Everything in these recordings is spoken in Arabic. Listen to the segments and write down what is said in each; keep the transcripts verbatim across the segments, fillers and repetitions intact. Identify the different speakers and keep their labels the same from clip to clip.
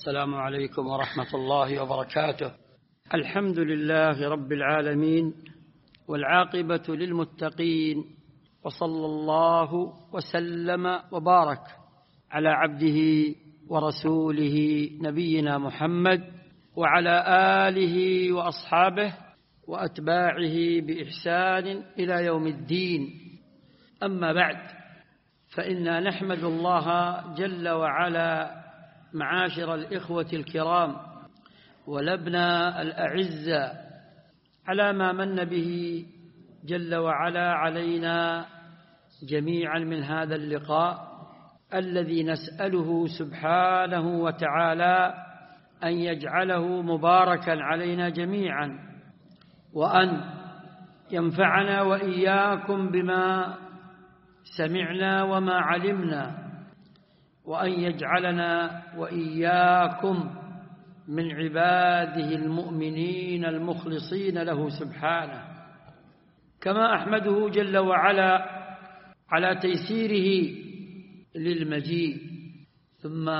Speaker 1: السلام عليكم ورحمة الله وبركاته. الحمد لله رب العالمين، والعاقبة للمتقين، وصلى الله وسلم وبارك على عبده ورسوله نبينا محمد وعلى آله وأصحابه وأتباعه بإحسان إلى يوم الدين. أما بعد، فإنا نحمد الله جل وعلا معاشر الإخوة الكرام والأبناء الأعزاء على ما من به جل وعلا علينا جميعا من هذا اللقاء الذي نسأله سبحانه وتعالى أن يجعله مباركا علينا جميعا، وأن ينفعنا وإياكم بما سمعنا وما علمنا، وأن يجعلنا وإياكم من عباده المؤمنين المخلصين له سبحانه. كما أحمده جل وعلا على تيسيره للمجيء. ثم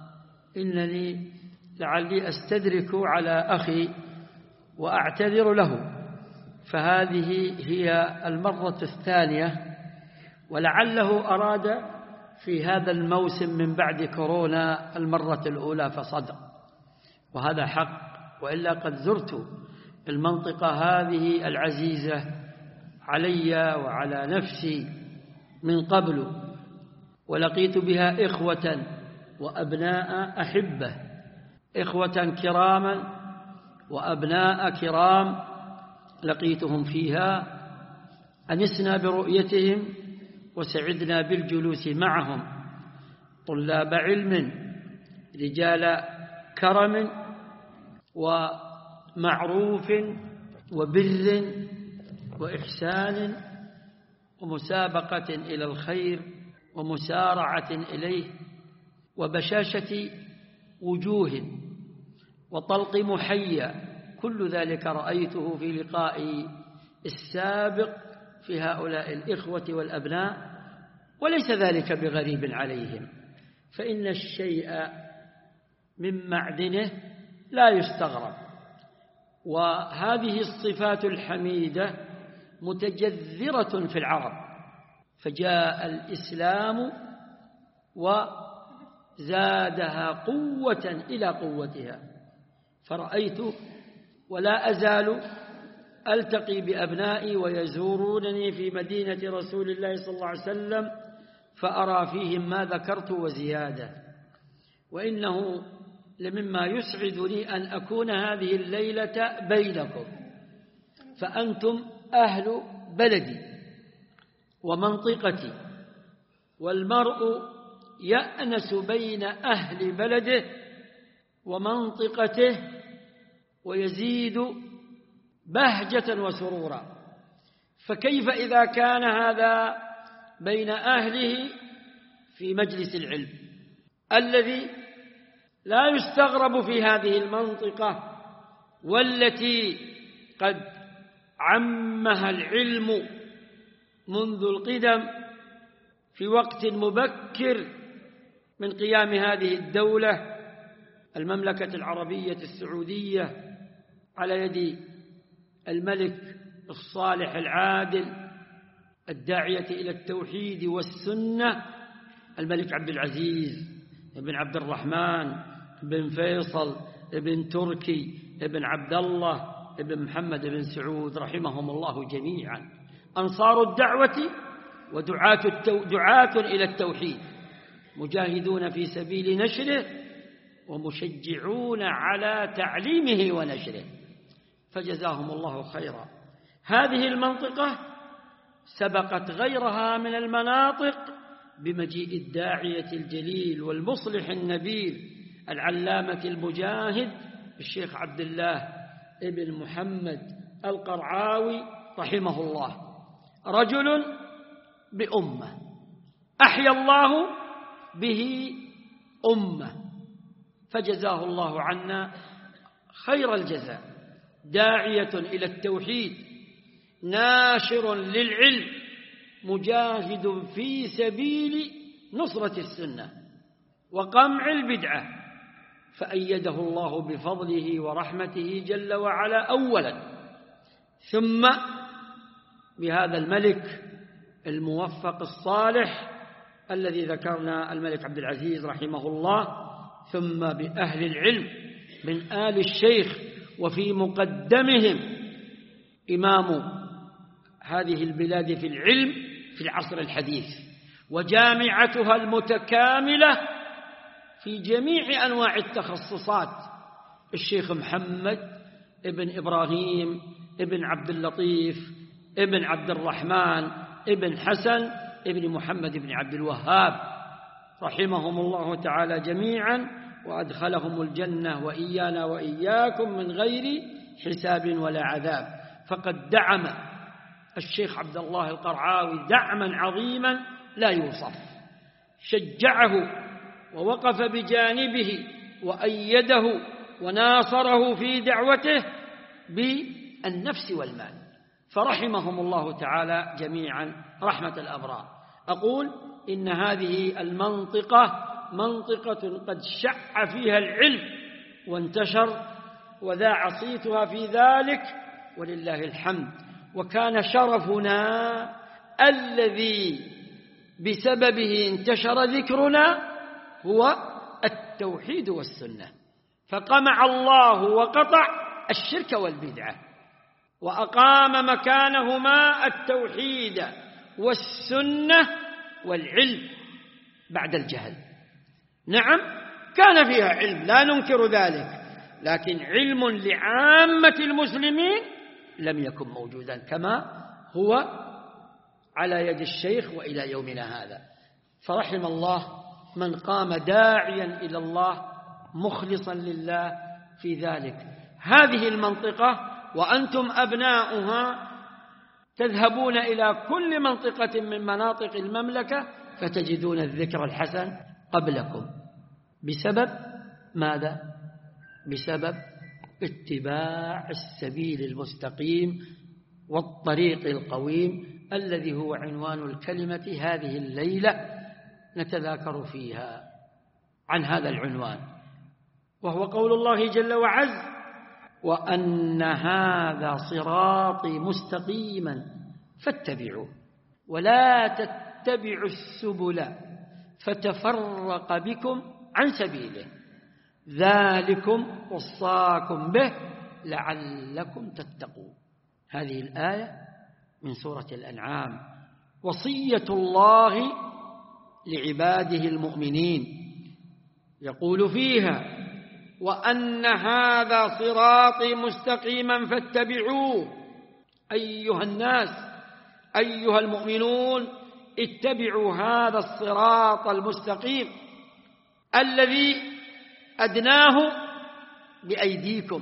Speaker 1: إنني لعلي أستدرك على أخي وأعتذر له، فهذه هي المرة الثانية، ولعله أراد في هذا الموسم من بعد كورونا المرة الأولى فصدق، وهذا حق، وإلا قد زرت المنطقة هذه العزيزة علي وعلى نفسي من قبل، ولقيت بها إخوة وأبناء أحبة، إخوة كراما وأبناء كرام لقيتهم فيها، أنسنا برؤيتهم وسعدنا بالجلوس معهم، طلاب علم، رجال كرم ومعروف وبر وإحسان ومسابقة إلى الخير ومسارعة إليه وبشاشة وجوه وطلق محيا. كل ذلك رأيته في لقائي السابق في هؤلاء الإخوة والأبناء، وليس ذلك بغريب عليهم، فإن الشيء من معدنه لا يستغرب. وهذه الصفات الحميدة متجذرة في العرب، فجاء الإسلام وزادها قوة إلى قوتها. فرأيت ولا أزال ألتقي بأبنائي ويزورونني في مدينة رسول الله صلى الله عليه وسلم، فأرى فيهم ما ذكرت وزيادة. وإنه لمما يسعدني أن أكون هذه الليلة بينكم، فأنتم أهل بلدي ومنطقتي، والمرء يأنس بين أهل بلده ومنطقته ويزيد بهجة وسرورا. فكيف إذا كان هذا بين أهله في مجلس العلم الذي لا يستغرب في هذه المنطقة، والتي قد عمها العلم منذ القدم في وقت مبكر من قيام هذه الدولة المملكة العربية السعودية على يد الملك الصالح العادل الداعية إلى التوحيد والسنة، الملك عبد العزيز بن عبد الرحمن بن فيصل بن تركي بن عبد الله بن محمد بن سعود رحمهم الله جميعا، أنصار الدعوة ودعاة التو... دعاة إلى التوحيد، مجاهدون في سبيل نشره ومشجعون على تعليمه ونشره، فجزاهم الله خيرا. هذه المنطقة سبقت غيرها من المناطق بمجيء الداعية الجليل والمصلح النبيل العلامة المجاهد الشيخ عبد الله ابن محمد القرعاوي رحمه الله، رجل بأمة أحيا الله به أمة، فجزاه الله عنا خير الجزاء، داعية إلى التوحيد، ناشر للعلم، مجاهد في سبيل نصرة السنة وقمع البدعة، فأيده الله بفضله ورحمته جل وعلا أولا، ثم بهذا الملك الموفق الصالح الذي ذكرنا، الملك عبد العزيز رحمه الله، ثم بأهل العلم من آل الشيخ، وفي مقدمهم إمام هذه البلاد في العلم في العصر الحديث، وجامعتها المتكاملة في جميع أنواع التخصصات، الشيخ محمد ابن إبراهيم ابن عبد اللطيف ابن عبد الرحمن ابن حسن ابن محمد بن عبد الوهاب، رحمهم الله تعالى جميعا، وأدخلهم الجنة وإيانا وإياكم من غير حساب ولا عذاب. فقد دعم الشيخ عبد الله القرعاوي دعما عظيما لا يوصف، شجعه ووقف بجانبه وأيده وناصره في دعوته بالنفس والمال، فرحمهم الله تعالى جميعا رحمة الأبرار. أقول إن هذه المنطقة منطقة قد شع فيها العلم وانتشر وذاع صيتها في ذلك، ولله الحمد. وكان شرفنا الذي بسببه انتشر ذكرنا هو التوحيد والسنة، فقمع الله وقطع الشرك والبدعة، وأقام مكانهما التوحيد والسنة والعلم بعد الجهل. نعم كان فيها علم لا ننكر ذلك، لكن علم لعامة المسلمين لم يكن موجودا كما هو على يد الشيخ وإلى يومنا هذا. فرحم الله من قام داعيا إلى الله مخلصا لله في ذلك. هذه المنطقة وأنتم أبناؤها تذهبون إلى كل منطقة من مناطق المملكة فتجدون الذكر الحسن قبلكم، بسبب ماذا؟ بسبب اتباع السبيل المستقيم والطريق القويم الذي هو عنوان الكلمة هذه الليلة نتذاكر فيها عن هذا العنوان، وهو قول الله جل وعز: وأن هذا صراطي مستقيما فاتبعوه ولا تتبعوا السبل فتفرق بكم عن سبيله ذلكم وصاكم به لعلكم تتقون. هذه الآية من سورة الأنعام، وصية الله لعباده المؤمنين، يقول فيها: وأن هذا صراطي مستقيما فاتبعوه. أيها الناس، أيها المؤمنون، اتبعوا هذا الصراط المستقيم الذي أدناه بأيديكم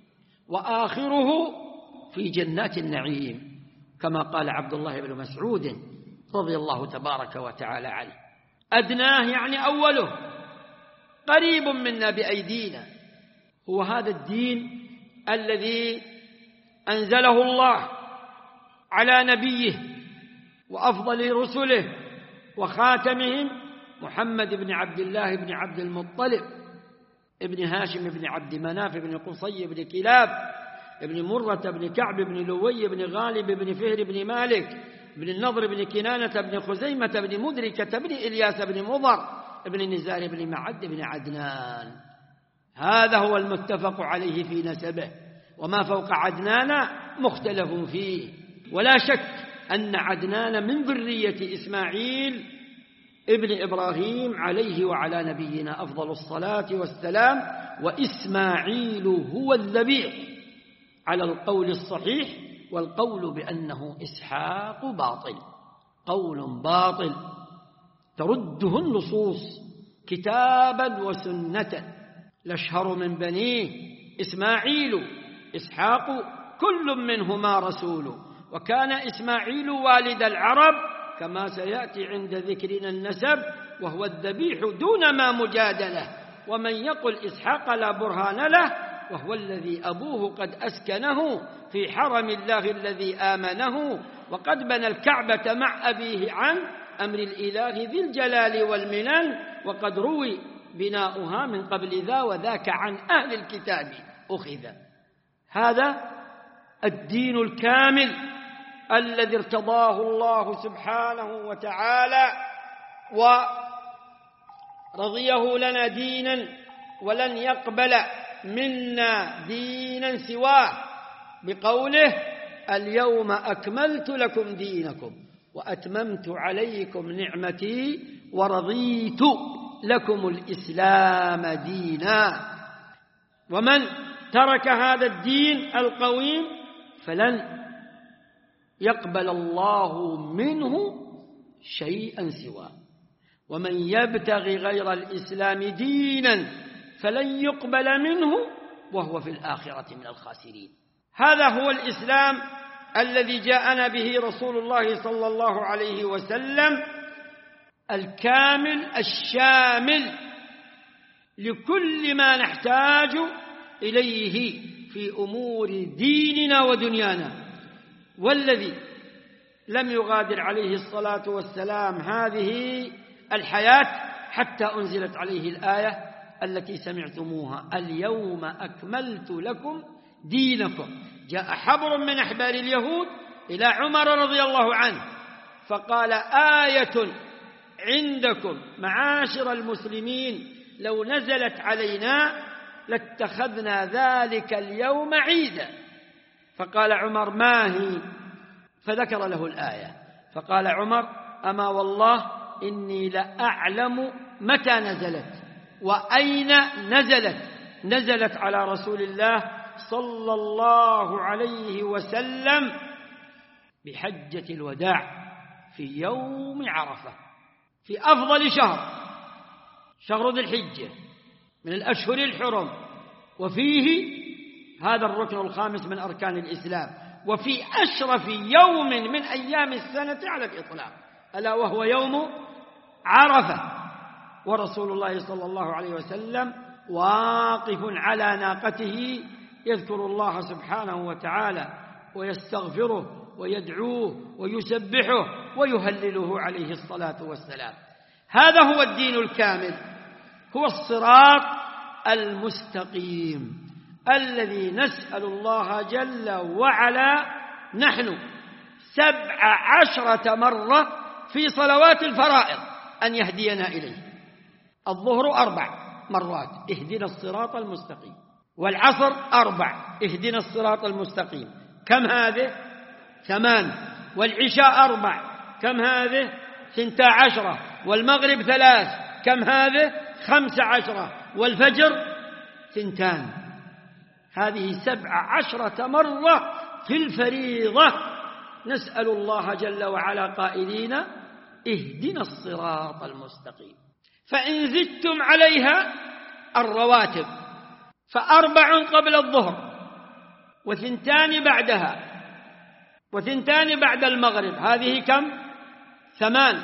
Speaker 1: وآخره في جنات النعيم، كما قال عبد الله بن مسعود رضي الله تبارك وتعالى عنه. أدناه يعني أوله، قريب منا بأيدينا، هو هذا الدين الذي أنزله الله على نبيه وأفضل رسله وخاتمهم محمد بن عبد الله بن عبد المطلب ابن هاشم بن عبد مناف بن قصي بن كلاب ابن مرة بن كعب بن لوي بن غالب بن فهر بن مالك بن النضر بن كنانة بن خزيمة بن مدركة بن إلياس بن مضر ابن نزار بن معد بن عدنان. هذا هو المتفق عليه في نسبه، وما فوق عدنان مختلف فيه، ولا شك أن عدنان من ذرية إسماعيل ابن إبراهيم عليه وعلى نبينا أفضل الصلاة والسلام، وإسماعيل هو الذبيح على القول الصحيح، والقول بأنه إسحاق باطل، قول باطل ترده النصوص كتابا وسنة. الأشهر من بنيه إسماعيل إسحاق كل منهما رسول، وكان إسماعيل والد العرب كما سيأتي عند ذكرنا النسب، وهو الذبيح دون ما مجادلة. ومن يقل إسحاق لا برهان له، وهو الذي أبوه قد أسكنه في حرم الله الذي آمنه، وقد بنى الكعبة مع أبيه عن أمر الإله ذي الجلال والمنن. وقد روي بناؤها من قبل ذا وذاك عن أهل الكتاب أخذ. هذا الدين الكامل الذي ارتضاه الله سبحانه وتعالى ورضيه لنا دينا ولن يقبل منا دينا سواه بقوله اليوم أكملت لكم دينكم وأتممت عليكم نعمتي ورضيت لكم الإسلام دينا. ومن ترك هذا الدين القويم فلن يقبل الله منه شيئا سواه، ومن يبتغي غير الإسلام دينا فلن يقبل منه وهو في الآخرة من الخاسرين. هذا هو الإسلام الذي جاءنا به رسول الله صلى الله عليه وسلم، الكامل الشامل لكل ما نحتاج إليه في أمور ديننا ودنيانا، والذي لم يغادر عليه الصلاة والسلام هذه الحياة حتى أنزلت عليه الآية التي سمعتموها اليوم أكملت لكم دينكم. جاء حبر من أحبار اليهود إلى عمر رضي الله عنه فقال آية عندكم معاشر المسلمين لو نزلت علينا لاتخذنا ذلك اليوم عيدا. فقال عمر ما هي؟ فذكر له الآية فقال عمر أما والله إني لأعلم متى نزلت وأين نزلت. نزلت على رسول الله صلى الله عليه وسلم بحجة الوداع في يوم عرفة في أفضل شهر، شهر ذي الحجة من الأشهر الحرم، وفيه هذا الركن الخامس من أركان الإسلام، وفي أشرف يوم من أيام السنة على الإطلاق ألا وهو يوم عرفة، ورسول الله صلى الله عليه وسلم واقف على ناقته يذكر الله سبحانه وتعالى ويستغفره ويدعوه ويسبحه ويهلله عليه الصلاة والسلام. هذا هو الدين الكامل، هو الصراط المستقيم الذي نسأل الله جل وعلا نحن سبع عشرة مرة في صلوات الفرائض أن يهدينا إليه. الظهر أربع مرات اهدنا الصراط المستقيم، والعصر أربع اهدنا الصراط المستقيم، كم هذه؟ ثمان. والعشاء أربع كم هذه؟ ثنتا عشرة. والمغرب ثلاث كم هذه؟ خمس عشرة. والفجر ثنتان. هذه سبع عشرة مرة في الفريضة نسأل الله جل وعلا قائلين اهدنا الصراط المستقيم. فإن زدتم عليها الرواتب فأربع قبل الظهر وثنتان بعدها وثنتان بعد المغرب، هذه كم؟ ثمان.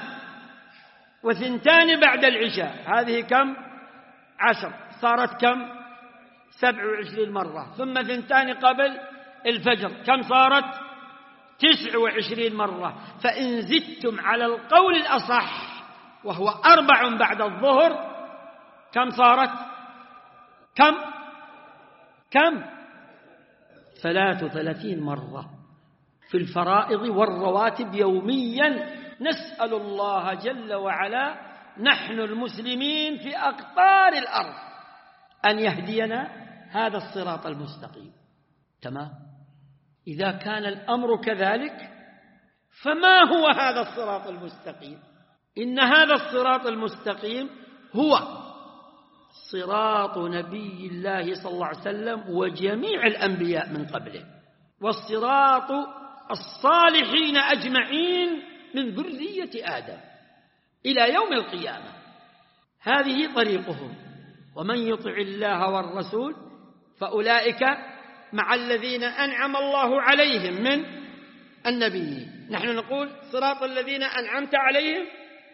Speaker 1: وثنتان بعد العشاء، هذه كم؟ عشر. صارت كم؟ سبع وعشرين مرة. ثم ثنتان قبل الفجر، كم صارت؟ تسع وعشرين مرة. فإن زدتم على القول الأصح وهو أربع بعد الظهر كم صارت؟ كم؟ كم؟ ثلاث وثلاثين مرة في الفرائض والرواتب يوميا. نسأل الله جل وعلا نحن المسلمين في أقطار الأرض أن يهدينا هذا الصراط المستقيم. تمام؟ إذا كان الأمر كذلك فما هو هذا الصراط المستقيم؟ إن هذا الصراط المستقيم هو صراط نبي الله صلى الله عليه وسلم وجميع الأنبياء من قبله، والصراط الصالحين أجمعين من ذرية آدم إلى يوم القيامة. هذه طريقهم. ومن يطع الله والرسول فأولئك مع الذين أنعم الله عليهم من النبيين. نحن نقول صراط الذين أنعمت عليهم،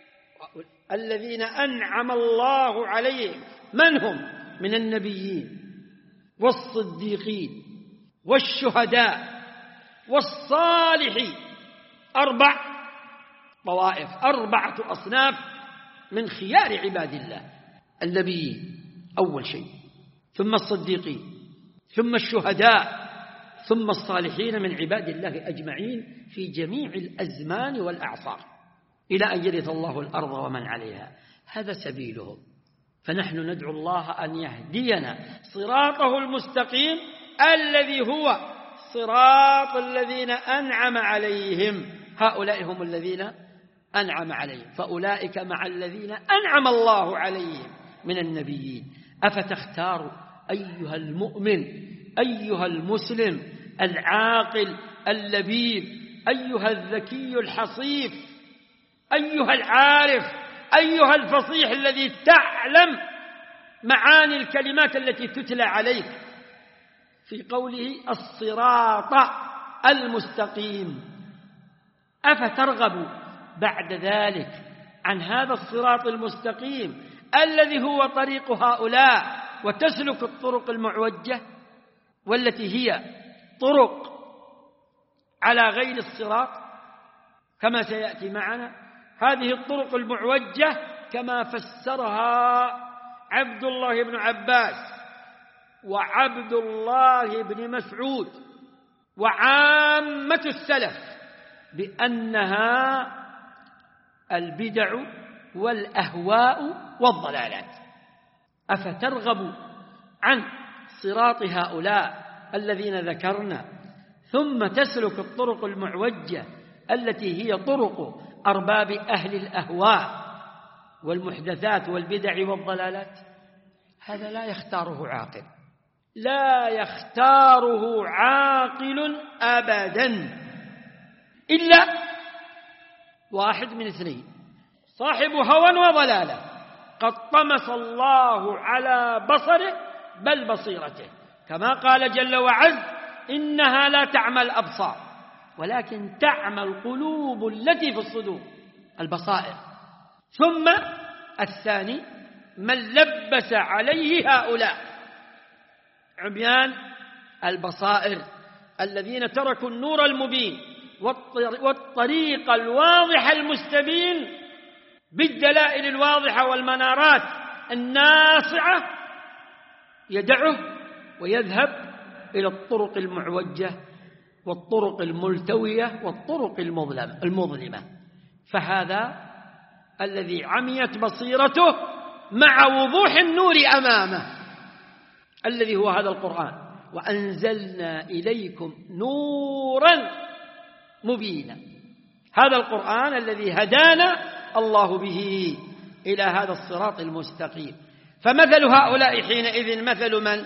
Speaker 1: الذين أنعم الله عليهم من هم؟ من النبيين والصديقين والشهداء والصالحين. أربع طوائف، أربعة أصناف من خيار عباد الله. النبيين أول شيء، ثم الصديقين، ثم الشهداء، ثم الصالحين من عباد الله أجمعين في جميع الأزمان والأعصار إلى أن يرث الله الأرض ومن عليها. هذا سبيلهم. فنحن ندعو الله أن يهدينا صراطه المستقيم الذي هو صراط الذين أنعم عليهم. هؤلاء هم الذين أنعم عليهم، فأولئك مع الذين أنعم الله عليهم من النبيين. أفتختار أيها المؤمن أيها المسلم العاقل اللبيب أيها الذكي الحصيف أيها العارف أيها الفصيح الذي تعلم معاني الكلمات التي تتلى عليك في قوله الصراط المستقيم، أفترغب بعد ذلك عن هذا الصراط المستقيم الذي هو طريق هؤلاء وتسلك الطرق المعوجة والتي هي طرق على غير الصراط كما سيأتي معنا؟ هذه الطرق المعوجة كما فسرها عبد الله بن عباس وعبد الله بن مسعود وعامة السلف بأنها البدع والأهواء والضلالات. أفترغب عن صراط هؤلاء الذين ذكرنا ثم تسلك الطرق المعوجة التي هي طرق أرباب أهل الأهواء والمحدثات والبدع والضلالات؟ هذا لا يختاره عاقل، لا يختاره عاقل أبدا، إلا واحد من اثنين: صاحب هوى وضلالة قد طمس الله على بصره بل بصيرته، كما قال جل وعز: إنها لا تعمى الأبصار ولكن تعمى القلوب التي في الصدور، البصائر. ثم الثاني: من لبس عليه هؤلاء عميان البصائر الذين تركوا النور المبين والطريق الواضح المستبين بالدلائل الواضحة والمنارات الناصعة، يدعه ويذهب إلى الطرق المعوجة والطرق الملتوية والطرق المظلمة. فهذا الذي عميت بصيرته مع وضوح النور أمامه الذي هو هذا القرآن: وأنزلنا إليكم نورا مبينا. هذا القرآن الذي هدانا الله به إلى هذا الصراط المستقيم. فمثل هؤلاء حينئذ مثل من؟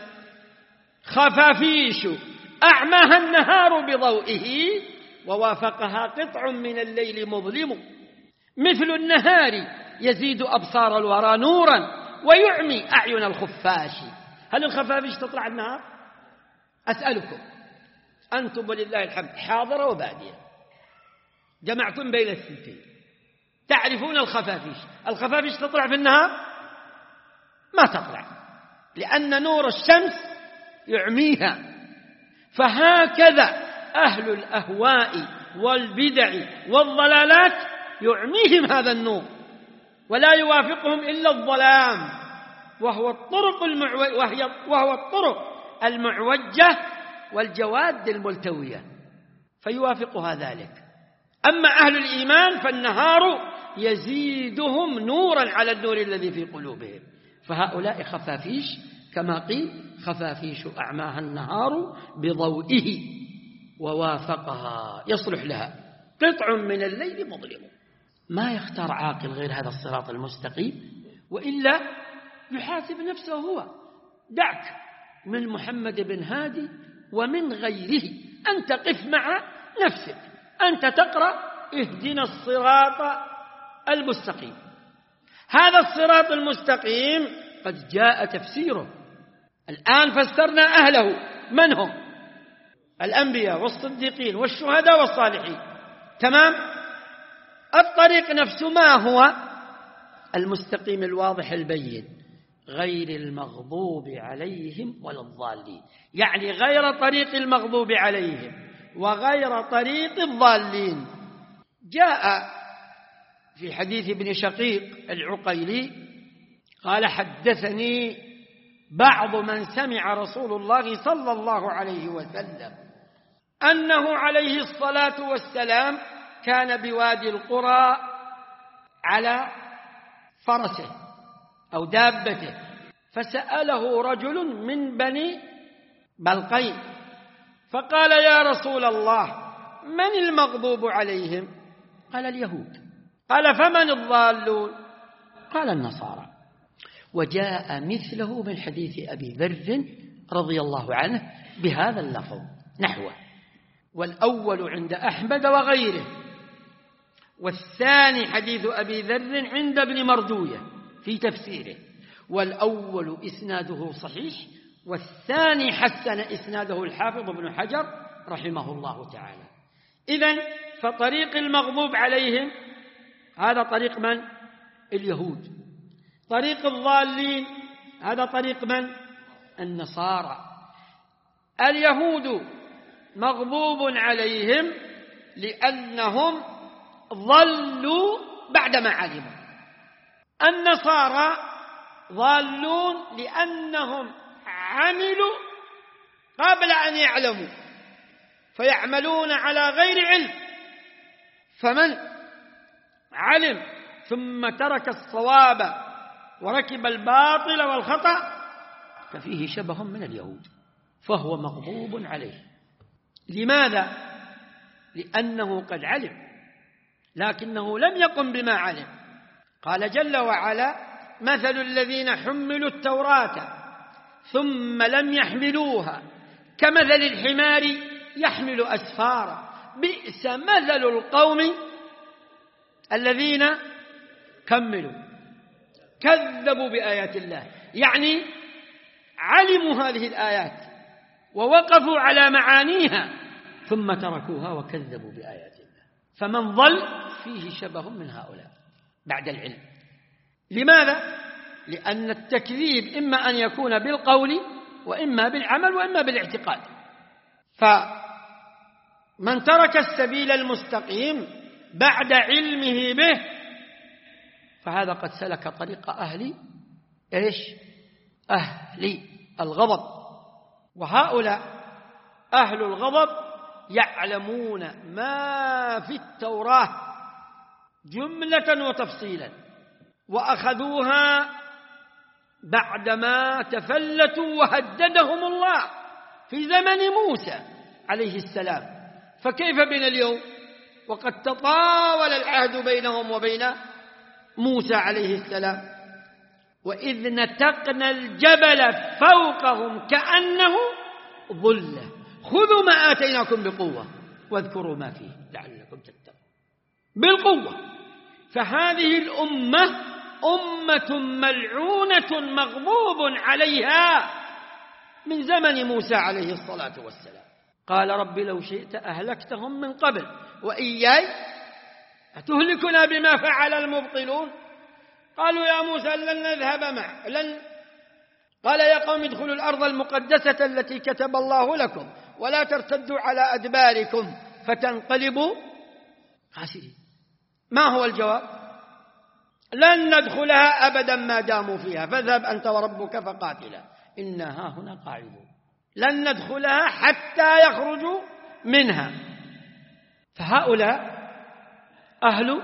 Speaker 1: خفافيش أعماها النهار بضوئه ووافقها قطع من الليل مظلم، مثل النهار يزيد أبصار الورى نورا ويعمي أعين الخفاش. هل الخفافيش تطلع النهار؟ أسألكم أنتم ولله الحمد حاضرة وبادية، جمعتم بين الثنتين، تعرفون الخفافيش. الخفافيش تطلع في النهار؟ ما تطلع، لأن نور الشمس يعميها. فهكذا أهل الأهواء والبدع والضلالات يعميهم هذا النور ولا يوافقهم إلا الظلام، وهو الطرق المعو... وهي... وهو الطرق المعوجة والجواد الملتوية، فيوافقها ذلك. أما أهل الإيمان فالنهار يزيدهم نورا على النور الذي في قلوبهم. فهؤلاء خفافيش كما قيل: خفافيش أعماها النهار بضوئه ووافقها يصلح لها قطع من الليل مظلم. ما يختار عاقل غير هذا الصراط المستقيم، وإلا يحاسب نفسه هو. دعك من محمد بن هادي ومن غيره، أنت قف مع نفسك، أنت تقرأ اهدنا الصراط المستقيم. هذا الصراط المستقيم قد جاء تفسيره، الآن فسرنا أهله من هم؟ الأنبياء والصديقين والشهداء والصالحين، تمام؟ الطريق نفسه ما هو؟ المستقيم الواضح البين، غير المغضوب عليهم ولا الضالين، يعني غير طريق المغضوب عليهم وغير طريق الضالين. جاء في حديث ابن شقيق العقيلي قال حدثني بعض من سمع رسول الله صلى الله عليه وسلم أنه عليه الصلاة والسلام كان بوادي القرى على فرسه أو دابته، فسأله رجل من بني بلقين فقال يا رسول الله من المغضوب عليهم؟ قال اليهود. قال فمن الضالون؟ قال النصارى. وجاء مثله من حديث أبي ذر رضي الله عنه بهذا اللفظ نحوه، والأول عند أحمد وغيره، والثاني حديث أبي ذر عند ابن مردوية في تفسيره، والأول إسناده صحيح، والثاني حسن إسناده الحافظ ابن حجر رحمه الله تعالى. إذن فطريق المغضوب عليهم هذا طريق من؟ اليهود. طريق الضالين هذا طريق من؟ النصارى. اليهود مغضوب عليهم لأنهم ضلوا بعدما علموا، النصارى ضالون لأنهم عملوا قبل أن يعلموا فيعملون على غير علم، فمن علم ثم ترك الصواب وركب الباطل والخطأ ففيه شبه من اليهود، فهو مغضوب عليه. لماذا؟ لأنه قد علم لكنه لم يقم بما علم. قال جل وعلا مثل الذين حملوا التوراة ثم لم يحملوها كمثل الحمار يحمل أسفارا بئس مثل القوم الذين كملوا كذبوا بآيات الله، يعني علموا هذه الآيات ووقفوا على معانيها ثم تركوها وكذبوا بآيات الله، فمن ضل فيه شبه من هؤلاء بعد العلم. لماذا؟ لأن التكذيب إما أن يكون بالقول وإما بالعمل وإما بالاعتقاد، فمن ترك السبيل المستقيم بعد علمه به فهذا قد سلك طريق أهل إيش؟ أهل الغضب، وهؤلاء أهل الغضب يعلمون ما في التوراة جملة وتفصيلا، وأخذوها بعدما تفلتوا وهددهم الله في زمن موسى عليه السلام، فكيف بنا اليوم وقد تطاول العهد بينهم وبين موسى عليه السلام؟ وإذ نتقنا الجبل فوقهم كأنه ظلة خذوا ما آتيناكم بقوة واذكروا ما فيه لعلكم تتقون. بالقوة. فهذه الأمة أمة ملعونة مغضوب عليها من زمن موسى عليه الصلاة والسلام. قال رب لو شئت أهلكتهم من قبل وإياي أتهلكنا بما فعل المبطلون؟ قالوا يا موسى لن نذهب معك لن قال يا قوم ادخلوا الأرض المقدسة التي كتب الله لكم ولا ترتدوا على أدباركم فتنقلبوا خاسرين. ما هو الجواب؟ لن ندخلها أبدا ما داموا فيها فاذهب أنت وربك فقاتلا إنا هاهنا قاعدون. لن ندخلها حتى يخرجوا منها. فهؤلاء أهل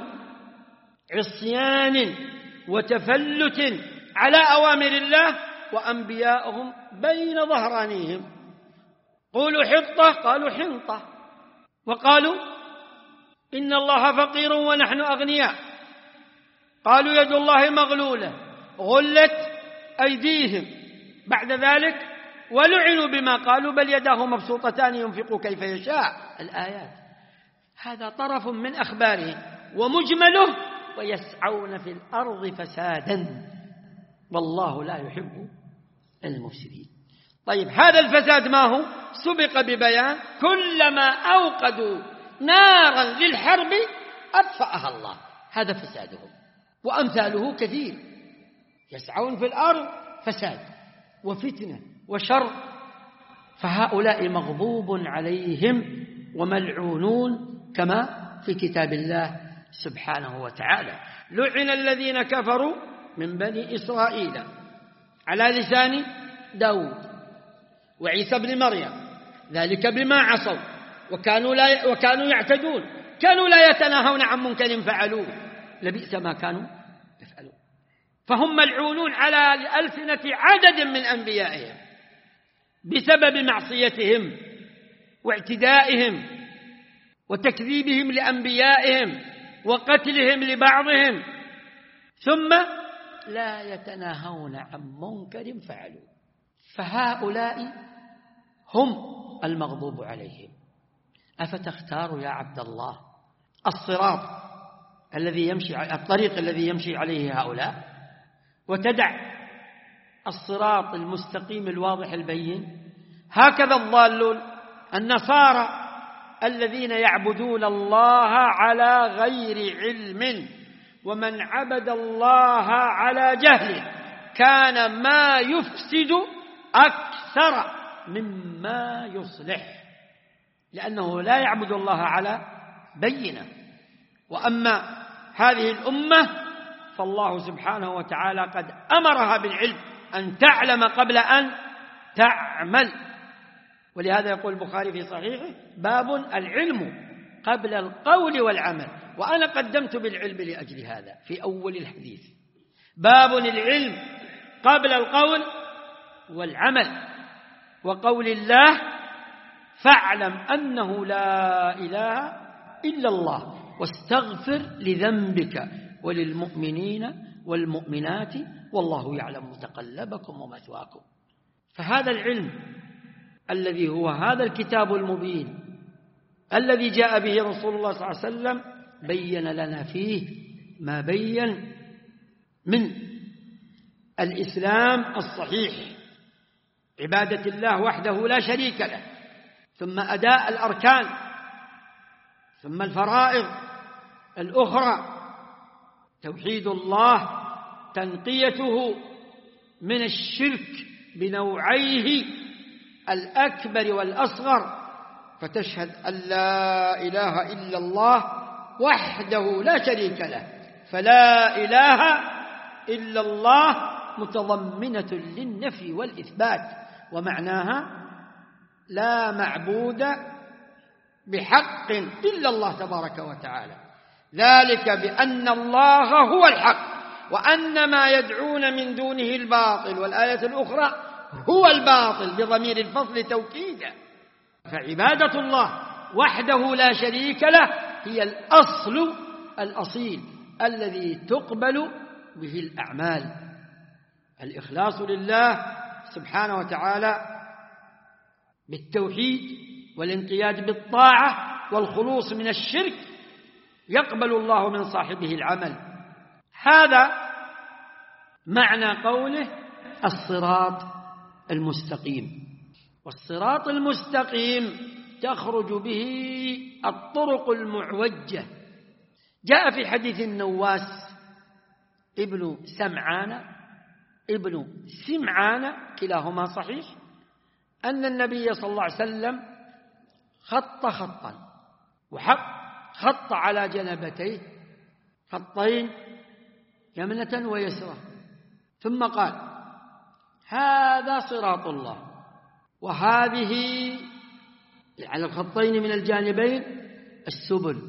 Speaker 1: عصيان وتفلت على أوامر الله وأنبياءهم بين ظهرانيهم. قولوا حطة قالوا حنطة، وقالوا إن الله فقير ونحن أغنياء، قالوا يد الله مغلولة غلت أيديهم، بعد ذلك ولعنوا بما قالوا بل يداه مبسوطتان ينفق كيف يشاء الآيات. هذا طرف من أخبارهم ومجمله ويسعون في الأرض فسادا والله لا يحب المفسدين. طيب هذا الفساد ما هو؟ سبق ببيان كلما أوقدوا نارا للحرب أطفأها الله، هذا فسادهم، وأمثاله كثير. يسعون في الأرض فساد وفتنة وشر. فهؤلاء مغضوب عليهم وملعونون كما في كتاب الله سبحانه وتعالى. لعن الذين كفروا من بني إسرائيل على لسان داود وعيسى بن مريم، ذلك بما عصوا وكانوا, لا وكانوا يعتدون، كانوا لا يتناهون عن منكر فعلوه لبئس ما كانوا يفعلون. فهم ملعونون على ألسنة عدد من أنبيائهم بسبب معصيتهم واعتدائهم وتكذيبهم لأنبيائهم وقتلهم لبعضهم، ثم لا يتناهون عن منكر فعلوه. فهؤلاء هم المغضوب عليهم. أفتختار يا عبد الله الصراط الذي يمشي الطريق الذي يمشي عليه هؤلاء وتدع الصراط المستقيم الواضح البين؟ هكذا الضالون النصارى الذين يعبدون الله على غير علم، ومن عبد الله على جهل كان ما يفسد أكثر مما يصلح، لأنه لا يعبد الله على بينة. وأما هذه الأمة فالله سبحانه وتعالى قد أمرها بالعلم، أن تعلم قبل أن تعمل. ولهذا يقول البخاري في صحيحه: باب العلم قبل القول والعمل. وأنا قدمت بالعلم لأجل هذا في أول الحديث، باب العلم قبل القول والعمل. وقول الله: فاعلم أنه لا إله إلا الله واستغفر لذنبك وللمؤمنين والمؤمنات والله يعلم متقلبكم ومثواكم. فهذا العلم الذي هو هذا الكتاب المبين الذي جاء به رسول الله صلى الله عليه وسلم بين لنا فيه ما بين من الإسلام الصحيح، عبادة الله وحده لا شريك له، ثم أداء الأركان، ثم الفرائض الأخرى، توحيد الله، تنقيته من الشرك بنوعيه الأكبر والأصغر، فتشهد أن لا إله إلا الله وحده لا شريك له. فلا إله إلا الله متضمنة للنفي والإثبات، ومعناها لا معبود بحق إلا الله تبارك وتعالى، ذلك بأن الله هو الحق وأن ما يدعون من دونه الباطل. والآية الأخرى: هو الباطل بضمير الفصل توكيدا. فعبادة الله وحده لا شريك له هي الأصل الأصيل الذي تقبل به الأعمال. الإخلاص لله سبحانه وتعالى بالتوحيد والانقياد بالطاعة والخلوص من الشرك، يقبل الله من صاحبه العمل. هذا معنى قوله الصراط المستقيم. والصراط المستقيم تخرج به الطرق المعوجة. جاء في حديث النواس ابن سمعان ابن سمعان كلاهما صحيح أن النبي صلى الله عليه وسلم خط خطا وحط خط على جنبتيه خطين يمنة ويسرى، ثم قال: هذا صراط الله، وهذه على الخطين من الجانبين السبل،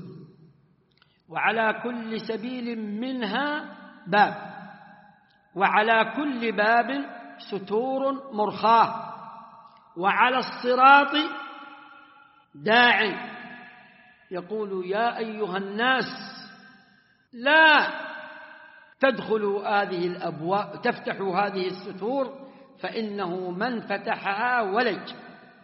Speaker 1: وعلى كل سبيل منها باب، وعلى كل باب ستور مرخاة، وعلى الصراط داع يقول: يا أيها الناس لا تدخلوا هذه الأبواب، تفتحوا هذه الستور، فإنه من فتحها ولج.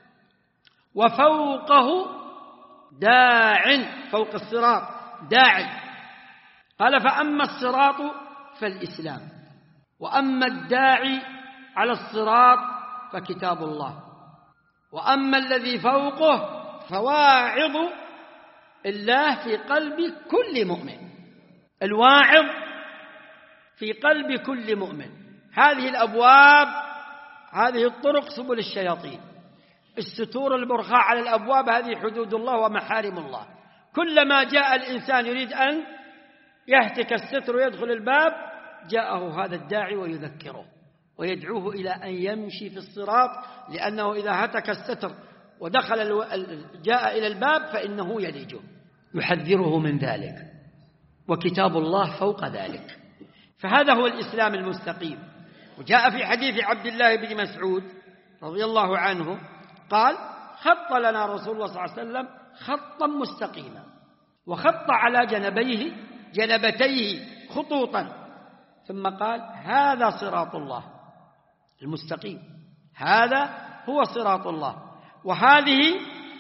Speaker 1: وفوقه داع، فوق الصراط داعي. قال: فأما الصراط فالإسلام، وأما الداعي على الصراط فكتاب الله، وأما الذي فوقه فواعظ الله في قلب كل مؤمن. الواعظ في قلب كل مؤمن. هذه الأبواب، هذه الطرق سبل الشياطين. الستور المرخاة على الأبواب هذه حدود الله ومحارم الله. كلما جاء الإنسان يريد أن يهتك الستر ويدخل الباب جاءه هذا الداعي ويذكره ويدعوه إلى أن يمشي في الصراط، لأنه إذا هتك الستر ودخل الو... جاء إلى الباب فإنه يلجه، يحذره من ذلك، وكتاب الله فوق ذلك. فهذا هو الإسلام المستقيم. وجاء في حديث عبد الله بن مسعود رضي الله عنه قال: خط لنا رسول الله صلى الله عليه وسلم خطا مستقيما، وخط على جنبيه جنبتيه خطوطا، ثم قال: هذا صراط الله المستقيم، هذا هو صراط الله، وهذه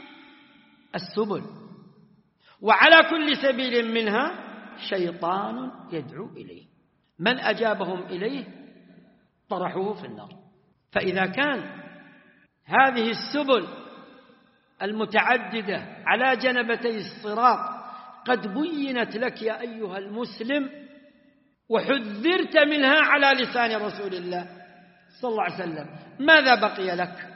Speaker 1: السبل، وعلى كل سبيل منها شيطان يدعو إليه، من أجابهم إليه طرحوه في النار. فإذا كان هذه السبل المتعددة على جنبتي الصراط قد بينت لك يا أيها المسلم وحذرت منها على لسان رسول الله صلى الله عليه وسلم، ماذا بقي لك؟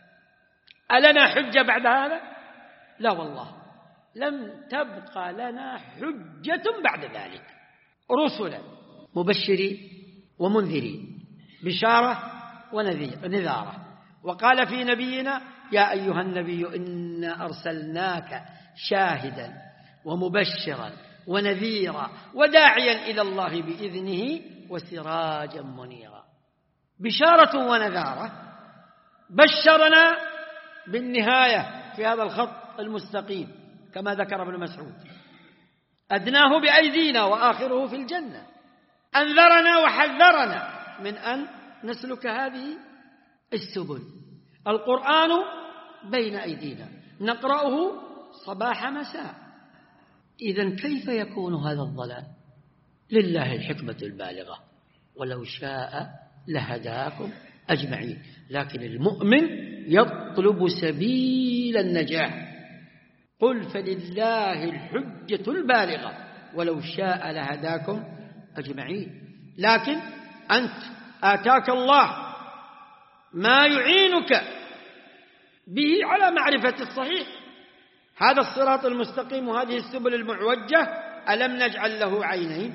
Speaker 1: ألنا حجة بعد هذا؟ لا والله، لم تبقى لنا حجة بعد ذلك. رسلا مبشرين ومنذرين، بشارة ونذارة. وقال في نبينا: يا أيها النبي إنا أرسلناك شاهدا ومبشرا ونذيرا وداعيا إلى الله بإذنه وسراجا منيرا. بشارة ونذارة، بشرنا بالنهاية في هذا الخط المستقيم كما ذكر ابن مسعود، أدناه بأيدينا وآخره في الجنة. أنذرنا وحذرنا من أن نسلك هذه السبل. القرآن بين أيدينا نقرأه صباح مساء. إذن كيف يكون هذا الضلال؟ لله الحكمة البالغة، ولو شاء لهداكم أجمعين، لكن المؤمن يطلب سبيل النجاح. قل فلله الحجة البالغة ولو شاء لهداكم أجمعين. لكن أنت آتاك الله ما يعينك به على معرفة الصحيح، هذا الصراط المستقيم وهذه السبل المعوجة. ألم نجعل له عينين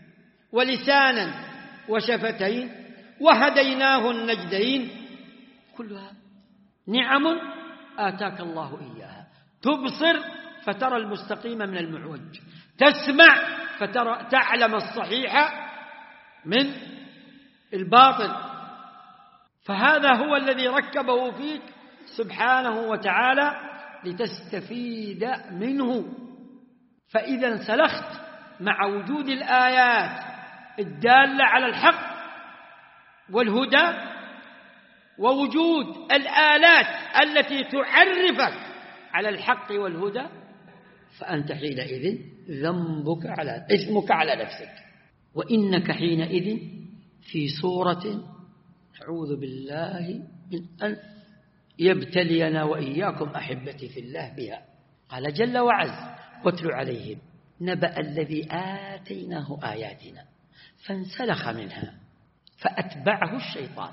Speaker 1: ولسانا وشفتين وهديناه النجدين؟ كلها نعم آتاك الله إياها. تبصر فترى المستقيم من المعوج، تسمع فترى تعلم الصحيح من الباطل. فهذا هو الذي ركبه فيك سبحانه وتعالى لتستفيد منه. فإذا انسلخت مع وجود الآيات الدالة على الحق والهدى ووجود الآلات التي تعرفك على الحق والهدى، فأنت حينئذ ذنبك على إثمك على نفسك، وإنك حينئذ في صورة أعوذ بالله من أن يبتلينا وإياكم أحبتي في الله بها. قال جل وعز: واتل عليهم نبأ الذي آتيناه آياتنا فانسلخ منها فأتبعه الشيطان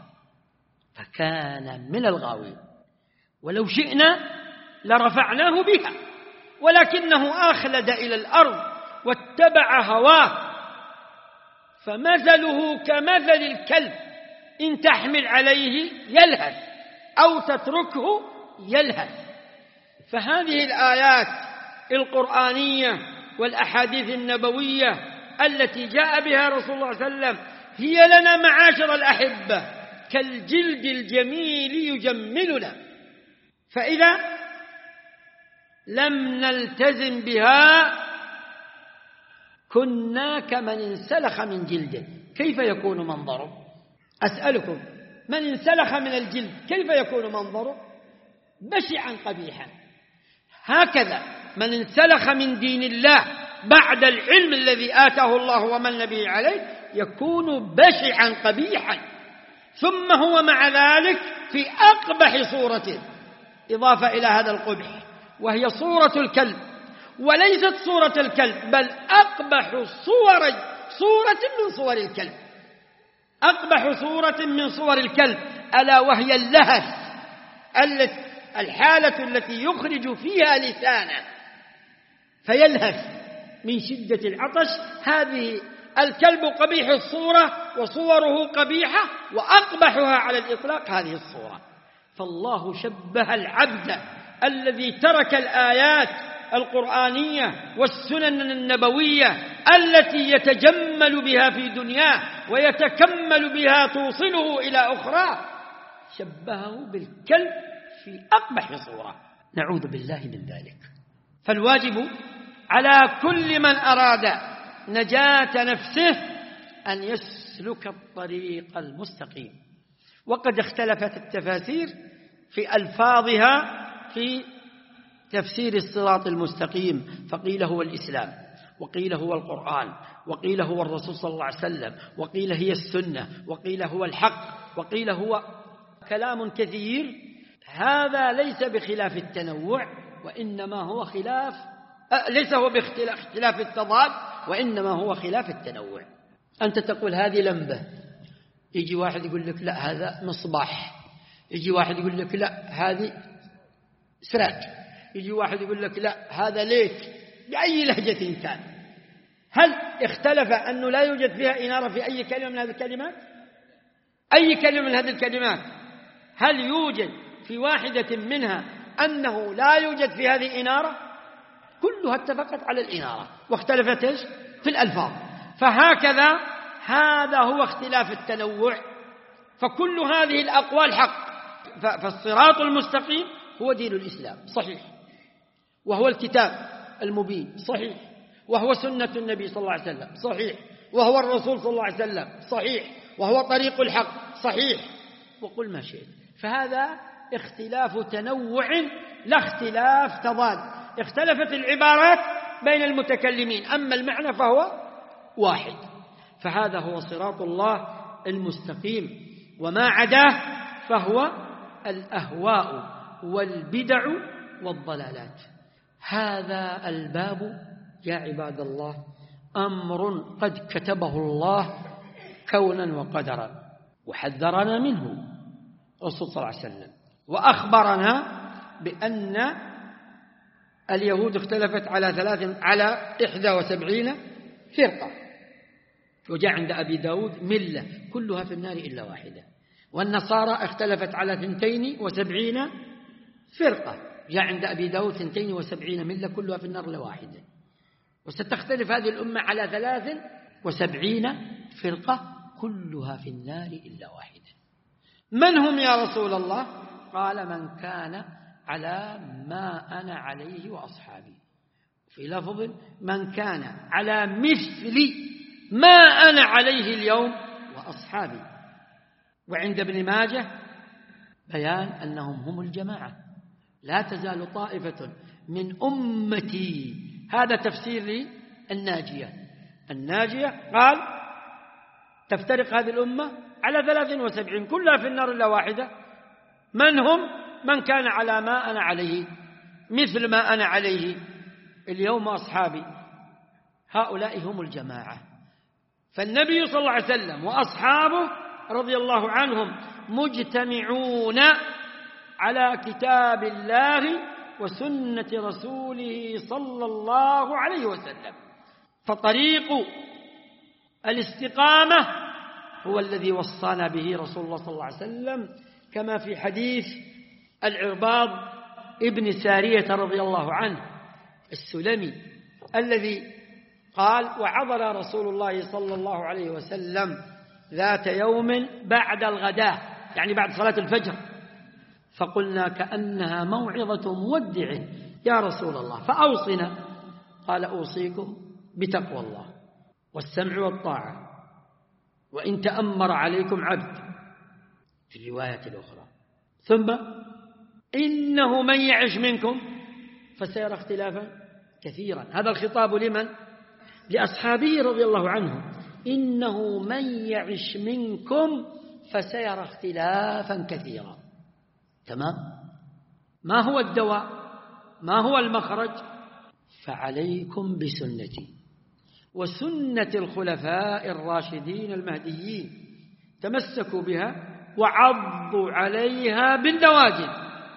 Speaker 1: فكان من الغاوين، ولو شئنا لرفعناه بها ولكنه أخلد إلى الأرض واتبع هواه فمثله كمثل الكلب إن تحمل عليه يلهث أو تتركه يلهث. فهذه الآيات القرآنية والأحاديث النبوية التي جاء بها رسول الله صلى الله عليه وسلم هي لنا معاشر الأحبة كالجلد الجميل يجملنا. فإذا لم نلتزم بها كنا كمن انسلخ من جلده. كيف يكون منظره؟ أسألكم، من انسلخ من الجلد كيف يكون منظره؟ بشعا قبيحا. هكذا من انسلخ من دين الله بعد العلم الذي آتاه الله ومن به عليه يكون بشعا قبيحا، ثم هو مع ذلك في أقبح صورة إضافة إلى هذا القبح، وهي صورة الكلب، وليست صورة الكلب بل أقبح صور صورة من صور الكلب، أقبح صورة من صور الكلب، ألا وهي اللهث، الحالة التي يخرج فيها لسانه فيلهث من شدة العطش. هذه الكلب قبيح الصورة وصوره قبيحة وأقبحها على الإطلاق هذه الصورة. فالله شبه العبد الذي ترك الآيات القرآنية والسنن النبوية التي يتجمل بها في دنياه ويتكمل بها توصله إلى أخرى، شبهه بالكلب في أقبح صورة، نعوذ بالله من ذلك. فالواجب على كل من أراد نجاة نفسه أن يسلك الطريق المستقيم. وقد اختلفت التفاسير في ألفاظها في تفسير الصراط المستقيم، فقيل هو الإسلام، وقيل هو القرآن، وقيل هو الرسول صلى الله عليه وسلم، وقيل هي السنة، وقيل هو الحق، وقيل هو كلام كثير. هذا ليس بخلاف التنوع، وإنما هو خلاف ليس هو باختلاف التضاد، وإنما هو خلاف التنوع. أنت تقول هذه لمبة، يجي واحد يقول لك لا هذا مصباح، يجي واحد يقول لك لا هذه سراج، يجي واحد يقول لك لا هذا ليت، بأي لهجة كان. هل اختلف أنه لا يوجد فيها إنارة في أي كلمة من هذه الكلمات؟ أي كلمة من هذه الكلمات هل يوجد في واحدة منها أنه لا يوجد في هذه إنارة؟ كلها اتفقت على الإنارة واختلفت في الألفاظ. فهكذا هذا هو اختلاف التنوع. فكل هذه الأقوال حق. فالصراط المستقيم هو دين الإسلام صحيح، وهو الكتاب المبين صحيح، وهو سنة النبي صلى الله عليه وسلم صحيح، وهو الرسول صلى الله عليه وسلم صحيح، وهو طريق الحق صحيح، وقل ما شئت. فهذا اختلاف تنوع لا اختلاف تضاد. اختلفت العبارات بين المتكلمين، أما المعنى فهو واحد. فهذا هو صراط الله المستقيم، وما عداه فهو الأهواء والبدع والضلالات. هذا الباب يا عباد الله أمر قد كتبه الله كونا وقدرا، وحذرنا منه الرسول صلى الله عليه وسلم، وأخبرنا بأن اليهود اختلفت على ثلاث على إحدى وسبعين فرقة، وجاء عند أبي داود ملة كلها في النار إلا واحدة. والنصارى اختلفت على ثنتين وسبعين فرقة، جاء عند أبي داود ثنتين وسبعين ملة كلها في النار إلا واحدة. وستختلف هذه الأمة على ثلاث وسبعين فرقة كلها في النار إلا واحدة. من هم يا رسول الله؟ قال من كان على ما أنا عليه وأصحابي. في لفظ من كان على مثل ما أنا عليه اليوم وأصحابي. وعند ابن ماجه بيان أنهم هم الجماعة، لا تزال طائفة من أمتي. هذا تفسير الناجية. الناجية قال تفترق هذه الأمة على ثلاث وسبعين كلها في النار إلا واحدة. من هم؟ من كان على ما أنا عليه مثل ما أنا عليه اليوم أصحابي. هؤلاء هم الجماعة. فالنبي صلى الله عليه وسلم وأصحابه رضي الله عنهم مجتمعون على كتاب الله وسنة رسوله صلى الله عليه وسلم. فطريق الاستقامة هو الذي وصانا به رسول الله صلى الله عليه وسلم، كما في حديث العرباض ابن سارية رضي الله عنه السلمي الذي قال وعبر رسول الله صلى الله عليه وسلم ذات يوم بعد الغداء، يعني بعد صلاة الفجر، فقلنا كأنها موعظة مودع يا رسول الله فأوصنا. قال أوصيكم بتقوى الله والسمع والطاعة وإن تأمر عليكم عبد، في الرواية الأخرى، ثم إنه من يعش منكم فسيرى اختلافا كثيرا. هذا الخطاب لمن؟ لأصحابه رضي الله عنهم. إنه من يعش منكم فسيرى اختلافا كثيرا. تمام؟ ما هو الدواء؟ ما هو المخرج؟ فعليكم بسنتي وسنة الخلفاء الراشدين المهديين، تمسكوا بها وعضوا عليها بالنواجذ،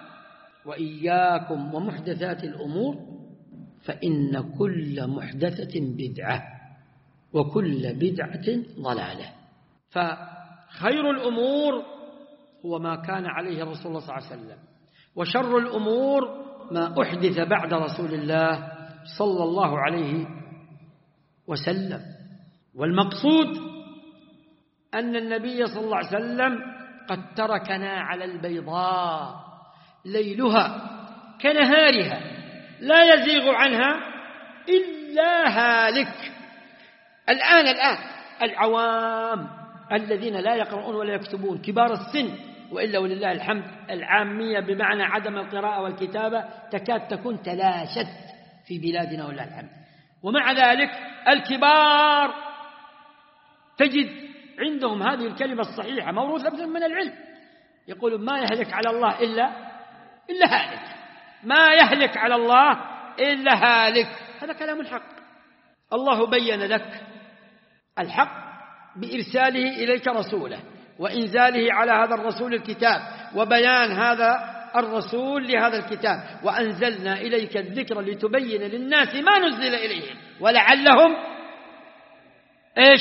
Speaker 1: وإياكم ومحدثات الأمور فإن كل محدثة بدعة وكل بدعة ضلالة. فخير الأمور هو ما كان عليه رسول الله صلى الله عليه وسلم، وشر الأمور ما أحدث بعد رسول الله صلى الله عليه وسلم. والمقصود أن النبي صلى الله عليه وسلم قد تركنا على البيضاء ليلها كنهارها لا يزيغ عنها إلا هالك. الآن الآن العوام الذين لا يقرؤون ولا يكتبون، كبار السن، وإلا ولله الحمد العامية بمعنى عدم القراءة والكتابة تكاد تكون تلاشت في بلادنا ولله الحمد. ومع ذلك الكبار تجد عندهم هذه الكلمة الصحيحة موروثة من العلم، يقولون ما يهلك على الله إلا إلا هالك، ما يهلك على الله إلا هالك. هذا كلام الحق. الله بين لك الحق بإرساله إليك رسوله، وإنزاله على هذا الرسول الكتاب، وبيان هذا الرسول لهذا الكتاب، وأنزلنا إليك الذكر لتبين للناس ما نزل إليهم ولعلهم إيش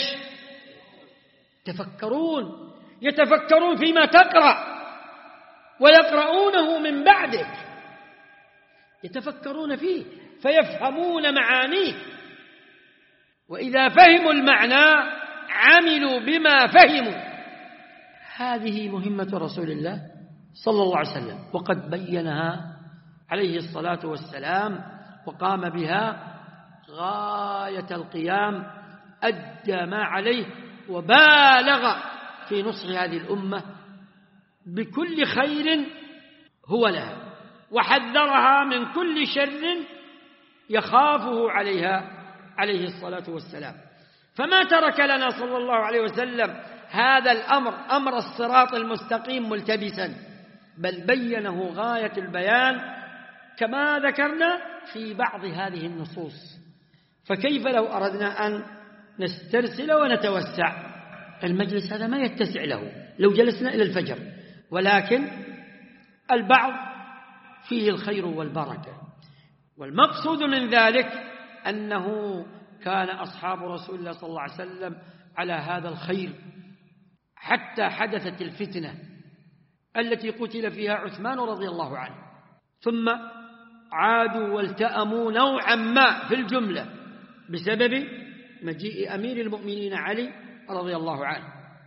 Speaker 1: تفكرون. يتفكرون فيما تقرأ ويقرؤونه من بعدك، يتفكرون فيه فيفهمون معانيه، وإذا فهموا المعنى عملوا بما فهموا. هذه مهمة رسول الله صلى الله عليه وسلم، وقد بينها عليه الصلاة والسلام وقام بها غاية القيام، أدى ما عليه وبالغ في نصح هذه الأمة بكل خير هو لها، وحذرها من كل شر يخافه عليها عليه الصلاة والسلام. فما ترك لنا صلى الله عليه وسلم هذا الأمر، أمر الصراط المستقيم، ملتبسا، بل بينه غاية البيان كما ذكرنا في بعض هذه النصوص. فكيف لو أردنا أن نسترسل ونتوسع؟ المجلس هذا ما يتسع له لو جلسنا إلى الفجر، ولكن البعض فيه الخير والبركة. والمقصود من ذلك أنه كان أصحاب رسول الله صلى الله عليه وسلم على هذا الخير حتى حدثت الفتنة التي قتل فيها عثمان رضي الله عنه، ثم عادوا والتأموا نوعا ما في الجملة بسبب مجيء أمير المؤمنين علي رضي الله عنه.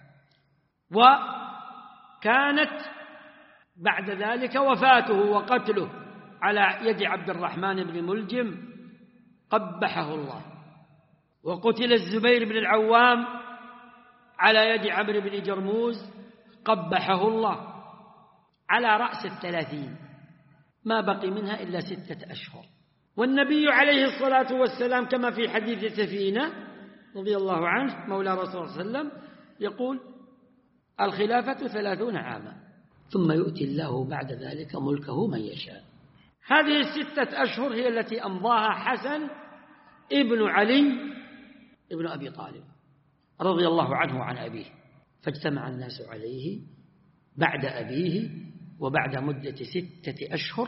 Speaker 1: وكانت بعد ذلك وفاته وقتله على يد عبد الرحمن بن ملجم قبحه الله، وقتل الزبير بن العوام على يد عمرو بن جرموز قبحه الله على رأس الثلاثين، ما بقي منها إلا ستة أشهر. والنبي عليه الصلاة والسلام كما في حديث سفينة رضي الله عنه مولى رسول الله صلى الله عليه وسلم يقول: الخلافة ثلاثون عاما ثم يؤتي الله بعد ذلك ملكه من يشاء. هذه الستة أشهر هي التي أمضاها حسن ابن علي ابن أبي طالب رضي الله عنه وعن أبيه، فاجتمع الناس عليه بعد أبيه، وبعد مدة ستة أشهر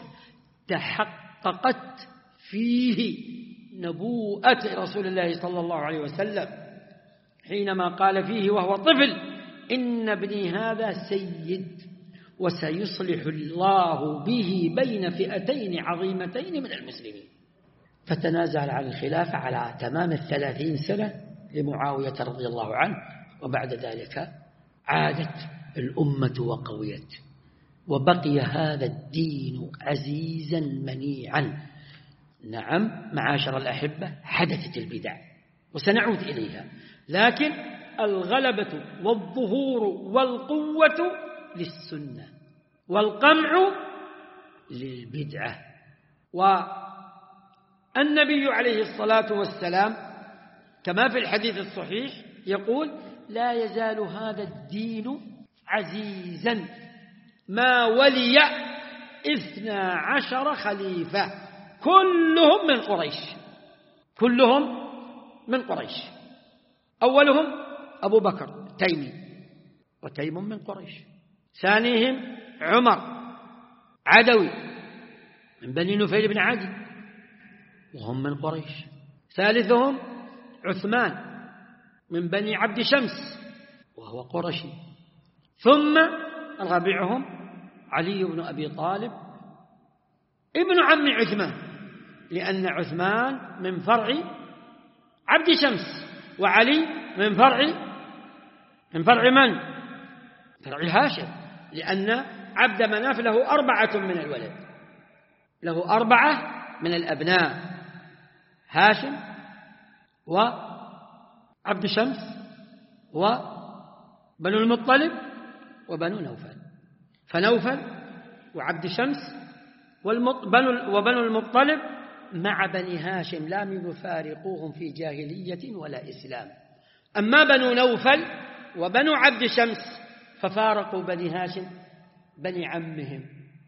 Speaker 1: تحققت فيه نبوءة رسول الله صلى الله عليه وسلم حينما قال فيه وهو طفل: إن ابني هذا سيد وسيصلح الله به بين فئتين عظيمتين من المسلمين. فتنازل عن الخلافة على تمام الثلاثين سنة لمعاوية رضي الله عنه، وبعد ذلك عادت الأمة وقويت، وبقي هذا الدين عزيزا منيعا. نعم معاشر الأحبة، حدثت البدع وسنعود إليها، لكن الغلبة والظهور والقوة للسنة والقمع للبدعة. والنبي عليه الصلاة والسلام كما في الحديث الصحيح يقول: لا يزال هذا الدين عزيزا ما ولي اثنى عشر خليفة كلهم من قريش، كلهم من قريش. أولهم أبو بكر تيمي، وتيم من قريش. ثانيهم عمر عدوي من بني نفيل بن عدي، وهم من قريش. ثالثهم عثمان من بني عبد شمس وهو قرشي. ثم رابعهم علي بن أبي طالب ابن عم عثمان، لأن عثمان من فرع عبد شمس وعلي من فرع من فرع من؟ فرع هاشم، لأن عبد مناف له أربعة من الولد، له أربعة من الأبناء: هاشم وعبد شمس وبنو المطلب وبنو نوفل. فنوفل وعبد شمس وبنو المطلب مع بني هاشم لم يفارقوهم في جاهلية ولا إسلام. أما بنو نوفل وبنو عبد شمس ففارقوا بني هاشم بني عمهم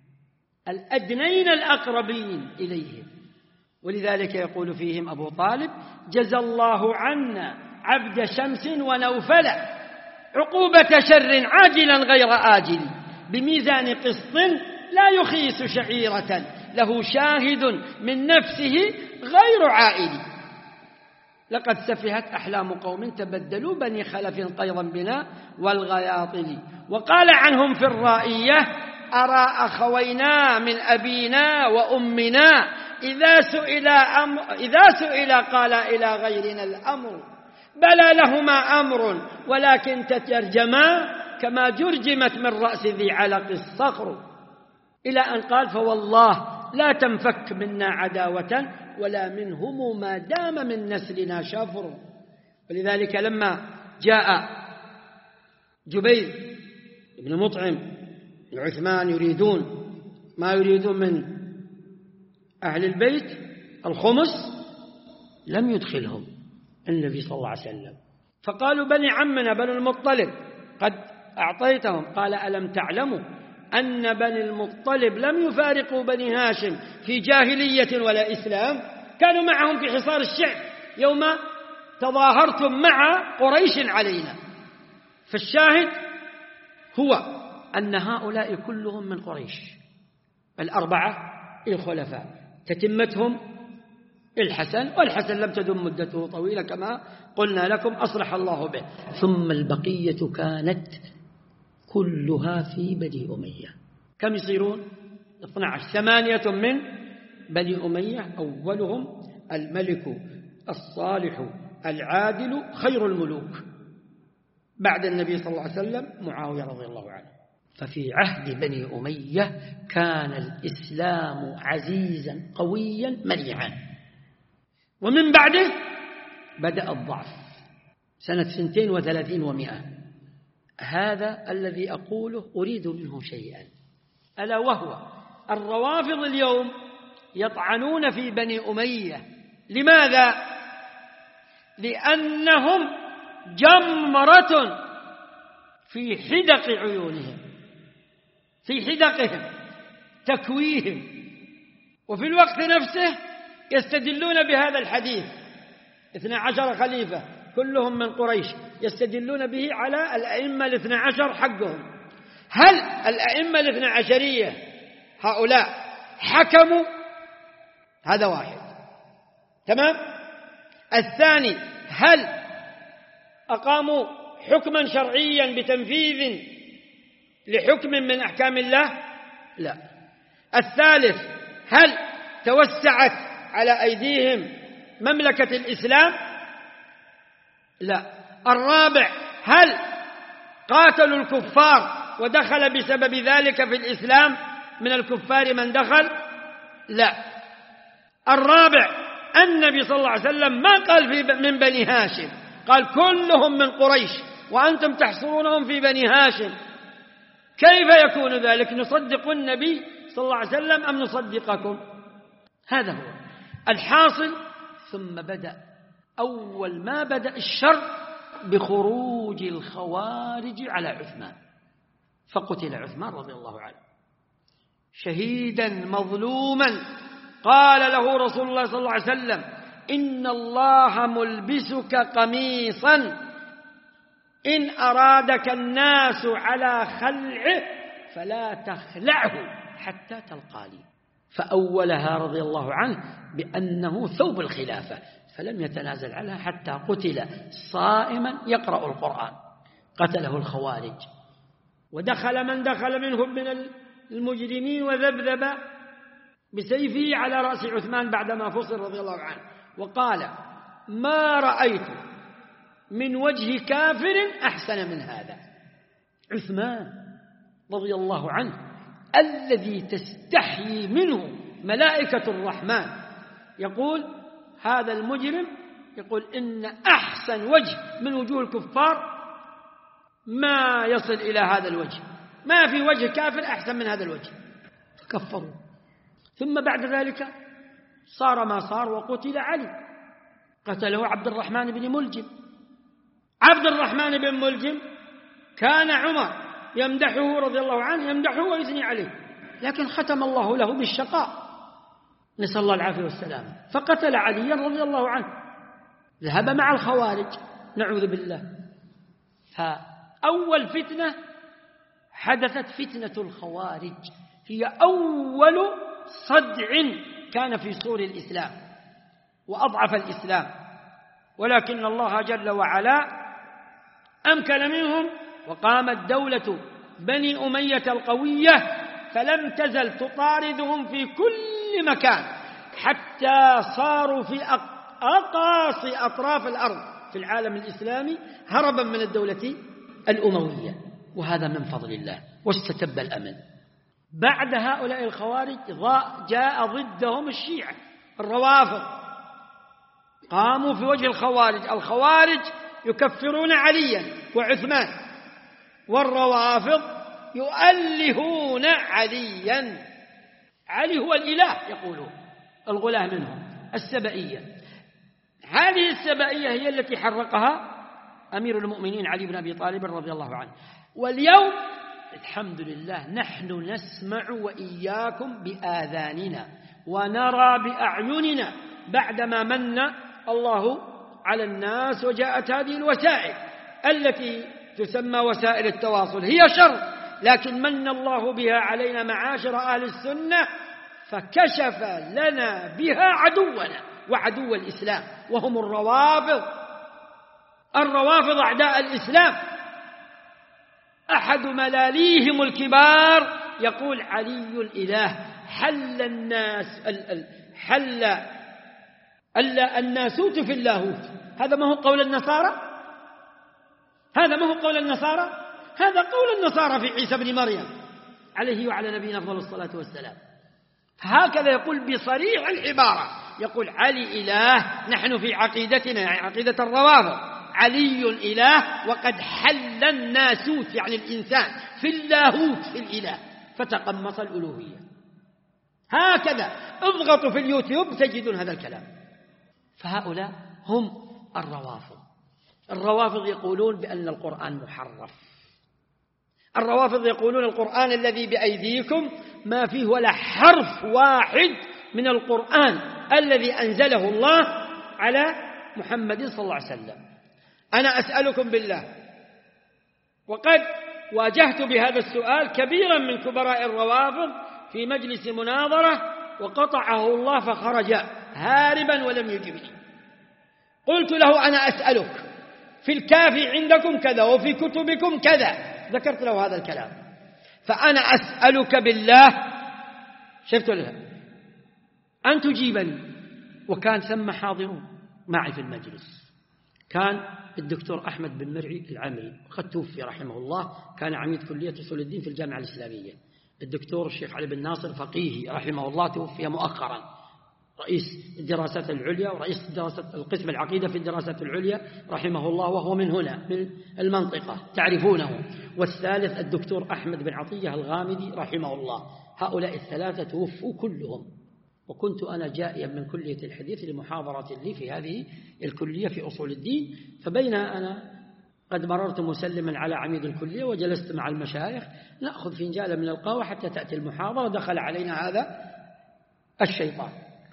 Speaker 1: الأدنين الأقربين إليهم، ولذلك يقول فيهم أبو طالب: جزى الله عنا عبد شمس ونوفل عقوبة شر عاجلا غير آجل، بميزان قسط لا يخيس شعيرة، له شاهد من نفسه غير عائل. لقد سفهت أحلام قوم تبدلوا بني خلف قيضا بنا والغياطل. وقال عنهم في الرائية: أرى أخوينا من أبينا وأمنا إذا سئل, أمر إذا سئل قال إلى غيرنا الأمر، بلى لهما أمر ولكن تترجما كما جرجمت من رأس ذي علق الصخر. إلى أن قال: فوالله لا تنفك منا عداوة ولا منهم ما دام من نسلنا شفر. ولذلك لما جاء جبير بن مطعم العثمان يريدون ما يريدون من أهل البيت الخمس، لم يدخلهم النبي صلى الله عليه وسلم، فقالوا: بني عمنا بنو المطلب قد أعطيتهم. قال: ألم تعلموا أن بني المطلب لم يفارقوا بني هاشم في جاهلية ولا إسلام، كانوا معهم في حصار الشعب يوم تظاهرتم مع قريش علينا. فالشاهد هو أن هؤلاء كلهم من قريش، الأربعة الخلفاء، تتمتهم الحسن، والحسن لم تدم مدته طويلة كما قلنا لكم أصلح الله به. ثم البقية كانت كلها في بني أمية. كم يصيرون؟ اثنى عشر. ثمانية من بني أمية، أولهم الملك الصالح العادل خير الملوك بعد النبي صلى الله عليه وسلم معاوية رضي الله عنه. ففي عهد بني أمية كان الإسلام عزيزا قويا منيعا، ومن بعده بدأ الضعف سنة سنتين وثلاثين ومئة. هذا الذي أقوله أريد منه شيئا، ألا وهو الروافض اليوم يطعنون في بني أمية. لماذا؟ لأنهم جمرة في حدق عيونهم، في حدقهم تكويهم، وفي الوقت نفسه يستدلون بهذا الحديث: اثنى عشر خليفة كلهم من قريش، يستدلون به على الأئمة الاثنى عشر حقهم. هل الأئمة الاثنى عشرية هؤلاء حكموا؟ هذا واحد. تمام. الثاني: هل أقاموا حكما شرعيا بتنفيذ لحكم من أحكام الله؟ لا. الثالث: هل توسعت على أيديهم مملكة الإسلام؟ لا. الرابع: هل قاتلوا الكفار ودخل بسبب ذلك في الإسلام من الكفار من دخل؟ لا. الرابع: النبي صلى الله عليه وسلم ما قال في من بني هاشم، قال كلهم من قريش وأنتم تحصرونهم في بني هاشم. كيف يكون ذلك؟ نصدق النبي صلى الله عليه وسلم أم نصدقكم؟ هذا هو الحاصل. ثم بدأ أول ما بدأ الشر بخروج الخوارج على عثمان، فقتل عثمان رضي الله عنه شهيدا مظلوما. قال له رسول الله صلى الله عليه وسلم: إن الله ملبسك قميصا إن أرادك الناس على خلعه فلا تخلعه حتى تلقاني. فأولها رضي الله عنه بأنه ثوب الخلافة، فلم يتنازل عنها حتى قتل صائما يقرأ القرآن، قتله الخوارج. ودخل من دخل منهم من المجرمين وذبذب بسيفه على رأس عثمان بعدما فصل رضي الله عنه، وقال: ما رأيت من وجه كافر أحسن من هذا. عثمان رضي الله عنه الذي تستحيي منه ملائكة الرحمن يقول: هذا المجرم يقول إن أحسن وجه من وجوه الكفار ما يصل إلى هذا الوجه، ما في وجه كافر أحسن من هذا الوجه، فكفروا. ثم بعد ذلك صار ما صار وقتل علي، قتله عبد الرحمن بن ملجم. عبد الرحمن بن ملجم كان عمر يمدحه رضي الله عنه، يمدحه ويثني عليه، لكن ختم الله له بالشقاء، نسأل الله العافية والسلام، فقتل عليا رضي الله عنه، ذهب مع الخوارج نعوذ بالله. فأول فتنة حدثت فتنة الخوارج، هي أول صدع كان في صور الإسلام وأضعف الإسلام، ولكن الله جل وعلا أمكن منهم، وقامت دولة بني أمية القوية فلم تزل تطاردهم في كل مكان حتى صاروا في أقاصي أطراف الأرض في العالم الإسلامي هربا من الدولة الأموية، وهذا من فضل الله، واستتب الأمن. بعد هؤلاء الخوارج جاء ضدهم الشيعة الروافض، قاموا في وجه الخوارج. الخوارج يكفرون عليا وعثمان، والروافض يؤلهون عليا، علي هو الإله يقولون، الغلاة منهم السبئية. هذه السبئية هي التي حرقها أمير المؤمنين علي بن أبي طالب رضي الله عنه. واليوم الحمد لله نحن نسمع وإياكم بآذاننا ونرى بأعيننا بعدما من الله على الناس وجاءت هذه الوسائل التي تسمى وسائل التواصل. هي شر، لكن من الله بها علينا معاشر أهل السنة، فكشف لنا بها عدونا وعدو الإسلام، وهم الروافض. الروافض أعداء الإسلام. أحد ملاليهم الكبار يقول: علي الإله، حل الناس حل الناسوت في اللاهوت. هذا ما هو قول النصارى؟ هذا ما هو قول النصارى؟ هذا قول النصارى في عيسى بن مريم عليه وعلى نبينا أفضل الصلاة والسلام. هكذا يقول بصريح العبارة، يقول: علي إله. نحن في عقيدتنا، يعني عقيدة الروافض، علي الإله، وقد حل الناسوت يعني الإنسان في اللاهوت في الإله، فتقمص الألوهية. هكذا اضغطوا في اليوتيوب تجدون هذا الكلام. فهؤلاء هم الروافض. الروافض يقولون بأن القرآن محرف. الروافض يقولون القرآن الذي بأيديكم ما فيه ولا حرف واحد من القرآن الذي أنزله الله على محمد صلى الله عليه وسلم. أنا أسألكم بالله، وقد واجهت بهذا السؤال كبيرا من كبراء الروافض في مجلس مناظرة، وقطعه الله فخرج هاربا ولم يجبني. قلت له: أنا أسألك، في الكافي عندكم كذا وفي كتبكم كذا، ذكرت له هذا الكلام، فأنا أسألك بالله، شفت لها أن تجيبني. وكان ثم حاضرون معي في المجلس، كان الدكتور أحمد بن مرعي العمري، قد توفي رحمه الله، كان عميد كلية أصول الدين في الجامعة الإسلامية. الدكتور الشيخ علي بن ناصر فقيه رحمه الله توفي مؤخرا، رئيس الدراسات العليا ورئيس دراسة القسم العقيدة في الدراسات العليا رحمه الله، وهو من هنا من المنطقة تعرفونه. والثالث الدكتور أحمد بن عطية الغامدي رحمه الله. هؤلاء الثلاثة توفوا كلهم، وكنت أنا جائيا من كلية الحديث لمحاضرة لي في هذه الكلية في أصول الدين. فبين أنا قد مررت مسلما على عميد الكلية وجلست مع المشايخ نأخذ فنجالا من القهوة حتى تأتي المحاضرة، دخل علينا هذا الشيطان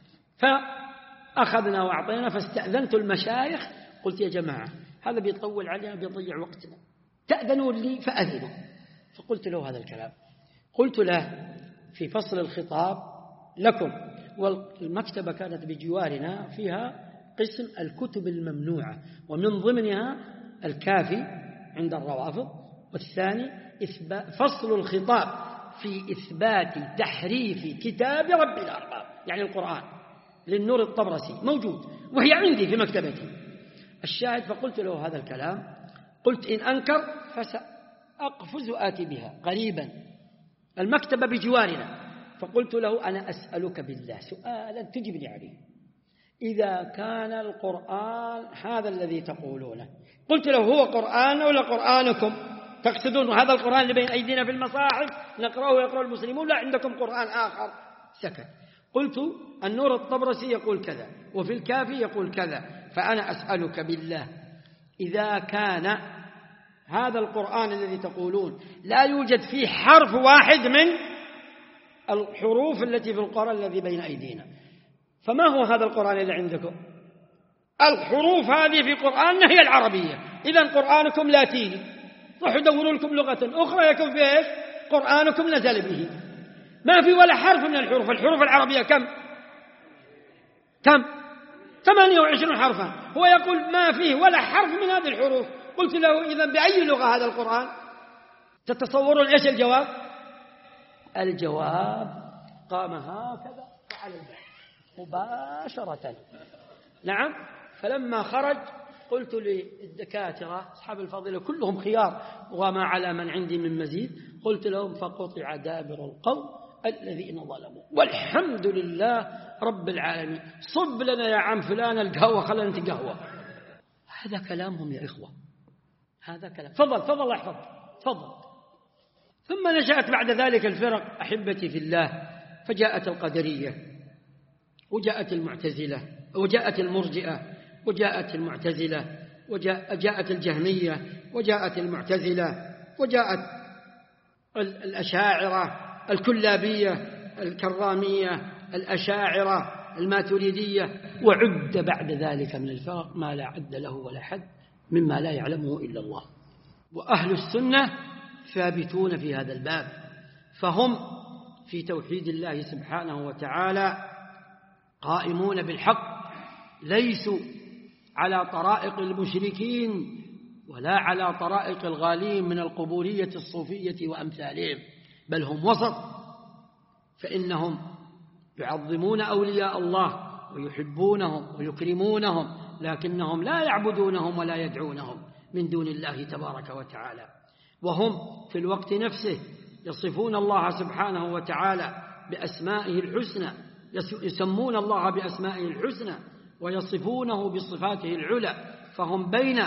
Speaker 1: فأخذنا وأعطينا. فاستأذنت المشايخ، قلت: يا جماعة هذا بيطول علينا بيضيع وقتنا، تأذنوا لي فأذنوا. فقلت له هذا الكلام، قلت له في فصل الخطاب لكم، والمكتبة كانت بجوارنا فيها قسم الكتب الممنوعة، ومن ضمنها الكافي عند الروافض. والثاني فصل الخطاب في إثبات تحريف كتاب رب الأرباب، يعني القرآن، للنور الطبرسي موجود، وهي عندي في مكتبتي. الشاهد فقلت له هذا الكلام، قلت إن أنكر فسأقفز آتي بها قريبا، المكتبة بجوارنا. فقلت له أنا أسألك بالله سؤالا تجبني عليه، إذا كان القرآن هذا الذي تقولونه، قلت له هو قرآن ولا قرآنكم؟ تقصدون هذا القرآن اللي بين أيدينا في المصاحف نقرأه ويقرأ المسلمون، لا عندكم قرآن آخر؟ سكت. قلت النور الطبرسي يقول كذا، وفي الكافي يقول كذا، فأنا أسألك بالله إذا كان هذا القرآن الذي تقولون لا يوجد فيه حرف واحد من الحروف التي في القرآن الذي بين أيدينا، فما هو هذا القرآن اللي عندكم؟ الحروف هذه في قرآننا هي العربية، إذن قرآنكم لاتيني، روحوا دوروا لكم لغة أخرى يكون فيها إيش؟ قرآنكم نزل به، ما في ولا حرف من الحروف. الحروف العربية كم؟ كم؟ ثمانية وعشرين حرفا، هو يقول ما فيه ولا حرف من هذه الحروف. قلت له إذن بأي لغة هذا القرآن؟ تتصورون إيش الجواب؟ الجواب قام هكذا وعلى البحث مباشرة. نعم. فلما خرج قلت للدكاترة أصحاب الفضيلة كلهم خيار وما على من عندي من مزيد، قلت لهم فقطع دابر القوم الذين ظلموا والحمد لله رب العالمين. صب لنا يا عم فلان القهوة، خلنا نتقهوى. هذا كلامهم يا إخوة، هذا كلام. تفضل تفضل احفظ تفضل. ثم نشأت بعد ذلك الفرق أحبتي في الله، فجاءت القدرية، وجاءت المعتزلة، وجاءت المرجئة، وجاءت المعتزلة، وجاءت الجهمية، وجاءت المعتزلة، وجاءت الأشاعرة، الكلابية، الكرامية، الأشاعرة، الماتريدية، وعد بعد ذلك من الفرق ما لا عد له ولا حد مما لا يعلمه إلا الله. وأهل السنة ثابتون في هذا الباب، فهم في توحيد الله سبحانه وتعالى قائمون بالحق، ليسوا على طرائق المشركين ولا على طرائق الغالين من القبورية الصوفية وأمثالهم، بل هم وسط، فإنهم يعظمون أولياء الله ويحبونهم ويكرمونهم، لكنهم لا يعبدونهم ولا يدعونهم من دون الله تبارك وتعالى. وهم في الوقت نفسه يصفون الله سبحانه وتعالى بأسمائه الحسنى، يسمون الله بأسمائه الحسنى ويصفونه بصفاته العلى، فهم بين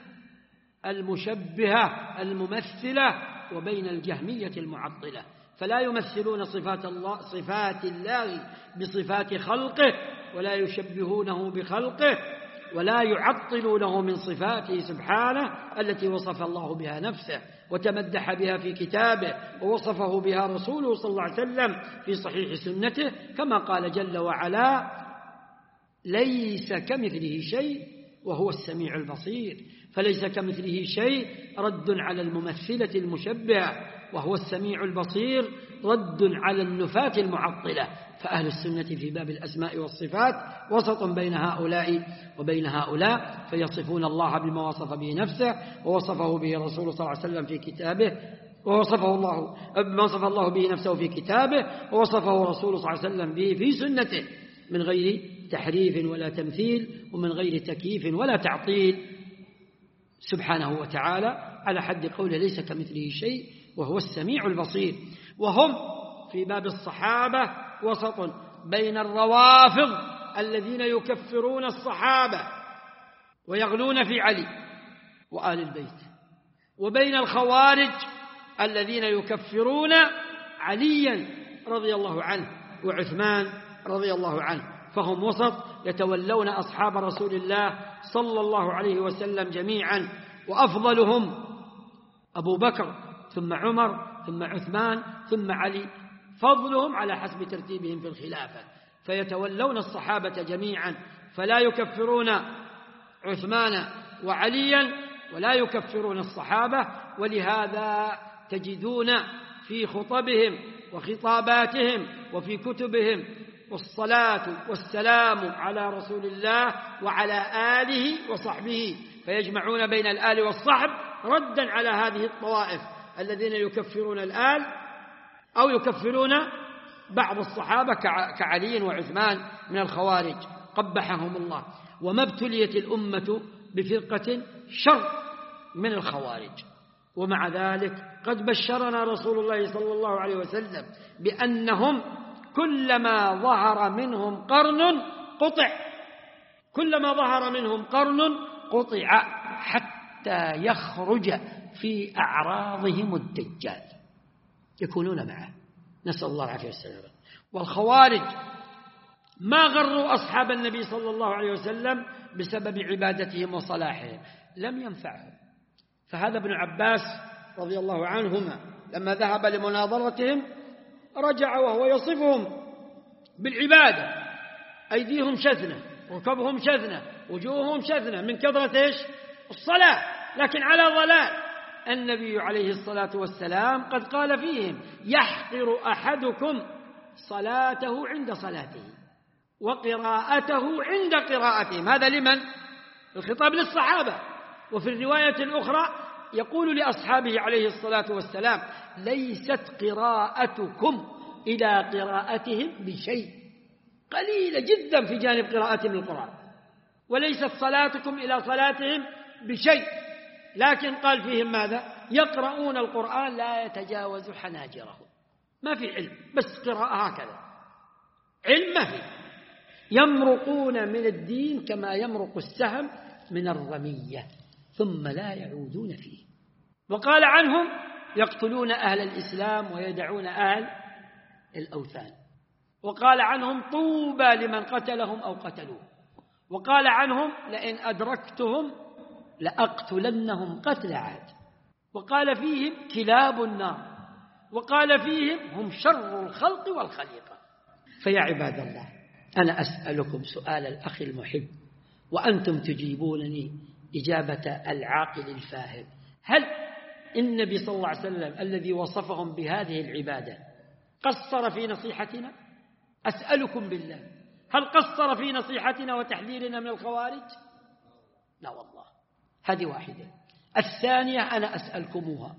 Speaker 1: المشبهة الممثلة وبين الجهمية المعطلة، فلا يمثلون صفات الله صفات الله بصفات خلقه، ولا يشبهونه بخلقه، ولا يعطلونه من صفاته سبحانه التي وصف الله بها نفسه وتمدح بها في كتابه، ووصفه بها رسوله صلى الله عليه وسلم في صحيح سنته، كما قال جل وعلا: ليس كمثله شيء وهو السميع البصير. فليس كمثله شيء رد على الممثلة المشبهة، وهو السميع البصير رد على النفاة المعطلة. فأهل السنة في باب الأسماء والصفات وسط بين هؤلاء وبين هؤلاء، فيصفون الله بما وصف به نفسه ووصفه به رسوله صلى الله عليه وسلم في كتابه، ووصفه الله بما وصف الله به نفسه في كتابه، ووصفه رسوله صلى الله عليه وسلم به في سنته، من غير تحريف ولا تمثيل، ومن غير تكييف ولا تعطيل سبحانه وتعالى، على حد قوله: ليس كمثله شيء وهو السميع البصير. وهم في باب الصحابة وسط بين الروافض الذين يكفرون الصحابة ويغلون في علي وآل البيت، وبين الخوارج الذين يكفرون عليا رضي الله عنه وعثمان رضي الله عنه. فهم وسط يتولون أصحاب رسول الله صلى الله عليه وسلم جميعا، وأفضلهم أبو بكر ثم عمر ثم عثمان ثم علي، فضلهم على حسب ترتيبهم في الخلافة، فيتولون الصحابة جميعا، فلا يكفرون عثمان وعليا ولا يكفرون الصحابة. ولهذا تجدون في خطبهم وخطاباتهم وفي كتبهم والصلاة والسلام على رسول الله وعلى آله وصحبه، فيجمعون بين الآل والصحب ردا على هذه الطوائف الذين يكفرون الآل أو يكفرون بعض الصحابة كعلي وعثمان من الخوارج قبحهم الله. وما ابتليت الأمة بفرقة شر من الخوارج، ومع ذلك قد بشرنا رسول الله صلى الله عليه وسلم بأنهم كلما ظهر منهم قرن قطع، كلما ظهر منهم قرن قطع حتى يخرج في أعراضهم الدجال، يكونون معه، نسأل الله العافية والسلامة. والخوارج ما غروا أصحاب النبي صلى الله عليه وسلم بسبب عبادتهم وصلاحهم، لم ينفعهم. فهذا ابن عباس رضي الله عنهما لما ذهب لمناظرتهم رجع وهو يصفهم بالعبادة، أيديهم شثنة، ركبهم شثنة، وجوههم شثنة من كثرة إيش؟ الصلاة، لكن على ضلال. النبي عليه الصلاة والسلام قد قال فيهم: يحقر أحدكم صلاته عند صلاته وقراءته عند قراءته. هذا لمن؟ الخطاب للصحابة. وفي الرواية الأخرى يقول لأصحابه عليه الصلاة والسلام: ليست قراءتكم إلى قراءتهم بشيء، قليلة جدا في جانب قراءتهم للقرآن، وليست صلاتكم إلى صلاتهم بشيء، لكن قال فيهم ماذا؟ يقرؤون القرآن لا يتجاوز حناجرهم. ما في علم، بس قراءة هكذا، علم ما في. يمرقون من الدين كما يمرق السهم من الرمية ثم لا يعودون فيه. وقال عنهم: يقتلون أهل الإسلام ويدعون أهل الأوثان. وقال عنهم: طوبى لمن قتلهم أو قتلوه. وقال عنهم: لئن أدركتهم لأقتلنهم قتل عاد. وقال فيهم: كلاب النار. وقال فيهم: هم شر الخلق والخليقة. فيا عباد الله، أنا أسألكم سؤال الأخ المحب وأنتم تجيبونني إجابة العاقل الفاهم: هل النبي صلى الله عليه وسلم الذي وصفهم بهذه العبادة قصر في نصيحتنا؟ أسألكم بالله، هل قصر في نصيحتنا وتحذيرنا من الخوارج؟ لا والله. هذه واحدة. الثانية أنا أسألكموها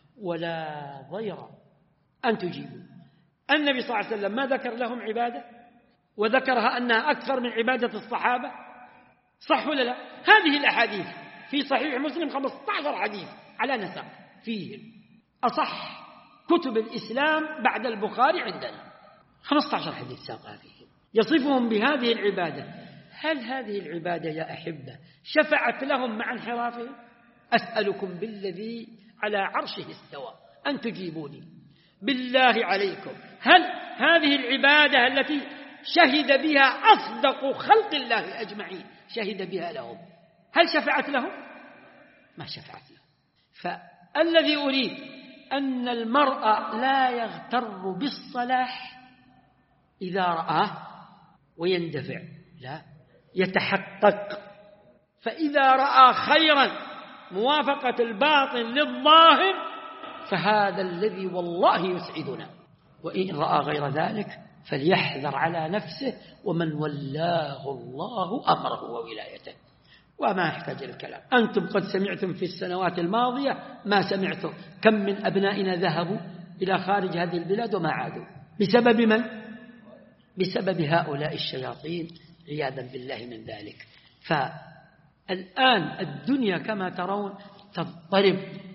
Speaker 1: ولا ضير أن تجيبوا. النبي صلى الله عليه وسلم ما ذكر لهم عبادة وذكرها أنها أكثر من عبادة الصحابة؟ صح ولا لا؟ هذه الأحاديث في صحيح مسلم خمسة عشر حديث على نسق فيهم، أصح كتب الإسلام بعد البخاري عندنا، خمسة عشر حديث ساقها فيهم يصفهم بهذه العبادة. هل هذه العبادة يا أحبة شفعت لهم مع انحرافهم؟ أسألكم بالذي على عرشه استوى أن تجيبوني بالله عليكم، هل هذه العبادة التي شهد بها أصدق خلق الله أجمعين شهد بها لهم، هل شفعت لهم؟ ما شفعت لهم. فالذي أريد أن المرء لا يغتر بالصلاح إذا رآه ويندفع، لا، يتحقق. فإذا رأى خيرا موافقة الباطن للظاهر فهذا الذي والله يسعدنا، وإن رأى غير ذلك فليحذر على نفسه ومن ولاه الله أمره وولايته. وما يحتاج الكلام، أنتم قد سمعتم في السنوات الماضية ما سمعتم، كم من أبنائنا ذهبوا إلى خارج هذه البلاد وما عادوا بسبب من؟ بسبب هؤلاء الشياطين عياذا بالله من ذلك. فالآن الدنيا كما ترون تضطرب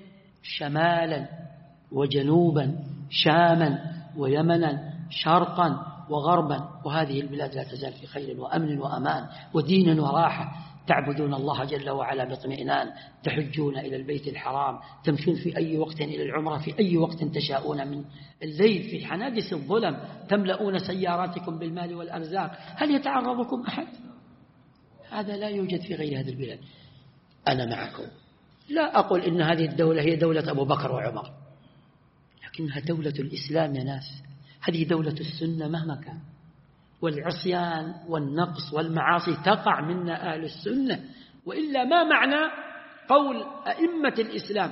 Speaker 1: شمالا وجنوبا، شاما ويمنا، شرقا وغربا، وهذه البلاد لا تزال في خير وأمن وأمان ودين وراحة. تعبدون الله جل وعلا باطمئنان، تحجون إلى البيت الحرام، تمشون في أي وقت إلى العمرة في أي وقت تشاءون من الليل في حنادس الظلم، تملؤون سياراتكم بالمال والأرزاق. هل يتعرضكم أحد؟ هذا لا يوجد في غير هذه البلاد. أنا معكم، لا أقول إن هذه الدولة هي دولة أبو بكر وعمر، لكنها دولة الإسلام يا ناس، هذه دولة السنة مهما كان. والعصيان والنقص والمعاصي تقع منا أهل السنة، وإلا ما معنى قول أئمة الإسلام: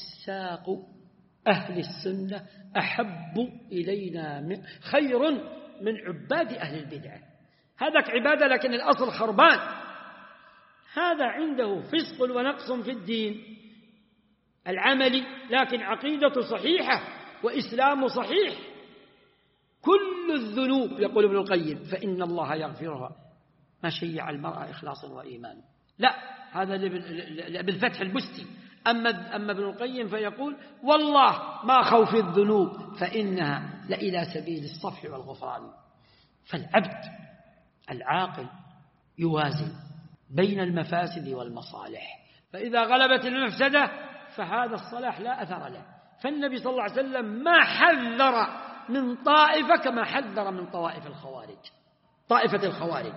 Speaker 1: فساق أهل السنة أحب إلينا خير من عباد أهل البدعة. هذاك عبادة لكن الأصل خربان، هذا عنده فسق ونقص في الدين العملي، لكن عقيدة صحيحة وإسلام صحيح. كل الذنوب يقول ابن القيم فإن الله يغفرها ما شيع المرأة إخلاص وإيمان. لا، هذا بالفتح البستي. أما, أما ابن القيم فيقول والله ما خوف الذنوب فإنها لإلى سبيل الصفح والغفران. فالعبد العاقل يوازن بين المفاسد والمصالح، فإذا غلبت المفسدة فهذا الصلاح لا أثر له. فالنبي صلى الله عليه وسلم ما حذر من طائفة كما حذر من طوائف الخوارج، طائفة الخوارج.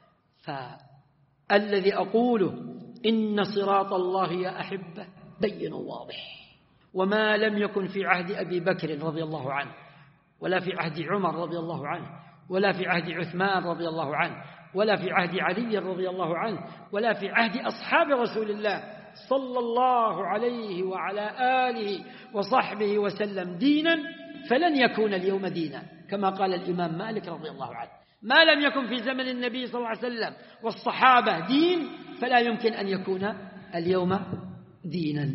Speaker 1: فالذي أقوله إن صراط الله يا أحبة بين واضح، وما لم يكن في عهد أبي بكر رضي الله عنه، ولا في عهد عمر رضي الله عنه، ولا في عهد عثمان رضي الله عنه، ولا في عهد علي رضي الله عنه، ولا في عهد أصحاب رسول الله صلى الله عليه وعلى آله وصحبه وسلم دينا، فلن يكون اليوم دينا، كما قال الإمام مالك رضي الله عنه. ما لم يكن في زمن النبي صلى الله عليه وسلم والصحابة دين فلا يمكن أن يكون اليوم دينا.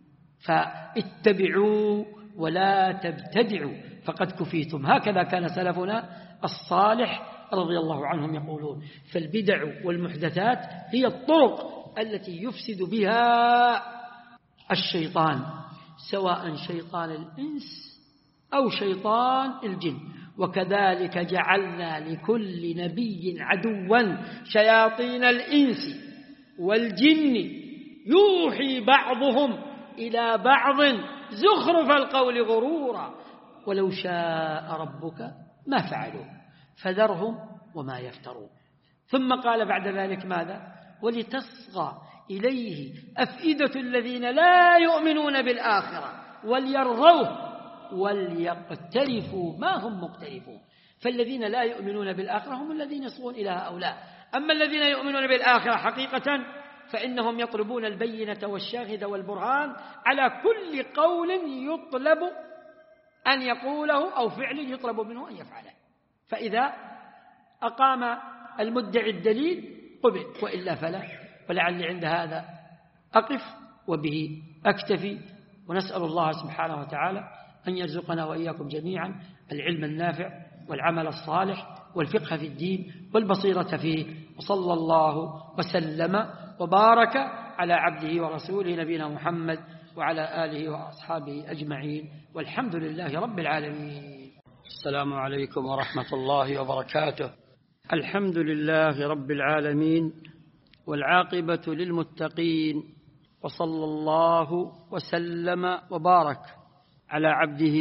Speaker 1: فاتبعوا ولا تبتدعوا فقد كفيتم. هكذا كان سلفنا الصالح رضي الله عنهم يقولون. فالبدع والمحدثات هي الطرق التي يفسد بها الشيطان، سواء شيطان الإنس أو شيطان الجن. وكذلك جعلنا لكل نبي عدوا شياطين الإنس والجن يوحي بعضهم إلى بعض زخرف القول غرورا ولو شاء ربك ما فعلوا فذرهم وما يفترون. ثم قال بعد ذلك ماذا؟ ولتصغى إليه أفئدة الذين لا يؤمنون بالآخرة وليرضوه وليقترفوا ما هم مقترفون. فالذين لا يؤمنون بالآخرة هم الذين يصغون إلى هؤلاء. أما الذين يؤمنون بالآخرة حقيقة فإنهم يطلبون البينة والشاهد والبرهان على كل قول يطلب أن يقوله أو فعل يطلب منه أن يفعله. فإذا أقام المدعي الدليل قبل، وإلا فلا. ولعلي عند هذا أقف وبه أكتفي، ونسأل الله سبحانه وتعالى أن يرزقنا وإياكم جميعا العلم النافع والعمل الصالح والفقه في الدين والبصيرة فيه. وصلى الله وسلم وبارك على عبده ورسوله نبينا محمد وعلى آله وأصحابه أجمعين، والحمد لله رب العالمين. السلام عليكم ورحمة الله وبركاته. الحمد لله رب العالمين والعاقبة للمتقين، وصلى الله وسلم وبارك على عبده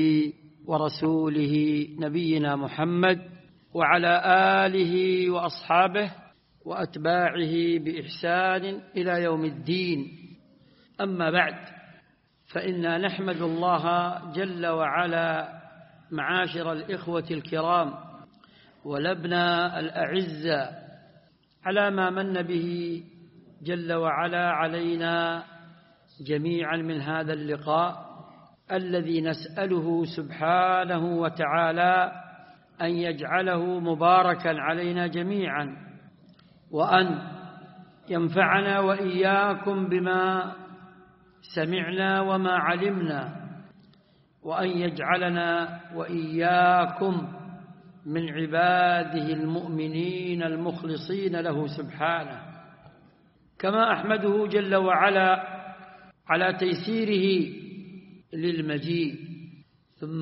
Speaker 1: ورسوله نبينا محمد وعلى آله وأصحابه وأتباعه بإحسان إلى يوم الدين. أما بعد، فإنا نحمد الله جل وعلا معاشر الإخوة الكرام والأبناء الأعزاء على ما من به جل وعلا علينا جميعا من هذا اللقاء الذي نسأله سبحانه وتعالى أن يجعله مباركا علينا جميعا، وأن ينفعنا وإياكم بما سمعنا وما علمنا، وأن يجعلنا وإياكم من عباده المؤمنين المخلصين له سبحانه. كما أحمده جل وعلا على تيسيره للمجيء. ثم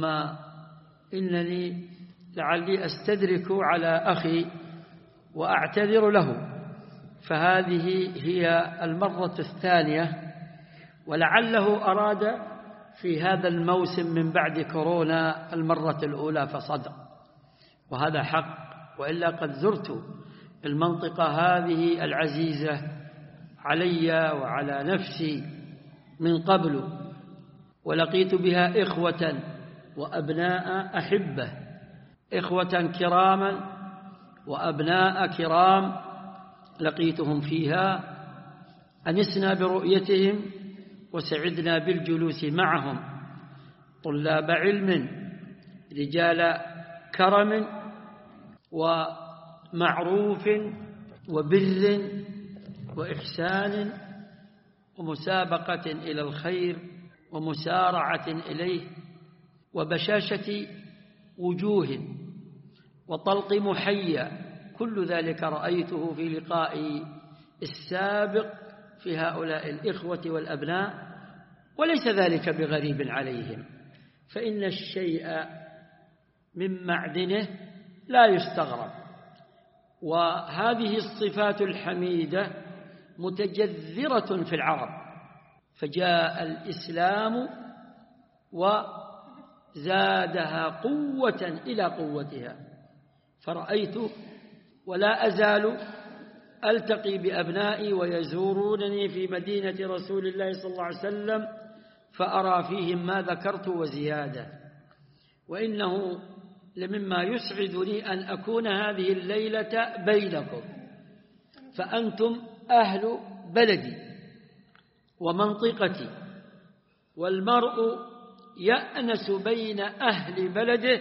Speaker 1: إنني لعلي أستدرك على أخي وأعتذر له، فهذه هي المرة الثانية، ولعله أراد في هذا الموسم من بعد كورونا المرة الأولى فصدق، وهذا حق، وإلا قد زرت المنطقة هذه العزيزة علي وعلى نفسي من قبل، ولقيت بها إخوة وأبناء أحبة، إخوة كراما وأبناء كرام لقيتهم فيها، أنسنا برؤيتهم وسعدنا بالجلوس معهم، طلاب علم رجال كرم ومعروف وبر وإحسان ومسابقة إلى الخير ومسارعة إليه وبشاشة وجوه وطلق محيا، كل ذلك رأيته في لقائي السابق في هؤلاء الإخوة والأبناء، وليس ذلك بغريب عليهم، فإن الشيء من معدنه لا يستغرب. وهذه الصفات الحميدة متجذرة في العرب، فجاء الإسلام وزادها قوة إلى قوتها. فرأيت ولا أزال ألتقي بأبنائي ويزورونني في مدينة رسول الله صلى الله عليه وسلم، فأرى فيهم ما ذكرت وزيادة. وإنه لمما يسعدني أن أكون هذه الليلة بينكم، فأنتم أهل بلدي ومنطقتي، والمرء يأنس بين أهل بلده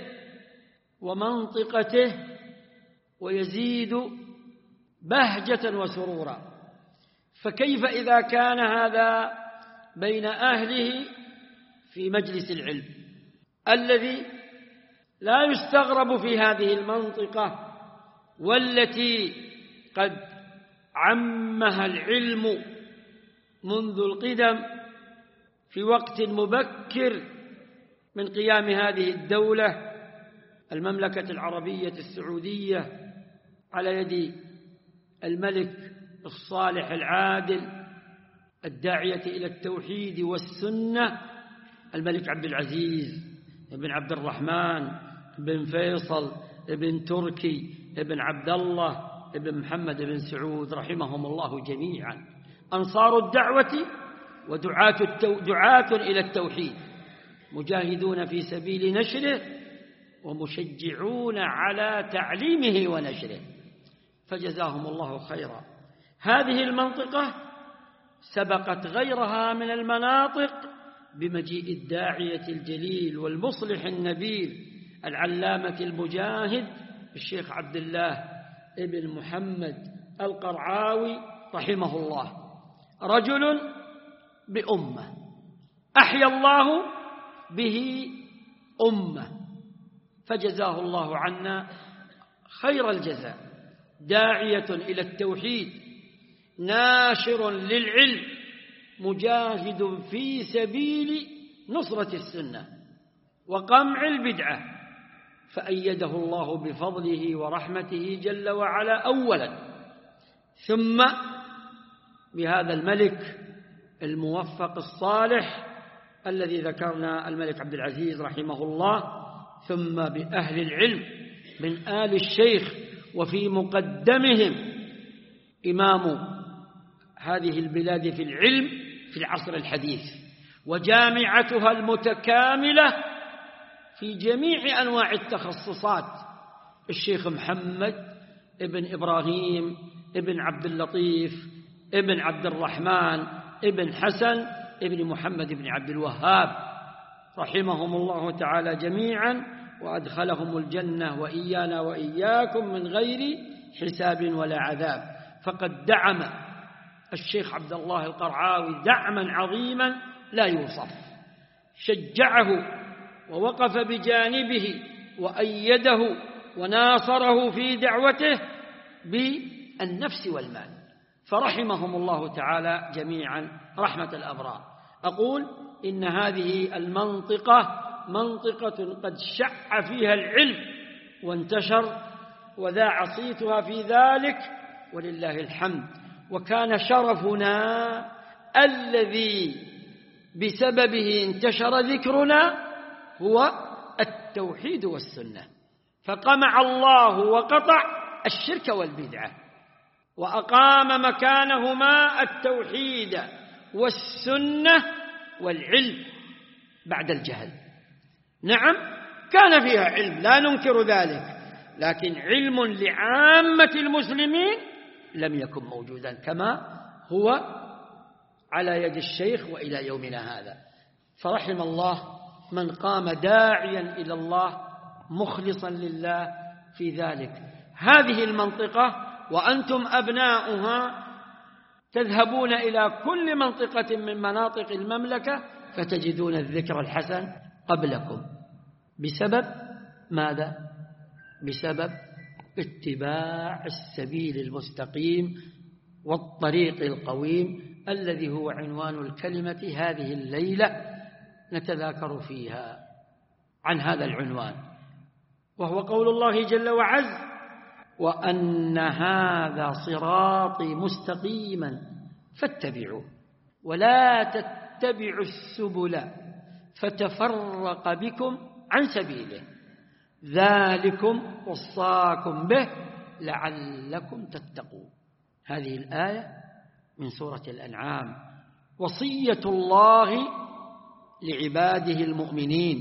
Speaker 1: ومنطقته ويزيد بهجة وسرورا. فكيف إذا كان هذا بين أهله في مجلس العلم الذي لا يستغرب في هذه المنطقة، والتي قد عمها العلم منذ القدم في وقت مبكر من قيام هذه الدولة المملكة العربية السعودية على يد الملك الصالح العادل الداعية إلى التوحيد والسنة، الملك عبد العزيز ابن عبد الرحمن ابن فيصل ابن تركي ابن عبد الله ابن محمد بن سعود رحمهم الله جميعا، أنصار الدعوة ودعاة التو... دعاة إلى التوحيد، مجاهدون في سبيل نشره ومشجعون على تعليمه ونشره، فجزاهم الله خيرا. هذه المنطقة سبقت غيرها من المناطق بمجيء الداعية الجليل والمصلح النبيل العلامة المجاهد الشيخ عبد الله ابن محمد القرعاوي رحمه الله، رجل بأمة أحيا الله به أمة، فجزاه الله عنا خير الجزاء، داعية إلى التوحيد، ناشر للعلم، مجاهد في سبيل نصرة السنة وقمع البدعة، فأيده الله بفضله ورحمته جل وعلا أولا، ثم بهذا الملك الموفق الصالح الذي ذكرنا الملك عبد العزيز رحمه الله، ثم بأهل العلم من آل الشيخ، وفي مقدمهم إمام هذه البلاد في العلم في العصر الحديث، وجامعتها المتكاملة في جميع أنواع التخصصات، الشيخ محمد ابن إبراهيم ابن عبد اللطيف ابن عبد الرحمن ابن حسن ابن محمد ابن عبد الوهاب رحمهم الله تعالى جميعا، وأدخلهم الجنة وإيانا وإياكم من غير حساب ولا عذاب. فقد دعم الشيخ عبد الله القرعاوي دعما عظيما لا يوصف، شجعه ووقف بجانبه وأيده وناصره في دعوته بالنفس والمال، فرحمهم الله تعالى جميعا رحمة الأبرار. أقول إن هذه المنطقة منطقة قد شع فيها العلم وانتشر وذاع صيتها في ذلك ولله الحمد. وكان شرفنا الذي بسببه انتشر ذكرنا هو التوحيد والسنة، فقمع الله وقطع الشرك والبدعة، وأقام مكانهما التوحيد والسنة والعلم بعد الجهل. نعم كان فيها علم لا ننكر ذلك، لكن علم لعامة المسلمين لم يكن موجودا كما هو على يد الشيخ وإلى يومنا هذا. فرحم الله من قام داعيا إلى الله مخلصا لله في ذلك، هذه المنطقة وأنتم أبناؤها تذهبون إلى كل منطقة من مناطق المملكة فتجدون الذكر الحسن قبلكم بسبب ماذا؟ بسبب اتباع السبيل المستقيم والطريق القويم الذي هو عنوان الكلمة هذه الليلة نتذاكر فيها عن هذا العنوان، وهو قول الله جل وعز: وأن هذا صراطي مستقيما فاتبعوه ولا تتبعوا السبل فتفرق بكم عن سبيله ذلكم وصاكم به لعلكم تتقون. هذه الآية من سورة الأنعام، وصية الله لعباده المؤمنين،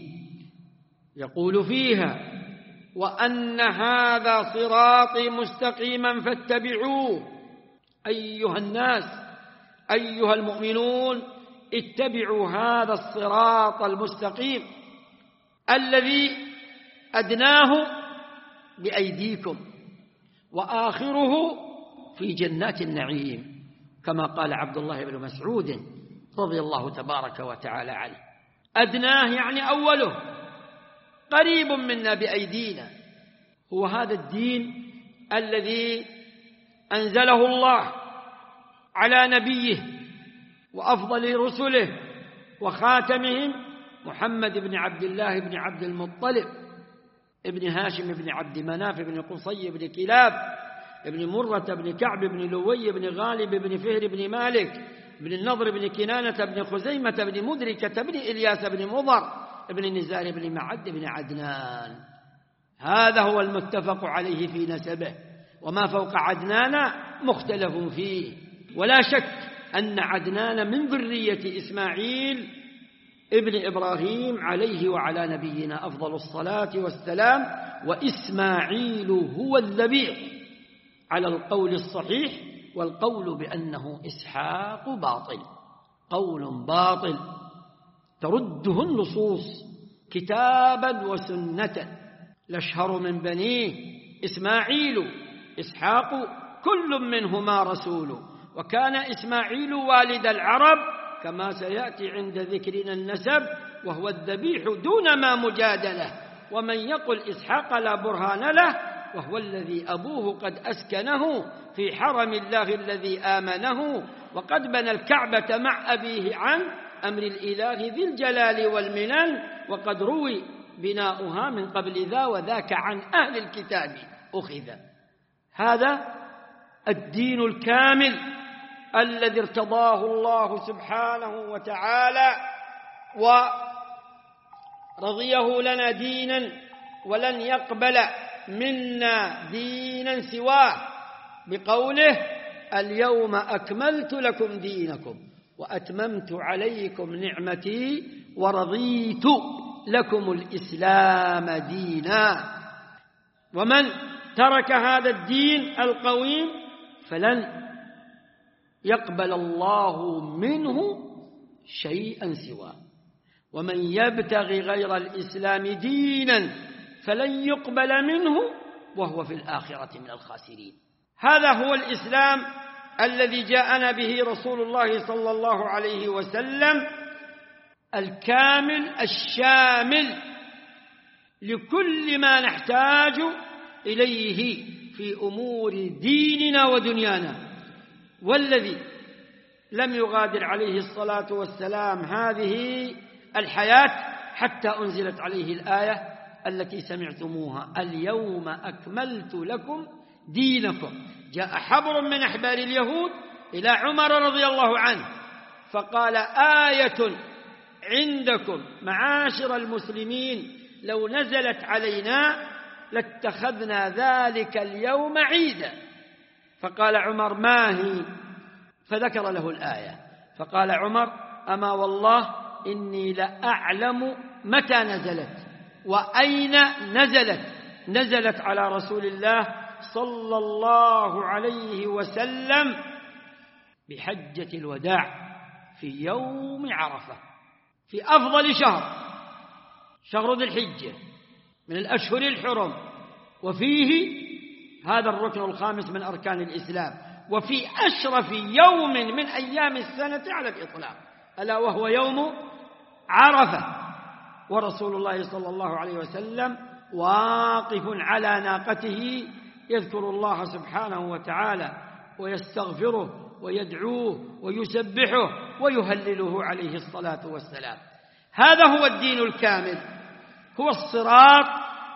Speaker 1: يقول فيها: وأن هذا صراطي مستقيما فاتبعوه. أيها الناس، أيها المؤمنون، اتبعوا هذا الصراط المستقيم الذي أدناه بأيديكم وآخره في جنات النعيم، كما قال عبد الله بن مسعود رضي الله تبارك وتعالى عنه. أدناه يعني أوله، قريب منا بأيدينا، هو هذا الدين الذي أنزله الله على نبيه وأفضل رسله وخاتمهم محمد بن عبد الله بن عبد المطلب ابن هاشم بن عبد مناف بن قصي بن كلاب ابن مرة بن كعب بن لوي بن غالب بن فهر بن مالك بن النضر بن كنانة بن خزيمة بن مدركة بن إلياس بن مضر ابن نزار بن معد بن عدنان. هذا هو المتفق عليه في نسبه، وما فوق عدنان مختلف فيه، ولا شك أن عدنان من ذرية إسماعيل ابن إبراهيم عليه وعلى نبينا أفضل الصلاة والسلام، وإسماعيل هو الذبيح على القول الصحيح، والقول بأنه إسحاق باطل، قول باطل ترده النصوص كتابا وسنة. الأشهر من بنيه إسماعيل، إسحاق كل منهما رسول، وكان إسماعيل والد العرب كما سيأتي عند ذكرنا النسب، وهو الذبيح دون ما مجادلة. ومن يقل إسحاق لا برهان له، وهو الذي أبوه قد أسكنه في حرم الله الذي آمنه، وقد بنى الكعبة مع أبيه عن أمر الإله ذي الجلال والمنن، وقد روي بناؤها من قبل ذا وذاك عن أهل الكتاب أخذ. هذا الدين الكامل الذي ارتضاه الله سبحانه وتعالى ورضيه لنا دينا، ولن يقبل منا دينا سواه، بقوله: اليوم أكملت لكم دينكم وأتممت عليكم نعمتي ورضيت لكم الإسلام دينا. ومن ترك هذا الدين القويم فلن يقبل الله منه شيئا سواه، ومن يبتغي غير الإسلام دينا فلن يقبل منه وهو في الآخرة من الخاسرين. هذا هو الإسلام الذي جاءنا به رسول الله صلى الله عليه وسلم، الكامل الشامل لكل ما نحتاج إليه في أمور ديننا ودنيانا، والذي لم يغادر عليه الصلاة والسلام هذه الحياة حتى أنزلت عليه الآية التي سمعتموها: اليوم أكملت لكم دينكم. جاء حبر من أحبار اليهود إلى عمر رضي الله عنه فقال: آية عندكم معاشر المسلمين لو نزلت علينا لاتخذنا ذلك اليوم عيدا. فقال عمر: ما هي؟ فذكر له الآية، فقال عمر: أما والله إني لأعلم متى نزلت وأين نزلت. نزلت على رسول الله صلى الله عليه وسلم بحجة الوداع في يوم عرفة، في أفضل شهر، شهر ذي الحجة من الأشهر الحرم، وفيه هذا الركن الخامس من أركان الإسلام، وفي أشرف يوم من أيام السنة على الإطلاق، ألا وهو يوم عرفة، ورسول الله صلى الله عليه وسلم واقف على ناقته يذكر الله سبحانه وتعالى ويستغفره ويدعوه ويسبحه ويهلله عليه الصلاة والسلام. هذا هو الدين الكامل، هو الصراط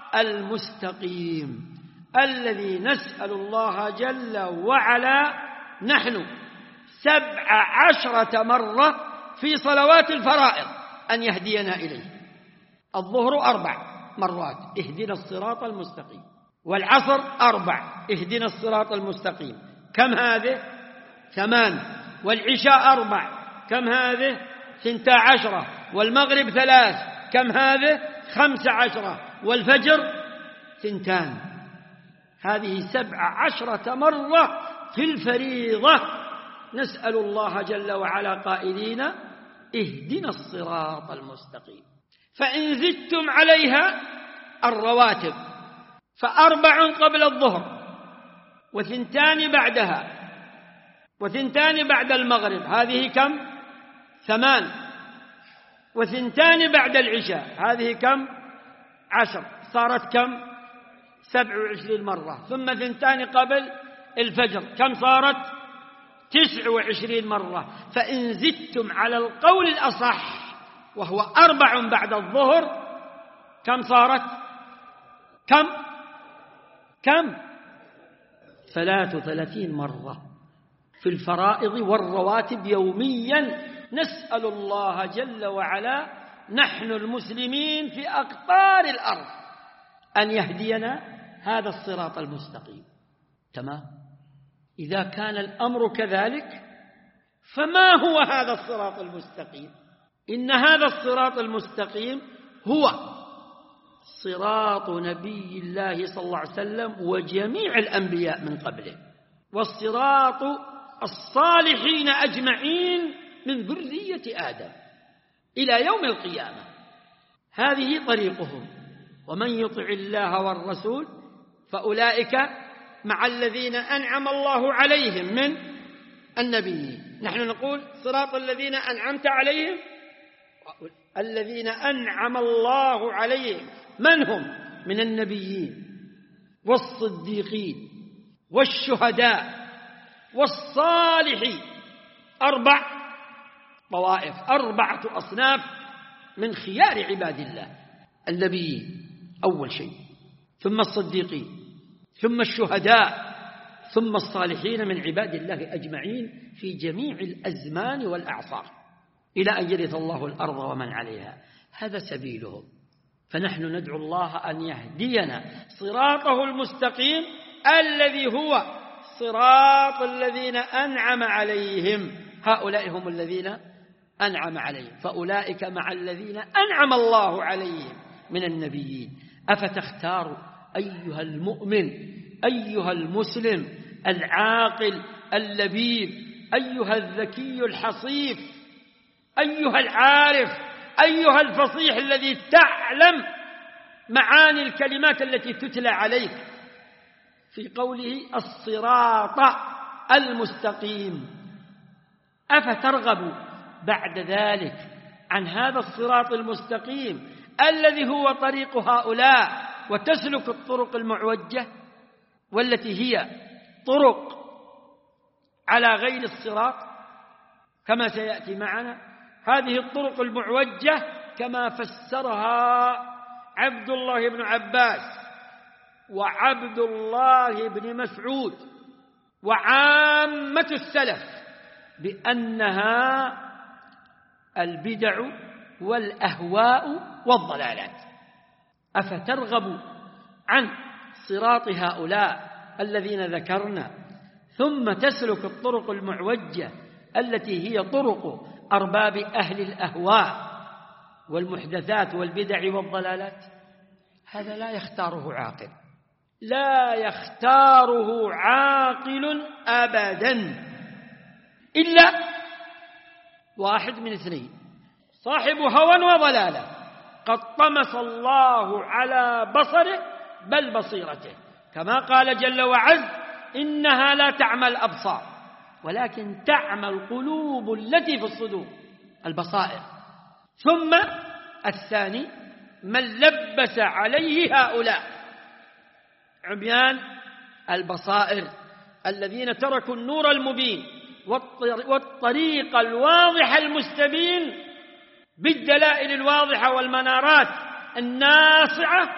Speaker 1: المستقيم الذي نسأل الله جل وعلا نحن سبع عشرة مرة في صلوات الفرائض أن يهدينا إليه. الظهر أربع مرات اهدنا الصراط المستقيم، والعصر أربع اهدنا الصراط المستقيم، كم هذه؟ ثمان. والعشاء أربع، كم هذه؟ ثنتا عشرة. والمغرب ثلاث، كم هذه؟ خمس عشرة. والفجر ثنتان. هذه سبع عشرة مرة في الفريضة نسأل الله جل وعلا قائلين اهدنا الصراط المستقيم. فإن زدتم عليها الرواتب فأربع قبل الظهر، وثنتان بعدها، وثنتان بعد المغرب، هذه كم؟ ثمان. وثنتان بعد العشاء، هذه كم؟ عشر. صارت كم؟ سبع وعشرين مرة. ثم ثنتان قبل الفجر، كم صارت؟ تسع وعشرين مرة. فإن زدتم على القول الأصح وهو أربع بعد الظهر، كم صارت؟ كم؟ كم؟ ثلاث وثلاثين مرة في الفرائض والرواتب يوميا. نسأل الله جل وعلا نحن المسلمين في أقطار الأرض أن يهدينا هذا الصراط المستقيم. تمام؟ إذا كان الأمر كذلك فما هو هذا الصراط المستقيم؟ إن هذا الصراط المستقيم هو صراط نبي الله صلى الله عليه وسلم وجميع الأنبياء من قبله، والصراط الصالحين أجمعين من ذرية آدم إلى يوم القيامة. هذه طريقهم. ومن يطع الله والرسول فأولئك مع الذين أنعم الله عليهم من النبيين. نحن نقول صراط الذين أنعمت عليهم، الذين أنعم الله عليهم من هم؟ من النبيين والصديقين والشهداء والصالحين. أربع طوائف، أربعة أصناف من خيار عباد الله: النبيين أول شيء، ثم الصديقين، ثم الشهداء، ثم الصالحين من عباد الله أجمعين في جميع الأزمان والأعصار إلى أن يرث الله الأرض ومن عليها. هذا سبيلهم. فنحن ندعو الله أن يهدينا صراطه المستقيم الذي هو صراط الذين أنعم عليهم. هؤلاء هم الذين أنعم عليهم، فأولئك مع الذين أنعم الله عليهم من النبيين. أفتختار أيها المؤمن، أيها المسلم العاقل اللبيب، أيها الذكي الحصيف، أيها العارف، أيها الفصيح الذي تعلم معاني الكلمات التي تتلى عليك في قوله الصراط المستقيم، أفترغب بعد ذلك عن هذا الصراط المستقيم الذي هو طريق هؤلاء وتسلك الطرق المعوجة والتي هي طرق على غير الصراط كما سيأتي معنا؟ هذه الطرق المعوجة كما فسرها عبد الله بن عباس وعبد الله بن مسعود وعامة السلف بأنها البدع والأهواء والضلالات. أفترغب عن صراط هؤلاء الذين ذكرنا ثم تسلك الطرق المعوجة التي هي طرق أرباب أهل الأهواء والمحدثات والبدع والضلالات؟ هذا لا يختاره عاقل، لا يختاره عاقل أبدا، إلا واحد من اثنين: صاحب هوى وضلالة قد طمس الله على بصره بل بصيرته، كما قال جل وعز: إنها لا تعمى الأبصار ولكن تعمى القلوب التي في الصدور، البصائر. ثم الثاني: من لبس عليه هؤلاء عميان البصائر الذين تركوا النور المبين والطريق الواضح المستبين بالدلائل الواضحة والمنارات الناصعة،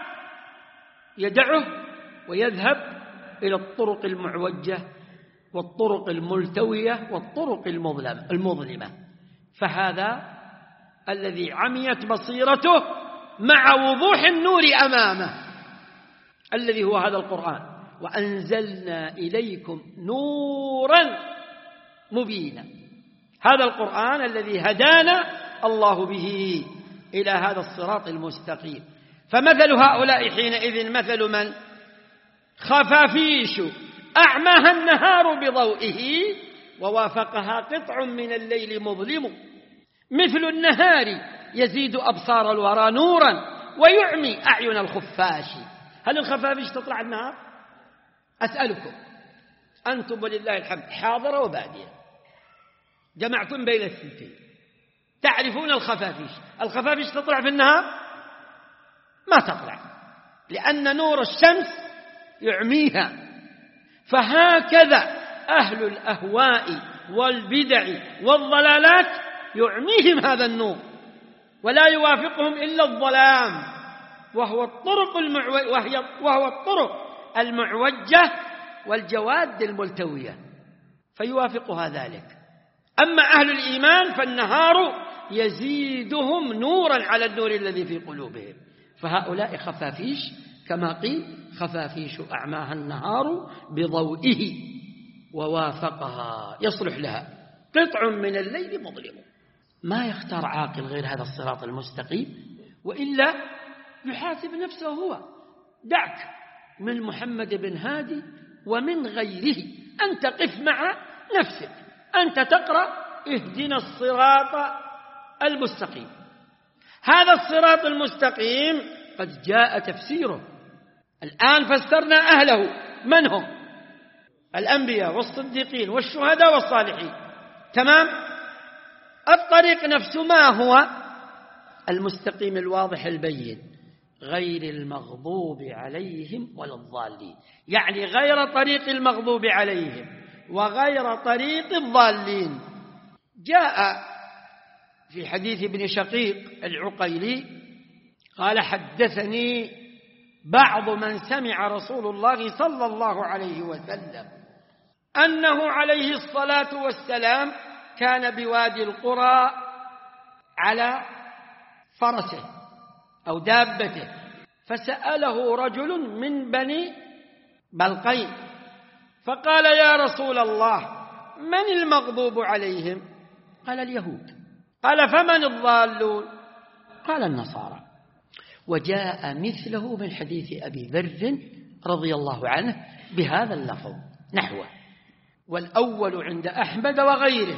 Speaker 1: يدعه ويذهب إلى الطرق المعوجة والطرق الملتوية والطرق المظلمة. فهذا الذي عميت بصيرته مع وضوح النور أمامه الذي هو هذا القرآن: وأنزلنا إليكم نورا مبينا. هذا القرآن الذي هدانا الله به إلى هذا الصراط المستقيم. فمثل هؤلاء حينئذ مثل من؟ خفافيش أعماها النهار بضوئه ووافقها قطع من الليل مظلم، مثل النهار يزيد أبصار الورى نورا ويعمي أعين الخفاش. هل الخفافيش تطلع النهار؟ أسألكم أنتم ولله الحمد حاضرة وبادية، جمعتم بين الثنتين، تعرفون الخفافيش. الخفافيش تطلع في النهار؟ ما تطلع، لأن نور الشمس يعميها. فهكذا أهل الأهواء والبدع والضلالات يعميهم هذا النور ولا يوافقهم إلا الظلام، وهو الطرق المعو... وهي... وهو الطرق المعوجة والجواد الملتوية، فيوافقها ذلك. أما أهل الإيمان فالنهار يزيدهم نورا على النور الذي في قلوبهم. فهؤلاء خفافيش كما قيل: خفافيش أعماها النهار بضوئه ووافقها، يصلح لها قطع من الليل مظلم. ما يختار عاقل غير هذا الصراط المستقيم، وإلا يحاسب نفسه هو. دعك من محمد بن هادي ومن غيره، أنت قف مع نفسك، أنت تقرأ: اهدنا الصراط المستقيم. هذا الصراط المستقيم قد جاء تفسيره، الآن فسرنا أهله، من هم؟ الأنبياء والصديقين والشهداء والصالحين. تمام؟ الطريق نفسه ما هو؟ المستقيم الواضح البين، غير المغضوب عليهم ولا الضالين، يعني غير طريق المغضوب عليهم وغير طريق الضالين. جاء في حديث ابن شقيق العقيلي قال: حدثني بعض من سمع رسول الله صلى الله عليه وسلم أنه عليه الصلاة والسلام كان بوادي القرى على فرسه أو دابته، فسأله رجل من بني بلقين فقال: يا رسول الله، من المغضوب عليهم؟ قال: اليهود. قال: فمن الضالون؟ قال: النصارى. وجاء مثله من حديث أبي ذر رضي الله عنه بهذا اللفظ نحوه: والأول عند أحمد وغيره،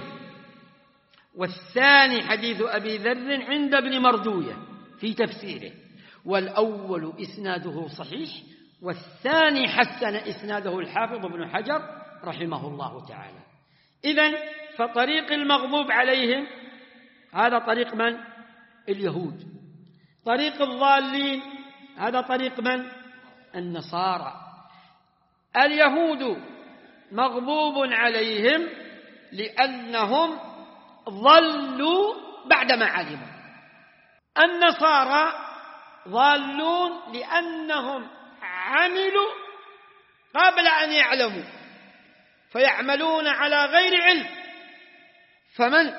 Speaker 1: والثاني حديث أبي ذر عند ابن مردوية في تفسيره، والأول إسناده صحيح، والثاني حسن إسناده الحافظ ابن حجر رحمه الله تعالى. إذن فطريق المغضوب عليهم هذا طريق من؟ اليهود. طريق الضالين هذا طريق من؟ النصارى. اليهود مغضوب عليهم لأنهم ضلوا بعدما علموا، النصارى ضالون لأنهم عملوا قبل أن يعلموا فيعملون على غير علم. فمن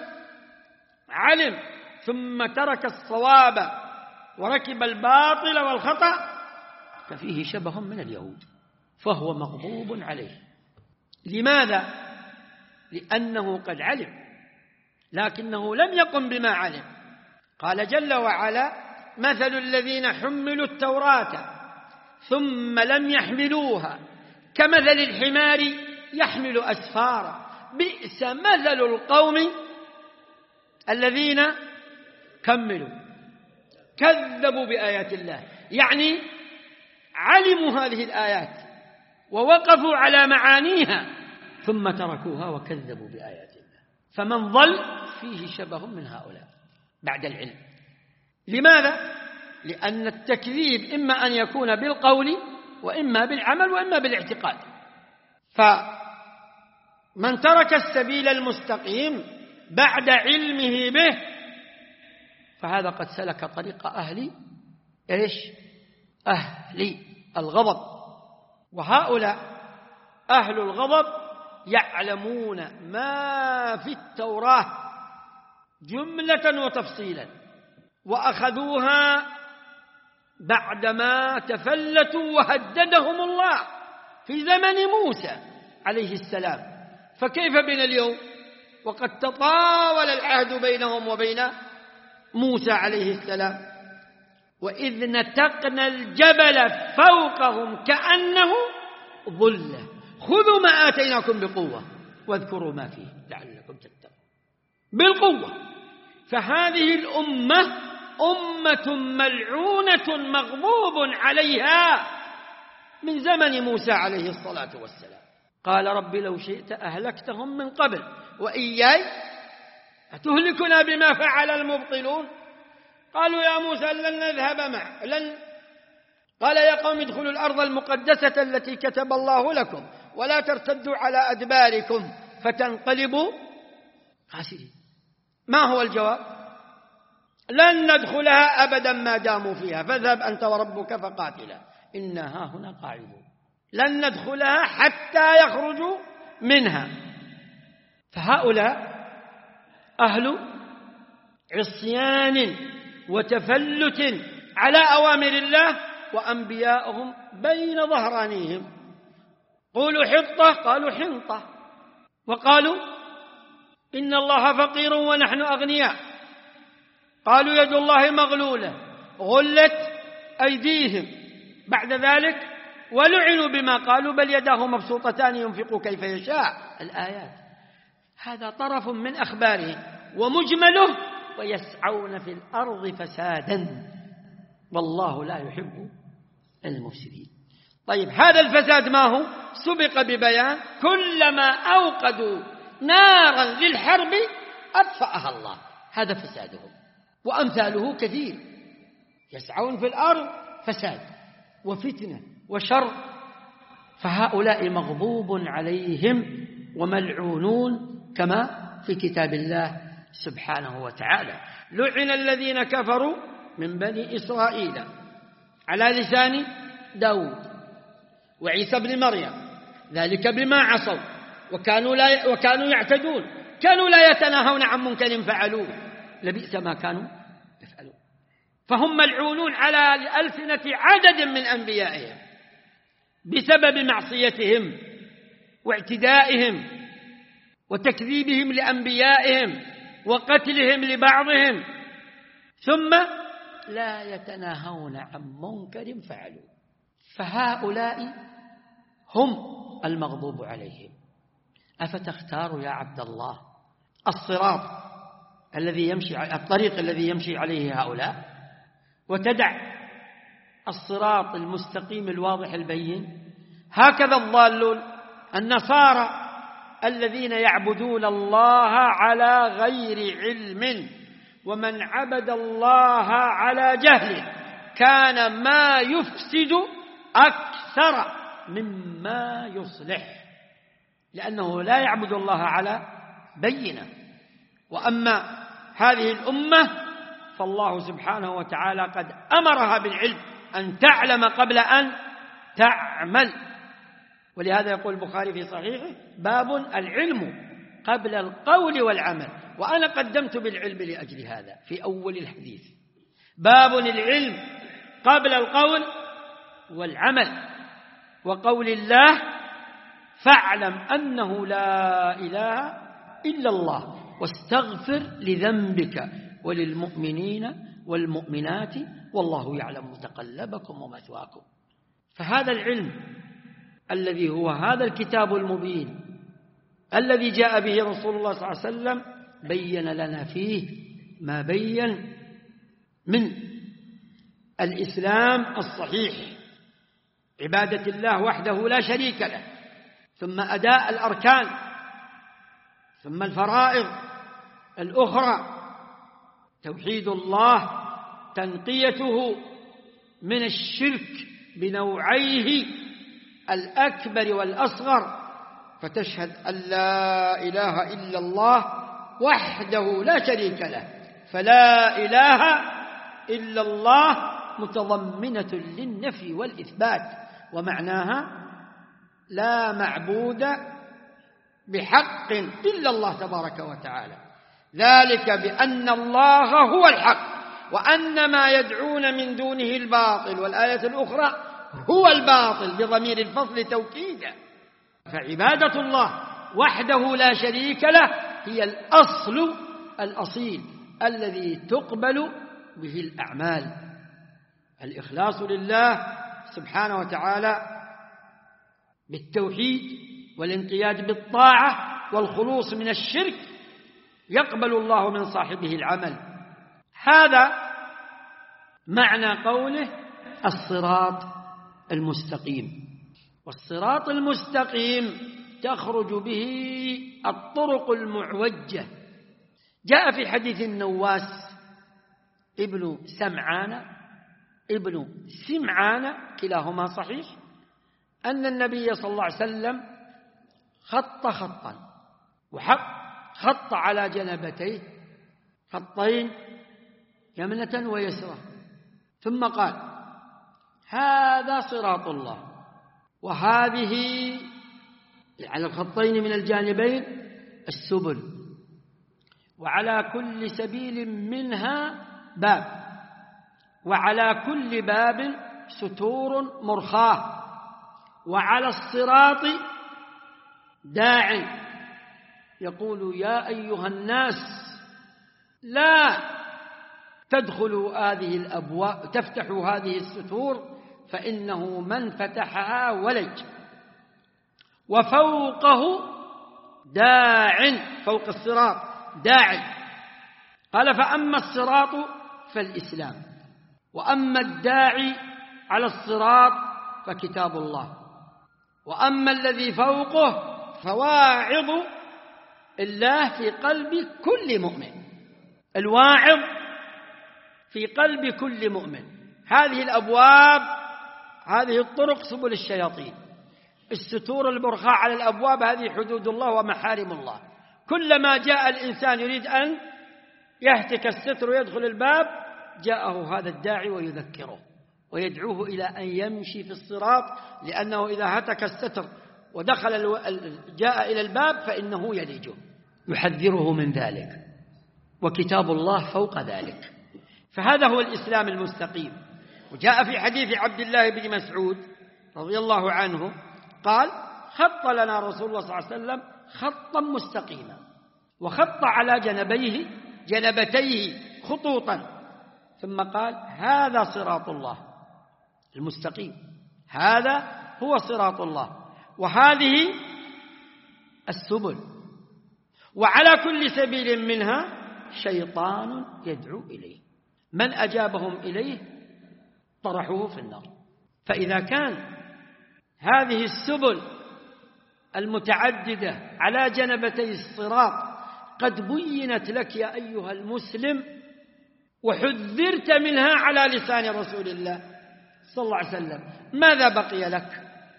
Speaker 1: علم ثم ترك الصواب وركب الباطل والخطأ ففيه شبه من اليهود، فهو مغضوب عليه. لماذا؟ لأنه قد علم لكنه لم يقم بما علم. قال جل وعلا: مثل الذين حملوا التوراة ثم لم يحملوها كمثل الحمار يحمل أسفارا بئس مثل القوم الذين كملوا كذبوا بآيات الله. يعني علموا هذه الآيات ووقفوا على معانيها ثم تركوها وكذبوا بآيات الله. فمن ضل فيه شبه من هؤلاء بعد العلم. لماذا؟ لأن التكذيب إما أن يكون بالقول وإما بالعمل وإما بالاعتقاد. فمن ترك السبيل المستقيم بعد علمه به فهذا قد سلك طريق أهل إيش؟ أهل الغضب. وهؤلاء أهل الغضب يعلمون ما في التوراة جملة وتفصيلا، وأخذوها بعدما تفلتوا وهددهم الله في زمن موسى عليه السلام. فكيف بنا اليوم وقد تطاول العهد بينهم وبين موسى عليه السلام؟ وإذ نتقنا الجبل فوقهم كأنه ظلة خذوا ما آتيناكم بقوة واذكروا ما فيه لعلكم تتقون. بالقوة. فهذه الأمة أمة ملعونة مغضوب عليها من زمن موسى عليه الصلاة والسلام. قال رب لو شئت أهلكتهم من قبل وإياي أتهلكنا بما فعل المبطلون؟ قالوا يا موسى لن نذهب معك لن قال يا قوم ادخلوا الأرض المقدسة التي كتب الله لكم ولا ترتدوا على أدباركم فتنقلبوا خاسرين. ما هو الجواب؟ لن ندخلها أبدا ما داموا فيها فاذهب أنت وربك فقاتلا إنا هاهنا قاعدون. لن ندخلها حتى يخرجوا منها. فهؤلاء أهل عصيان وتفلت على أوامر الله وأنبياؤهم بين ظهرانيهم. قولوا حطة قالوا حنطة، وقالوا إن الله فقير ونحن أغنياء، قالوا يد الله مغلولة غلت أيديهم بعد ذلك ولعنوا بما قالوا بل يداه مبسوطتان ينفق كيف يشاء الآيات. هذا طرف من أخبارهم ومجمله ويسعون في الأرض فسادا والله لا يحب المفسدين. طيب هذا الفساد ما هو؟ سبق ببيان كلما أوقدوا نارا للحرب أطفأها الله. هذا فسادهم وأمثاله كثير. يسعون في الأرض فساد وفتنة وشر. فهؤلاء مغضوب عليهم وملعونون كما في كتاب الله سبحانه وتعالى. لعن الذين كفروا من بني إسرائيل على لسان داود وعيسى بن مريم ذلك بما عصوا وكانوا, لا وكانوا يعتدون كانوا لا يتناهون عن منكر فعلوه لبئس ما كانوا يفعلون. فهم ملعونون على ألسنة عدد من أنبيائهم بسبب معصيتهم واعتدائهم وتكذيبهم لأنبيائهم وقتلهم لبعضهم، ثم لا يتناهون عن منكر فعلوه. فهؤلاء هم المغضوب عليهم. أفتختار يا عبد الله الصراط الذي يمشي الطريق الذي يمشي عليه هؤلاء وتدع الصراط المستقيم الواضح البين؟ هكذا الضالون النصارى الذين يعبدون الله على غير علم، ومن عبد الله على جهل كان ما يفسد أكثر مما يصلح، لأنه لا يعبد الله على بينة. وأما هذه الأمة فالله سبحانه وتعالى قد أمرها بالعلم أن تعلم قبل أن تعمل. ولهذا يقول البخاري في صحيحه باب العلم قبل القول والعمل، وأنا قدمت بالعلم لأجل هذا في أول الحديث. باب العلم قبل القول والعمل، وقول الله فاعلم أنه لا إله إلا الله واستغفر لذنبك وللمؤمنين والمؤمنات والله يعلم متقلبكم ومثواكم. فهذا العلم الذي هو هذا الكتاب المبين الذي جاء به رسول الله صلى الله عليه وسلم بين لنا فيه ما بين من الإسلام الصحيح عبادة الله وحده لا شريك له، ثم أداء الأركان، ثم الفرائض الأخرى، توحيد الله، تنقيته من الشرك بنوعيه الأكبر والأصغر، فتشهد أن لا إله إلا الله وحده لا شريك له، فلا إله إلا الله متضمنة للنفي والإثبات، ومعناها لا معبود بحق إلا الله تبارك وتعالى، ذلك بأن الله هو الحق وأن ما يدعون من دونه الباطل، والآية الأخرى هو الباطل بضمير الفصل توكيدا. فعبادة الله وحده لا شريك له هي الأصل الأصيل الذي تقبل به الأعمال، الإخلاص لله سبحانه وتعالى بالتوحيد والانقياد بالطاعة والخلوص من الشرك، يقبل الله من صاحبه العمل. هذا معنى قوله الصراط المستقيم. والصراط المستقيم تخرج به الطرق المعوجة. جاء في حديث النواس ابن سمعان ابن سمعان كلاهما صحيح أن النبي صلى الله عليه وسلم خط خطا وحق خط على جنبتيه خطين يمنة ويسرى، ثم قال هذا صراط الله، وهذه على الخطين من الجانبين السبل، وعلى كل سبيل منها باب، وعلى كل باب ستور مرخاة، وعلى الصراط داع يقول يا أيها الناس لا تدخلوا هذه الأبواب تفتحوا هذه الستور فإنه من فتحها ولج، وفوقه داع، فوق الصراط داع. قال فأما الصراط فالإسلام، وأما الداعي على الصراط فكتاب الله، وأما الذي فوقه فواعظ الله في قلب كل مؤمن، الواعظ في قلب كل مؤمن. هذه الأبواب هذه الطرق سبل الشياطين، الستور المرخاة على الأبواب هذه حدود الله ومحارم الله. كلما جاء الإنسان يريد أن يهتك الستر ويدخل الباب جاءه هذا الداعي ويذكره ويدعوه إلى أن يمشي في الصراط، لأنه إذا هتك الستر ودخل الو... جاء إلى الباب فإنه يلجه، يحذره من ذلك، وكتاب الله فوق ذلك. فهذا هو الإسلام المستقيم. وجاء في حديث عبد الله بن مسعود رضي الله عنه قال خط لنا رسول الله صلى الله عليه وسلم خطا مستقيما، وخط على جنبيه جنبتيه خطوطا، ثم قال هذا صراط الله المستقيم، هذا هو صراط الله، وهذه السبل، وعلى كل سبيل منها شيطان يدعو إليه، من أجابهم إليه طرحوه في النار. فإذا كان هذه السبل المتعددة على جنبتي الصراط قد بينت لك يا أيها المسلم وحذرت منها على لسان رسول الله صلى الله عليه وسلم، ماذا بقي لك؟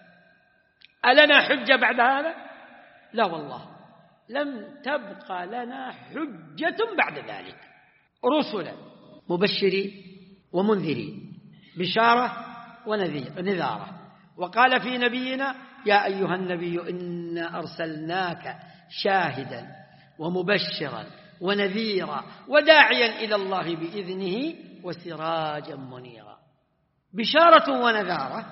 Speaker 1: ألنا حجة بعد هذا؟ لا والله، لم تبقى لنا حجة بعد ذلك. رسلا مبشرين ومنذرين، بشارة ونذارة. وقال في نبينا يا أيها النبي إنا أرسلناك شاهدا ومبشرا ونذيرا وداعيا إلى الله بإذنه وسراجا منيرا. بشارة ونذارة،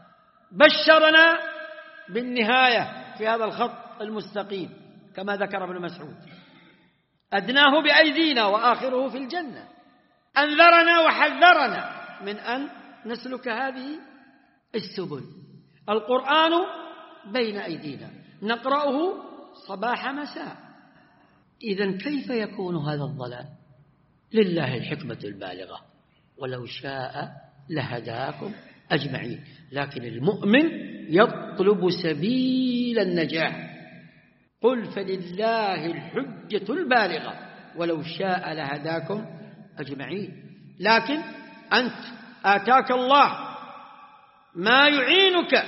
Speaker 1: بشرنا بالنهاية في هذا الخط المستقيم كما ذكر ابن مسعود، أدناه بأيدينا وآخره في الجنة. أنذرنا وحذرنا من أن نسلك هذه السبل. القرآن بين أيدينا نقرأه صباح مساء. إذن كيف يكون هذا الضلال؟ لله الحكمة البالغة، ولو شاء لهداكم أجمعين. لكن المؤمن يطلب سبيل النجاح. قل فلله الحجة البالغة ولو شاء لهداكم أجمعين. لكن أنت آتاك الله ما يعينك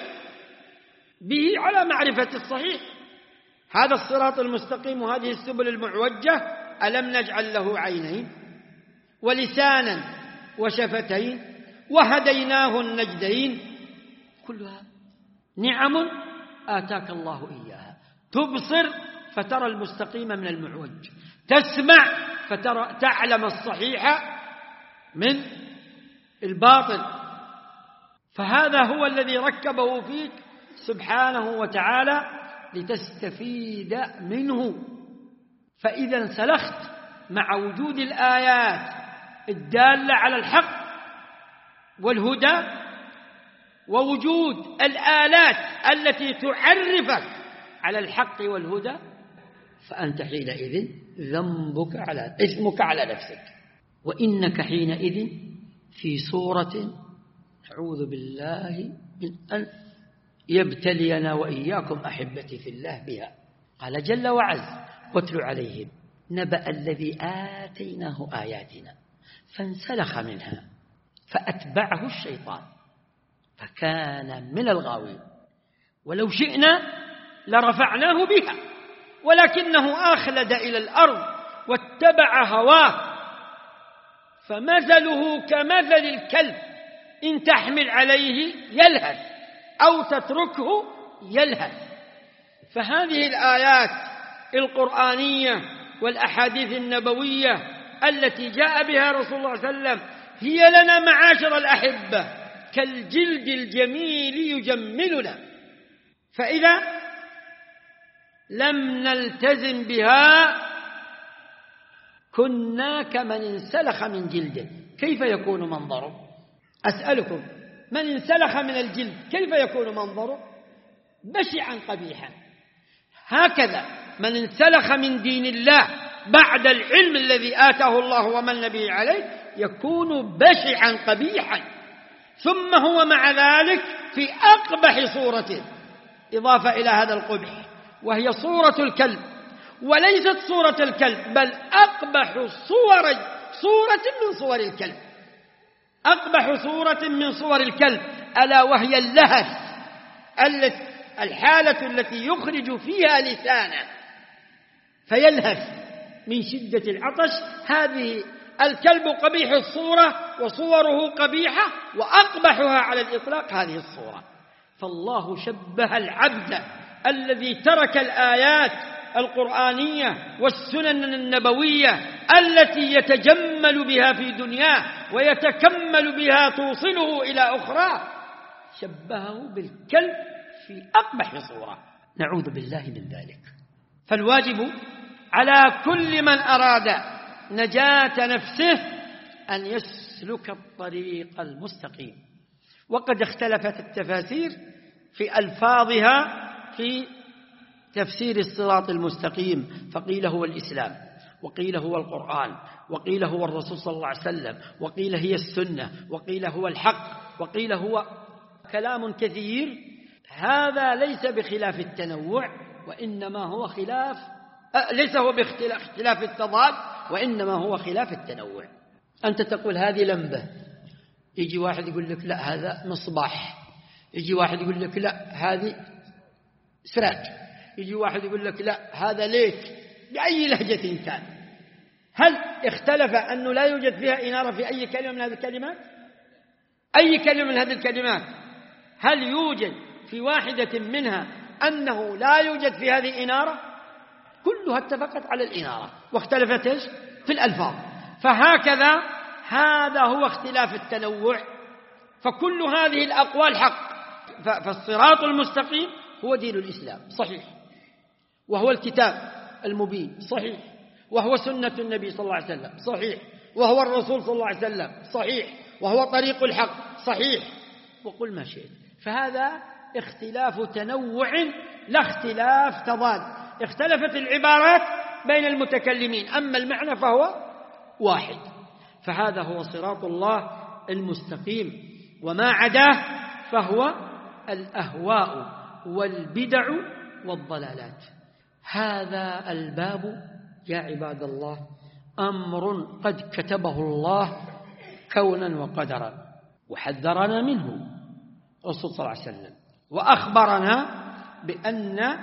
Speaker 1: به على معرفة الصحيح، هذا الصراط المستقيم وهذه السبل المعوجة، ألم نجعل له عينين ولسانا وشفتين وهديناه النجدين؟ كلها نعم آتاك الله إياها. تبصر فترى المستقيم من المعوج، تسمع فترى تعلم الصحيح من الباطل. فهذا هو الذي ركبه فيك سبحانه وتعالى لتستفيد منه. فإذا انسلخت مع وجود الآيات الدالة على الحق والهدى ووجود الآلات التي تعرفك على الحق والهدى، فأنت حينئذ ذنبك على إثمك على نفسك، وإنك حينئذ في صورة أعوذ بالله من أن يبتلينا وإياكم أحبتي في الله بها. قال جل وعز واتل عليهم نبأ الذي آتيناه آياتنا فانسلخ منها فأتبعه الشيطان فكان من الغاوين ولو شئنا لرفعناه بها ولكنه أخلد إلى الأرض واتبع هواه فمثله كمثل الكلب إن تحمل عليه يلهث أو تتركه يلهث. فهذه الآيات القرآنية والأحاديث النبوية التي جاء بها رسول الله صلى الله عليه وسلم هي لنا معاشر الأحبة كالجلد الجميل يجملنا. فإذا لم نلتزم بها كنا كمن انسلخ من جلده. كيف يكون منظره؟ أسألكم، من انسلخ من الجلد كيف يكون منظره؟ بشعا قبيحا. هكذا من انسلخ من دين الله بعد العلم الذي آتاه الله ومن به عليه يكون بشعا قبيحا، ثم هو مع ذلك في أقبح صورته إضافة إلى هذا القبح، وهي صورة الكلب، وليست صورة الكلب بل أقبح صور صورة من صور الكلب، أقبح صورة من صور الكلب، ألا وهي اللهث، الحالة التي يخرج فيها لسانه فيلهث من شدة العطش. هذه الكلب قبيح الصورة وصوره قبيحة، وأقبحها على الإطلاق هذه الصورة. فالله شبه العبد الذي ترك الآيات القرآنية والسنن النبوية التي يتجمل بها في دنياه ويتكمل بها توصله إلى أخرى، شبهه بالكلب في أقبح صورة، نعوذ بالله من ذلك. فالواجب على كل من أراد نجاة نفسه أن يسلك الطريق المستقيم. وقد اختلفت التفاسير في ألفاظها في تفسير الصراط المستقيم، فقيل هو الإسلام، وقيل هو القرآن، وقيل هو الرسول صلى الله عليه وسلم، وقيل هي السنة، وقيل هو الحق، وقيل هو كلام كثير. هذا ليس بخلاف التنوع، وإنما هو خلاف أه ليس هو باختلاف التضاد، وإنما هو خلاف التنوع. أنت تقول هذه لمبة، يجي واحد يقول لك لا هذا مصباح، يجي واحد يقول لك لا هذه سراج، يجي واحد يقول لك لا هذا ليت، بأي لهجة كان. هل اختلف أنه لا يوجد فيها إنارة في أي كلمة من هذه الكلمات؟ أي كلمة من هذه الكلمات هل يوجد في واحدة منها أنه لا يوجد في هذه إنارة؟ كلها اتفقت على الإنارة واختلفت في الألفاظ. فهكذا هذا هو اختلاف التنوع. فكل هذه الأقوال حق. فالصراط المستقيم هو دين الإسلام صحيح، وهو الكتاب المبين صحيح، وهو سنة النبي صلى الله عليه وسلم صحيح، وهو الرسول صلى الله عليه وسلم صحيح، وهو طريق الحق صحيح، وقل ما شئت. فهذا اختلاف تنوع لا اختلاف تضاد. اختلفت العبارات بين المتكلمين، أما المعنى فهو واحد. فهذا هو صراط الله المستقيم، وما عداه فهو الأهواء والبدع والضلالات. هذا الباب يا عباد الله أمر قد كتبه الله كونا وقدرا، وحذرنا منه الرسول صلى الله عليه وسلم، وأخبرنا بأن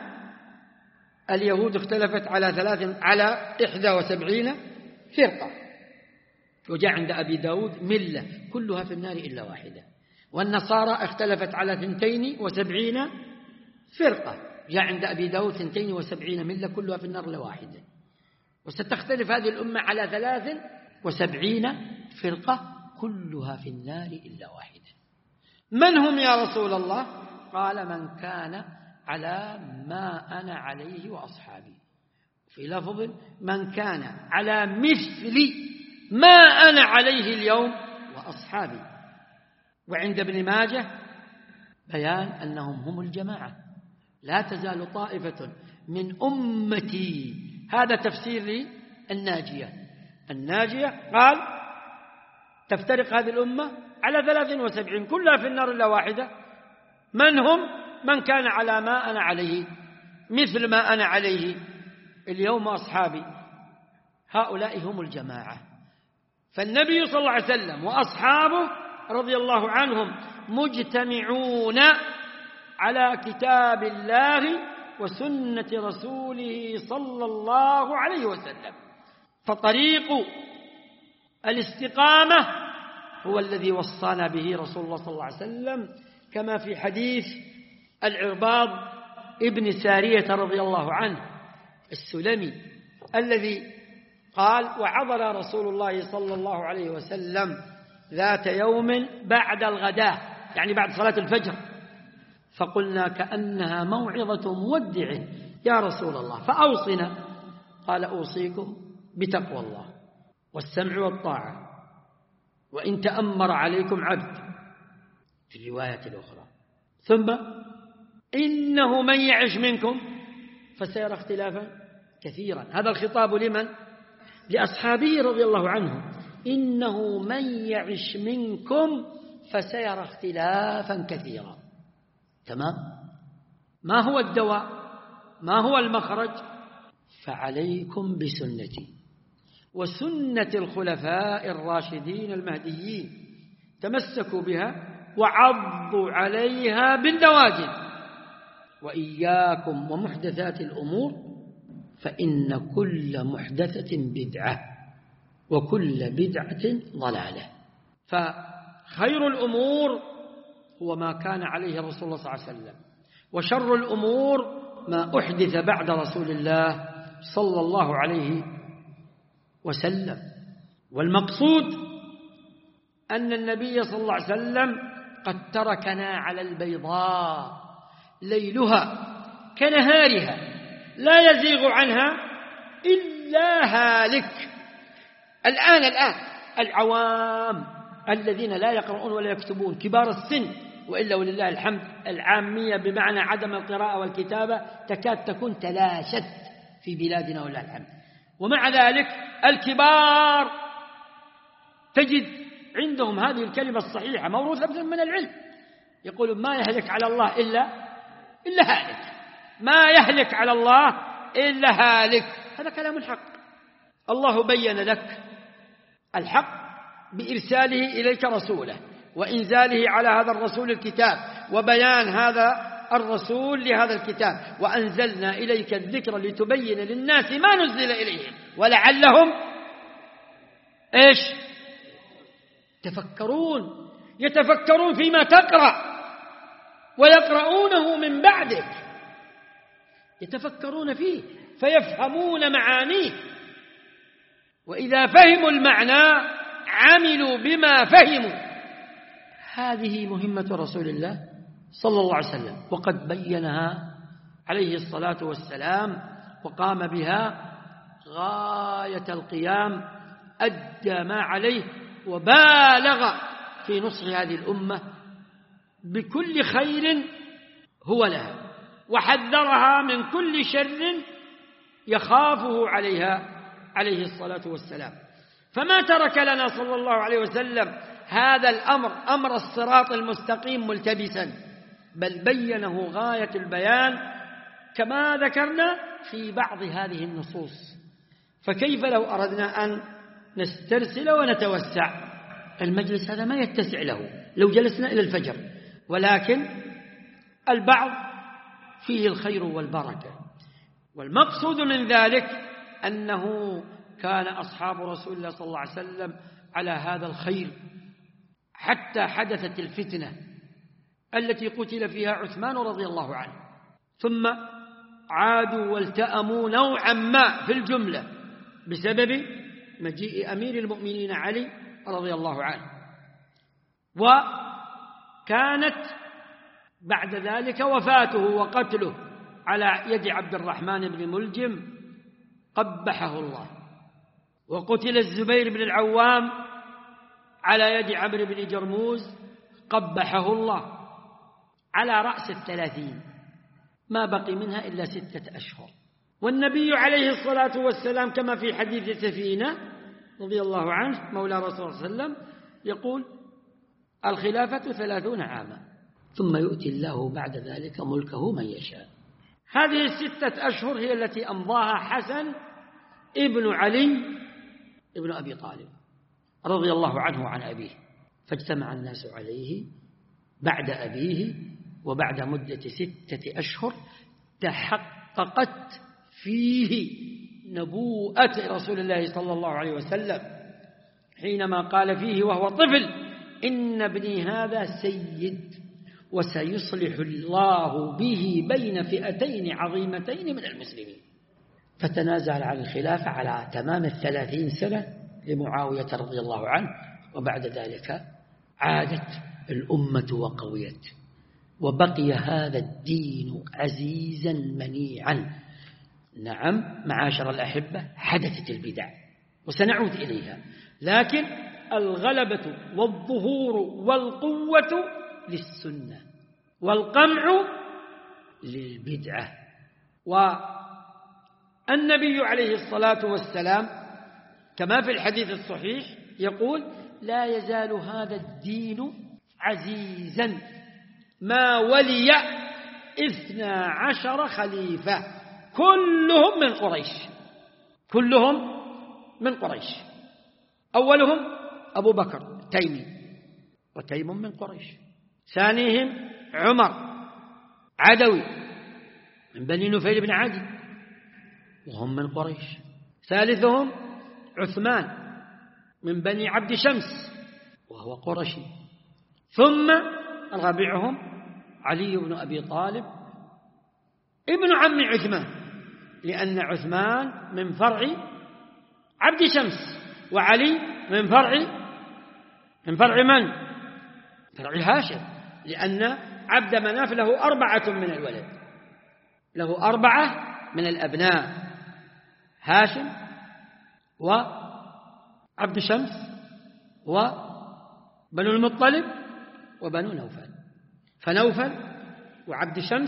Speaker 1: اليهود اختلفت على ثلاث على إحدى وسبعين فرقة، وجاء عند أبي داود ملة كلها في النار إلا واحدة، والنصارى اختلفت على ثنتين وسبعين فرقة، جاء عند أبي داود ثنتين وسبعين ملة كلها في النار إلا واحدة، وستختلف هذه الأمة على ثلاث وسبعين فرقة كلها في النار إلا واحدة. من هم يا رسول الله؟ قال من كان على ما أنا عليه وأصحابي، في لفظ من كان على مثل ما أنا عليه اليوم وأصحابي. وعند ابن ماجه بيان أنهم هم الجماعة، لا تزال طائفة من أمتي. هذا تفسير الناجية. الناجية قال تفترق هذه الأمة على ثلاث وسبعين كلها في النار إلا واحدة. من هم؟ من كان على ما أنا عليه مثل ما أنا عليه اليوم أصحابي. هؤلاء هم الجماعة. فالنبي صلى الله عليه وسلم وأصحابه رضي الله عنهم مجتمعون على كتاب الله وسنة رسوله صلى الله عليه وسلم. فطريق الاستقامة هو الذي وصانا به رسول الله صلى الله عليه وسلم، كما في حديث العرباض ابن سارية رضي الله عنه السلمي الذي قال وعظنا رسول الله صلى الله عليه وسلم ذات يوم بعد الغداء، يعني بعد صلاة الفجر، فقلنا كأنها موعظة مودع يا رسول الله فأوصنا. قال أوصيكم بتقوى الله والسمع والطاعة وإن تأمر عليكم عبد، في الرواية الأخرى، ثم إنه من يعش منكم فسيرى اختلافا كثيرا. هذا الخطاب لمن؟ لأصحابه رضي الله عنهم. إنه من يعش منكم فسيرى اختلافا كثيرا. تمام؟ ما هو الدواء؟ ما هو المخرج؟ فعليكم بسنتي وسنة الخلفاء الراشدين المهديين، تمسكوا بها وعضوا عليها بالنواجذ، وإياكم ومحدثات الأمور فإن كل محدثة بدعة وكل بدعة ضلالة. فخير الأمور هو ما كان عليه رسول الله صلى الله عليه وسلم، وشر الأمور ما أحدث بعد رسول الله صلى الله عليه وسلم. والمقصود أن النبي صلى الله عليه وسلم قد تركنا على البيضاء ليلها كنهارها لا يزيغ عنها إلا هالك. الآن الآن العوام الذين لا يقرؤون ولا يكتبون، كبار السن، وإلا ولله الحمد العامية بمعنى عدم القراءة والكتابة تكاد تكون تلاشت في بلادنا ولله الحمد. ومع ذلك الكبار تجد عندهم هذه الكلمة الصحيحة موروثة من العلم، يقولون ما يهلك على الله إلا إلا هالك، ما يهلك على الله إلا هالك. هذا كلام الحق. الله بين لك الحق بإرساله إليك رسوله وإنزاله على هذا الرسول الكتاب وبيان هذا الرسول لهذا الكتاب، وأنزلنا إليك الذكر لتبين للناس ما نزل إليهم ولعلهم إيش تفكرون. يتفكرون فيما تقرأ ويقرؤونه من بعدك، يتفكرون فيه فيفهمون معانيه، وإذا فهموا المعنى عملوا بما فهموا. هذه مهمة رسول الله صلى الله عليه وسلم، وقد بينها عليه الصلاة والسلام وقام بها غاية القيام، أدى ما عليه وبالغ في نصح هذه الأمة بكل خير هو لها، وحذرها من كل شر يخافه عليها عليه الصلاة والسلام. فما ترك لنا صلى الله عليه وسلم هذا الأمر أمر الصراط المستقيم ملتبسا، بل بينه غاية البيان كما ذكرنا في بعض هذه النصوص. فكيف لو أردنا أن نسترسل ونتوسع؟ المجلس هذا ما يتسع له لو جلسنا إلى الفجر، ولكن البعض فيه الخير والبركة. والمقصود من ذلك أنه كان أصحاب رسول الله صلى الله عليه وسلم على هذا الخير حتى حدثت الفتنة التي قتل فيها عثمان رضي الله عنه، ثم عادوا والتأموا نوعا ما في الجملة بسبب مجيء أمير المؤمنين علي رضي الله عنه. وكانت بعد ذلك وفاته وقتله على يد عبد الرحمن بن ملجم قبحه الله، وقتل الزبير بن العوام على يد عمرو بن جرموز قبحه الله على رأس الثلاثين، ما بقي منها إلا ستة أشهر. والنبي عليه الصلاة والسلام كما في حديث سفينة رضي الله عنه مولى رسول الله صلى الله عليه وسلم يقول: الخلافة ثلاثون عاما ثم يؤتي الله بعد ذلك ملكه من يشاء. هذه الستة أشهر هي التي أمضاها حسن ابن علي ابن أبي طالب رضي الله عنه وعن أبيه، فاجتمع الناس عليه بعد أبيه، وبعد مدة ستة أشهر تحققت فيه نبوءة رسول الله صلى الله عليه وسلم حينما قال فيه وهو طفل: إن ابني هذا سيد وسيصلح الله به بين فئتين عظيمتين من المسلمين. فتنازل عن الخلافة على تمام الثلاثين سنة لمعاوية رضي الله عنه، وبعد ذلك عادت الأمة وقويت، وبقي هذا الدين عزيزا منيعا. نعم معاشر الأحبة، حدثت البدع وسنعود إليها، لكن الغلبة والظهور والقوة للسنة والقمع للبدعة. والنبي عليه الصلاة والسلام كما في الحديث الصحيح يقول: لا يزال هذا الدين عزيزا ما ولي اثنى عشر خليفة كلهم من قريش، كلهم من قريش. أولهم أبو بكر تيمي، وتيم من قريش. ثانيهم عمر عدوي من بني نفيل بن عدي، وهم من قريش. ثالثهم عثمان من بني عبد شمس، وهو قرشي. ثم رابعهم علي بن أبي طالب ابن عم عثمان، لأن عثمان من فرع عبد شمس، وعلي من فرع من فرع من؟ فرع هاشم، لأن عبد مناف له أربعة من الولد، له أربعة من الأبناء: هاشم وعبد شمس وبنو المطلب وبنو نوفل. فنوفل وعبد شمس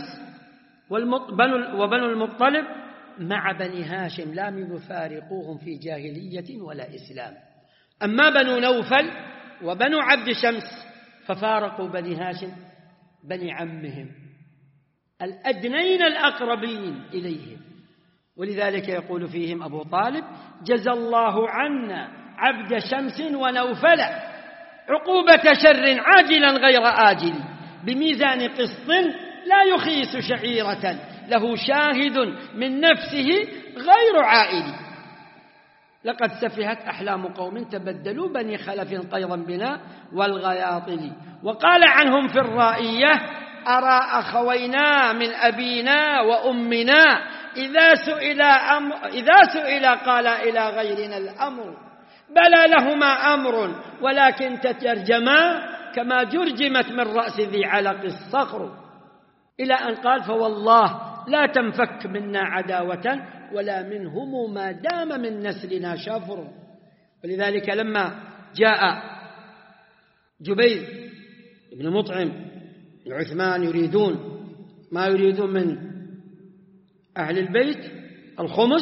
Speaker 1: وبنو المطلب مع بني هاشم لم يفارقوهم في جاهلية ولا إسلام. أما بنو نوفل وبنو عبد شمس ففارقوا بني هاشم بني عمهم الأدنين الأقربين إليهم، ولذلك يقول فيهم أبو طالب: جزى الله عنا عبد شمس ونوفل عقوبة شر عاجلا غير آجل، بميزان قسط لا يخيس شعيرة، له شاهد من نفسه غير عائل. لقد سفهت أحلام قوم تبدلوا بني خلف قيضا بنا والغياطل. وقال عنهم في الرائية: أرى أخوينا من أبينا وأمنا إذا سئل, أمر إذا سئل قال إلى غيرنا الأمر، بلى لهما أمر ولكن تترجما كما جرجمت من رأس ذي علق الصخر. إلى أن قال: فوالله لا تنفك منا عداوة ولا منهم ما دام من نسلنا شفر. ولذلك لما جاء جبير بن مطعم العثمان يريدون ما يريدون من أهل البيت الخمس،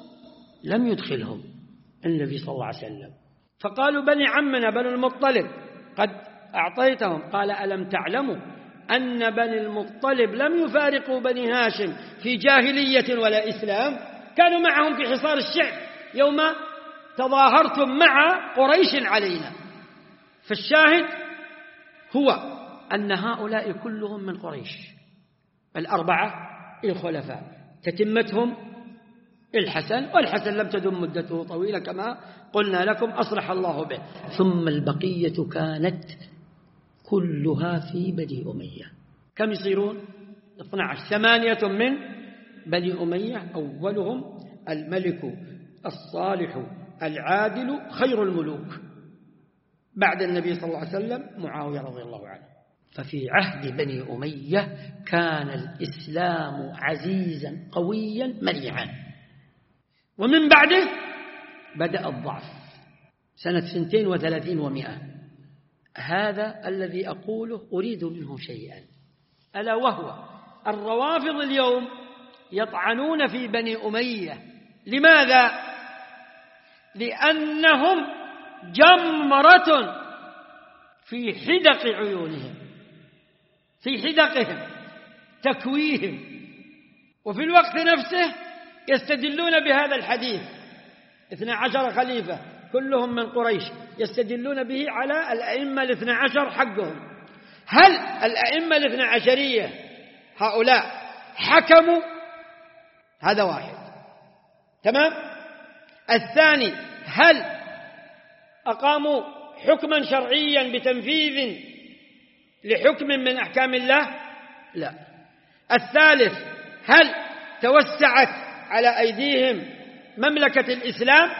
Speaker 1: لم يدخلهم النبي صلى الله عليه وسلم، فقالوا: بني عمنا بنو المطلب قد أعطيتهم. قال ألم تعلموا أن بني المطلب لم يفارقوا بني هاشم في جاهلية ولا إسلام، كانوا معهم في حصار الشعب يوم تظاهرتم مع قريش علينا. فالشاهد هو أن هؤلاء كلهم من قريش، الأربعة الخلفاء، تتمتهم الحسن، والحسن لم تدم مدته طويلة كما قلنا لكم أصلح الله به. ثم البقية كانت كلها في بني أمية. كم يصيرون؟ اثنى عشر. ثمانية من بني أمية، أولهم الملك الصالح العادل خير الملوك بعد النبي صلى الله عليه وسلم، معاوية رضي الله عنه. ففي عهد بني أمية كان الإسلام عزيزا قويا منيعا، ومن بعده بدأ الضعف سنة سنتين وثلاثين ومئة. هذا الذي أقوله أريد منه شيئا، ألا وهو الروافض اليوم يطعنون في بني أمية. لماذا؟ لأنهم جمرة في حدق عيونهم، في حدقهم تكويهم، وفي الوقت نفسه يستدلون بهذا الحديث اثنى عشر خليفة كلهم من قريش، يستدلون به على الأئمة الاثنى عشر حقهم. هل الأئمة الاثنى عشرية هؤلاء حكموا؟ هذا واحد. تمام. الثاني، هل أقاموا حكما شرعيا بتنفيذ لحكم من أحكام الله؟ لا. الثالث، هل توسعت على أيديهم مملكة الإسلام؟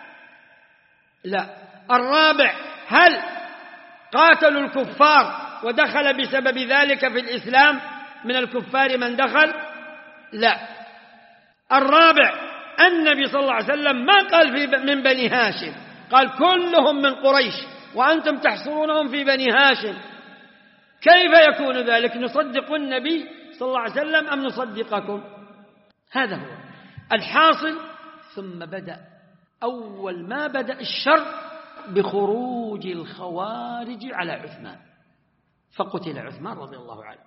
Speaker 1: لا. الرابع، هل قاتلوا الكفار ودخل بسبب ذلك في الإسلام من الكفار من دخل؟ لا. الرابع، النبي صلى الله عليه وسلم ما قال في من بني هاشم، قال كلهم من قريش وأنتم تحصرونهم في بني هاشم. كيف يكون ذلك؟ نصدق النبي صلى الله عليه وسلم أم نصدقكم؟ هذا هو الحاصل. ثم بدأ أول ما بدأ الشر بخروج الخوارج على عثمان، فقتل عثمان رضي الله عنه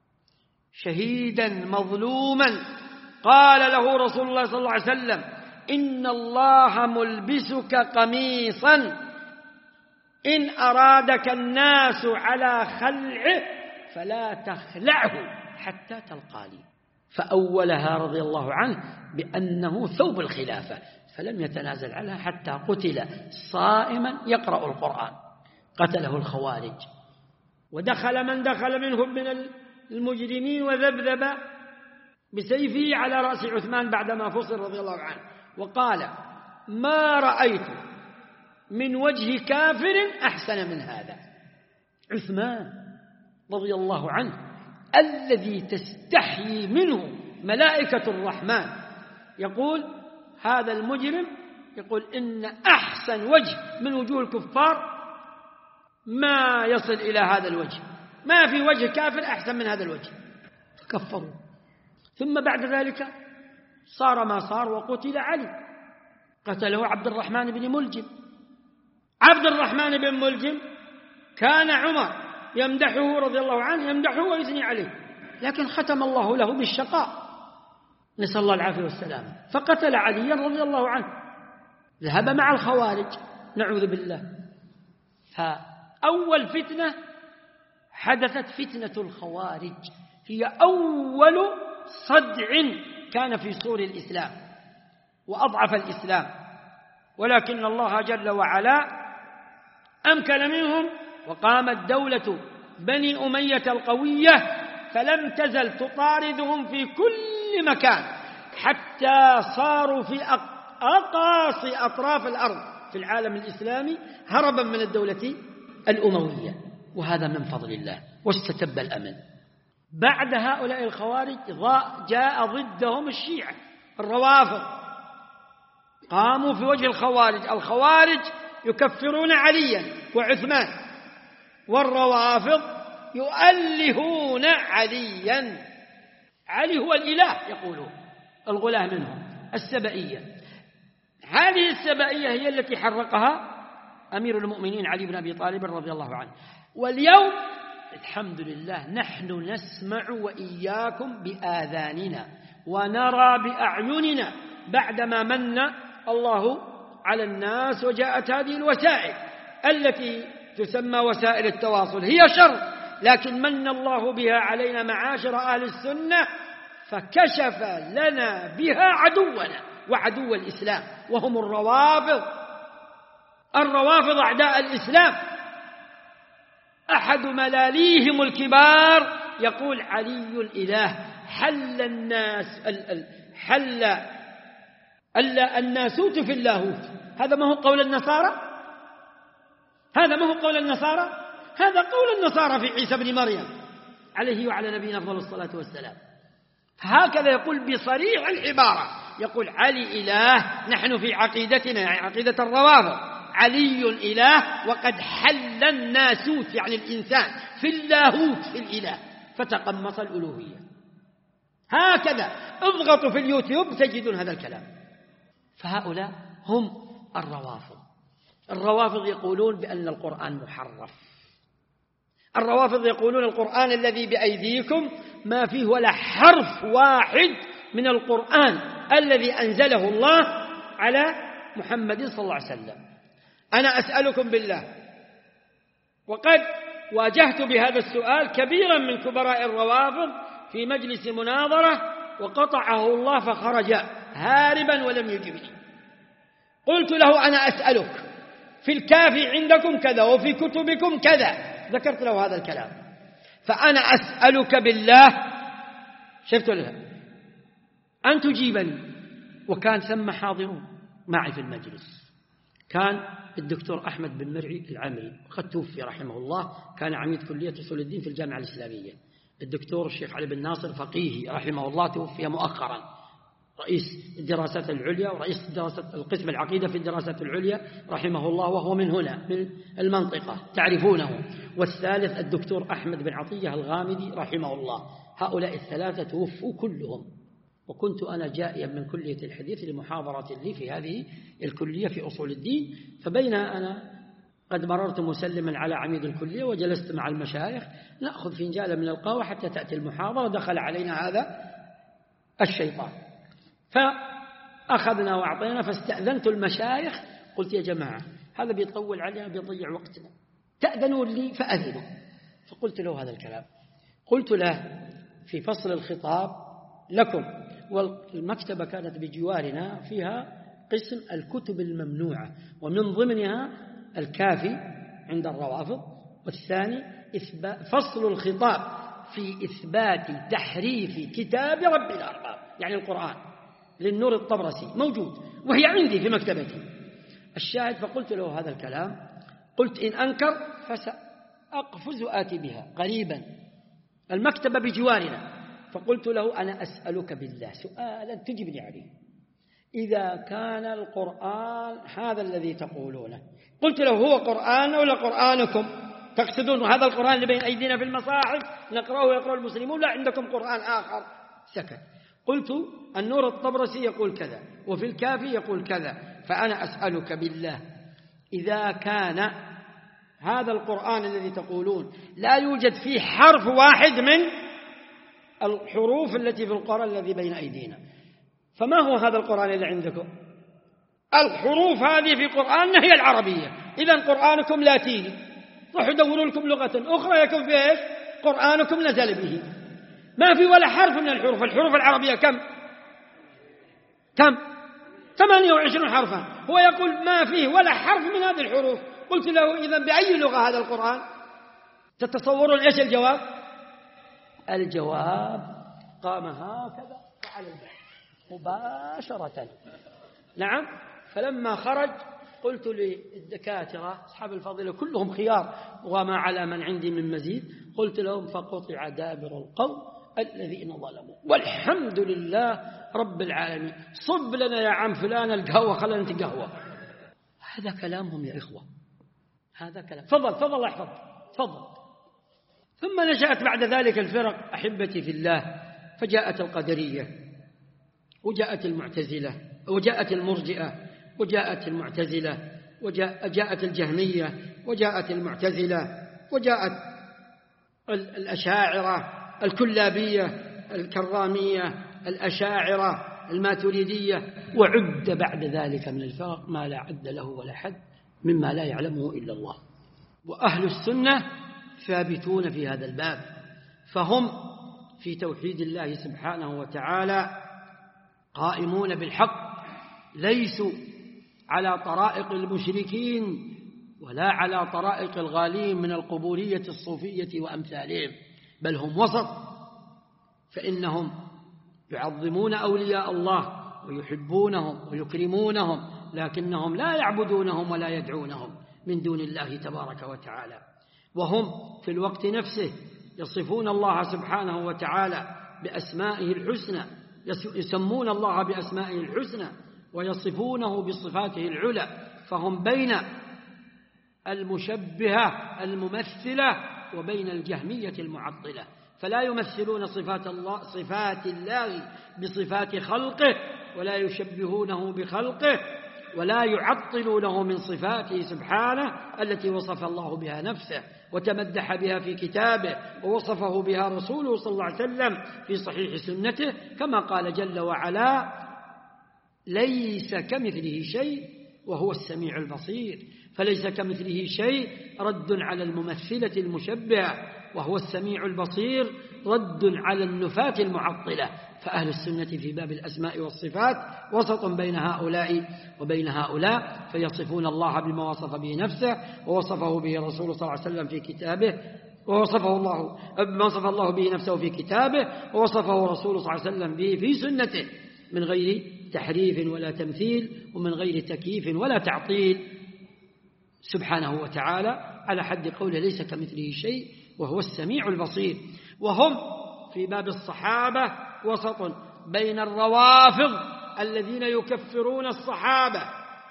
Speaker 1: شهيدا مظلوما. قال له رسول الله صلى الله عليه وسلم: إن الله ملبسك قميصا إن أرادك الناس على خلعه فلا تخلعه حتى تلقاني. فأولها رضي الله عنه بأنه ثوب الخلافة، فلم يتنازل عنها حتى قتل صائما يقرأ القرآن. قتله الخوارج، ودخل من دخل منهم من المجرمين وذبذب بسيفه على رأس عثمان بعدما فصل رضي الله عنه، وقال: ما رأيت من وجه كافر أحسن من هذا. عثمان رضي الله عنه الذي تستحيي منه ملائكة الرحمن، يقول هذا المجرم، يقول إن أحسن وجه من وجوه الكفار ما يصل إلى هذا الوجه، ما في وجه كافر أحسن من هذا الوجه، فكفروا. ثم بعد ذلك صار ما صار وقتل علي، قتله عبد الرحمن بن ملجم. عبد الرحمن بن ملجم كان عمر يمدحه رضي الله عنه، يمدحه ويثني عليه، لكن ختم الله له بالشقاء، نسأل الله العافية والسلامة، فقتل عليا رضي الله عنه، ذهب مع الخوارج نعوذ بالله. فأول فتنة حدثت فتنة الخوارج، هي أول صدع كان في صور الإسلام وأضعف الإسلام، ولكن الله جل وعلا أمكن منهم، وقامت دولة بني أمية القوية، فلم تزل تطاردهم في كل مكان حتى صاروا في أقاصي أطراف الأرض في العالم الإسلامي هربا من الدولة الأموية، وهذا من فضل الله، واستتب الأمن. بعد هؤلاء الخوارج جاء ضدهم الشيعة الروافض، قاموا في وجه الخوارج. الخوارج يكفرون عليا وعثمان، والروافض يؤلهون عليا. علي هو الإله يقولون الغلاة منهم السبئية. هذه السبئية هي التي حرقها أمير المؤمنين علي بن أبي طالب رضي الله عنه. واليوم الحمد لله نحن نسمع وإياكم بآذاننا ونرى بأعيننا بعدما من الله على الناس وجاءت هذه الوسائل التي تسمى وسائل التواصل. هي شر، لكن من الله بها علينا معاشر أهل السنة فكشف لنا بها عدونا وعدو الإسلام، وهم الروافض. الروافض أعداء الإسلام. أحد ملاليهم الكبار يقول علي الإله، حل الناس حل ألا الناسوت في اللاهوت. هذا ما هو قول النصارى؟ هذا ما هو قول النصارى؟ هذا قول النصارى في عيسى بن مريم عليه وعلى نبينا أفضل الصلاة والسلام. هكذا يقول بصريح العبارة، يقول علي إله. نحن في عقيدتنا يعني عقيدة الروافض علي إله وقد حل الناسوت يعني الإنسان في اللاهوت في الإله فتقمص الألوهية. هكذا اضغطوا في اليوتيوب تجدون هذا الكلام. فهؤلاء هم الروافض. الروافض يقولون بأن القرآن محرف. الروافض يقولون القرآن الذي بأيديكم ما فيه ولا حرف واحد من القرآن الذي أنزله الله على محمد صلى الله عليه وسلم. أنا أسألكم بالله، وقد واجهت بهذا السؤال كبيرا من كبراء الروافض في مجلس مناظرة وقطعه الله فخرج هاربا ولم يجبني. قلت له أنا أسألك في الكافي عندكم كذا وفي كتبكم كذا، ذكرت له هذا الكلام، فأنا أسألك بالله شفت لها أن تجيبني. وكان ثم حاضرون معي في المجلس، كان الدكتور أحمد بن مرعي العمري قد توفي رحمه الله، كان عميد كلية أصول الدين في الجامعة الإسلامية. الدكتور الشيخ علي بن ناصر فقيهي رحمه الله توفي مؤخرا، رئيس الدراسات العليا ورئيس دراسة القسم العقيدة في الدراسات العليا رحمه الله، وهو من هنا من المنطقة تعرفونه. والثالث الدكتور أحمد بن عطية الغامدي رحمه الله. هؤلاء الثلاثة توفوا كلهم، وكنت أنا جائيا من كلية الحديث لمحاضرة لي في هذه الكلية في أصول الدين. فبين أنا قد مررت مسلما على عميد الكلية وجلست مع المشايخ نأخذ فنجالا من القهوة حتى تأتي المحاضرة، دخل علينا هذا الشيطان فأخذنا وأعطينا. فاستأذنت المشايخ قلت يا جماعة هذا بيطول علينا بيضيع وقتنا، تأذنوا لي فأذنوا. فقلت له هذا الكلام، قلت له في فصل الخطاب لكم، والمكتبة كانت بجوارنا فيها قسم الكتب الممنوعة، ومن ضمنها الكافي عند الروافض، والثاني فصل الخطاب في إثبات تحريف كتاب رب الأرباب يعني القرآن للنور الطبرسي موجود، وهي عندي في مكتبتي الشاهد. فقلت له هذا الكلام، قلت إن أنكر فسأقفز آتي بها قريبا، المكتبة بجوارنا. فقلت له أنا أسألك بالله سؤالا تجبني عليه، إذا كان القرآن هذا الذي تقولونه، قلت له هو قرآن ولا قرآنكم؟ تقصدون هذا القرآن اللي بين أيدينا في المصاحف نقرأه ويقرأ المسلمون، لا عندكم قرآن آخر؟ سكت. قلت النور الطبرسي يقول كذا وفي الكافي يقول كذا، فأنا أسألك بالله إذا كان هذا القرآن الذي تقولون لا يوجد فيه حرف واحد من الحروف التي في القرآن الذي بين أيدينا، فما هو هذا القرآن اللي عندكم؟ الحروف هذه في قرآننا هي العربية، إذن قرآنكم لاتيني، روحوا دوروا لكم لغة أخرى يكون فيها إيش؟ قرآنكم نزل به، ما في ولا حرف من الحروف. الحروف العربية كم؟ كم؟ ثمانية وعشرين حرفا، هو يقول ما فيه ولا حرف من هذه الحروف. قلت له إذن بأي لغة هذا القرآن؟ تتصورون إيش الجواب؟ الجواب قام هكذا على الباب مباشرة. نعم. فلما خرج قلت للدكاترة أصحاب الفضيلة كلهم خيار وما على من عندي من مزيد، قلت لهم فقطع دابر القوم الذين ظلموا والحمد لله رب العالمين. صب لنا يا عم فلان القهوة خلنا نتقهوى. هذا كلامهم يا إخوة، هذا كلام. فضل فضل احفظ فضل. ثم نشأت بعد ذلك الفرق أحبتي في الله، فجاءت القدرية وجاءت المعتزلة وجاءت المرجئة وجاءت المعتزلة وجاءت الجهمية وجاءت المعتزلة وجاءت الأشاعرة الكلابية الكرامية الأشاعرة الماتريدية، وعد بعد ذلك من الفرق ما لا عد له ولا حد مما لا يعلمه إلا الله. وأهل السنة ثابتون في هذا الباب، فهم في توحيد الله سبحانه وتعالى قائمون بالحق، ليسوا على طرائق المشركين ولا على طرائق الغالين من القبورية الصوفية وأمثالهم، بل هم وسط، فإنهم يعظمون أولياء الله ويحبونهم ويكرمونهم، لكنهم لا يعبدونهم ولا يدعونهم من دون الله تبارك وتعالى. وهم في الوقت نفسه يصفون الله سبحانه وتعالى بأسمائه الحسنى، يسمون الله بأسمائه الحسنى ويصفونه بصفاته العلى، فهم بين المشبهة الممثلة وبين الجهمية المعطلة، فلا يمثلون صفات الله صفات الله بصفات خلقه ولا يشبهونه بخلقه ولا يعطلونه من صفاته سبحانه التي وصف الله بها نفسه وتمدح بها في كتابه ووصفه بها رسوله صلى الله عليه وسلم في صحيح سنته، كما قال جل وعلا: ليس كمثله شيء وهو السميع البصير. فليس كمثله شيء رد على الممثلة المشبهة، وهو السميع البصير رد على النفاة المعطلة. فأهل السنة في باب الأسماء والصفات وسط بين هؤلاء وبين هؤلاء، فيصفون الله بما وصف به نفسه ووصفه به رسوله صلى الله عليه وسلم في كتابه، ووصفه الله بما وصف الله به نفسه في كتابه ووصفه رسوله صلى الله عليه وسلم به في سنته، من غير تحريف ولا تمثيل ومن غير تكييف ولا تعطيل سبحانه وتعالى، على حد قوله: ليس كمثله شيء وهو السميع البصير. وهم في باب الصحابة وسط بين الروافض الذين يكفرون الصحابة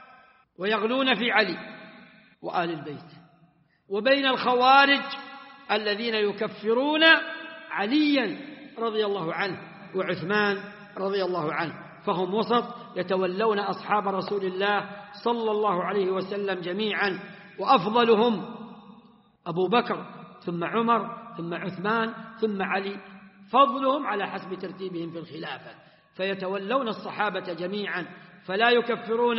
Speaker 1: ويغلون في علي وآل البيت، وبين الخوارج الذين يكفرون عليا رضي الله عنه وعثمان رضي الله عنه. فهم وسط يتولون أصحاب رسول الله صلى الله عليه وسلم جميعا، وأفضلهم أبو بكر ثم عمر ثم عثمان ثم علي، فضلهم على حسب ترتيبهم في الخلافة، فيتولون الصحابة جميعا، فلا يكفرون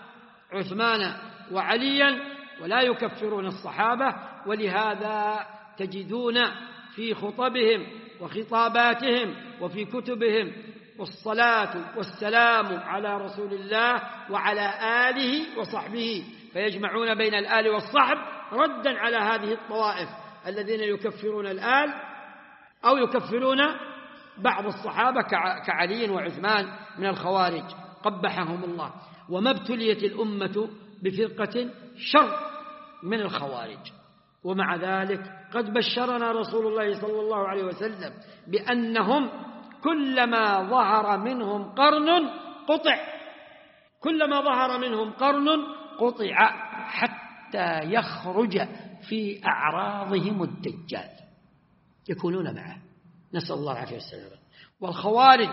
Speaker 1: عثمان وعليا ولا يكفرون الصحابة. ولهذا تجدون في خطبهم وخطاباتهم وفي كتبهم: والصلاة والسلام على رسول الله وعلى آله وصحبه، فيجمعون بين الآل والصحب ردا على هذه الطوائف الذين يكفرون الآل أو يكفرون بعض الصحابة كعلي وعثمان من الخوارج قبحهم الله. وما ابتليت الأمة بفرقة شر من الخوارج، ومع ذلك قد بشرنا رسول الله صلى الله عليه وسلم بأنهم كلما ظهر منهم قرن قطع، كلما ظهر منهم قرن قطع حتى يخرج في أعراضهم الدجال، يكونون معه، نسأل الله العافية والسلامة. والخوارج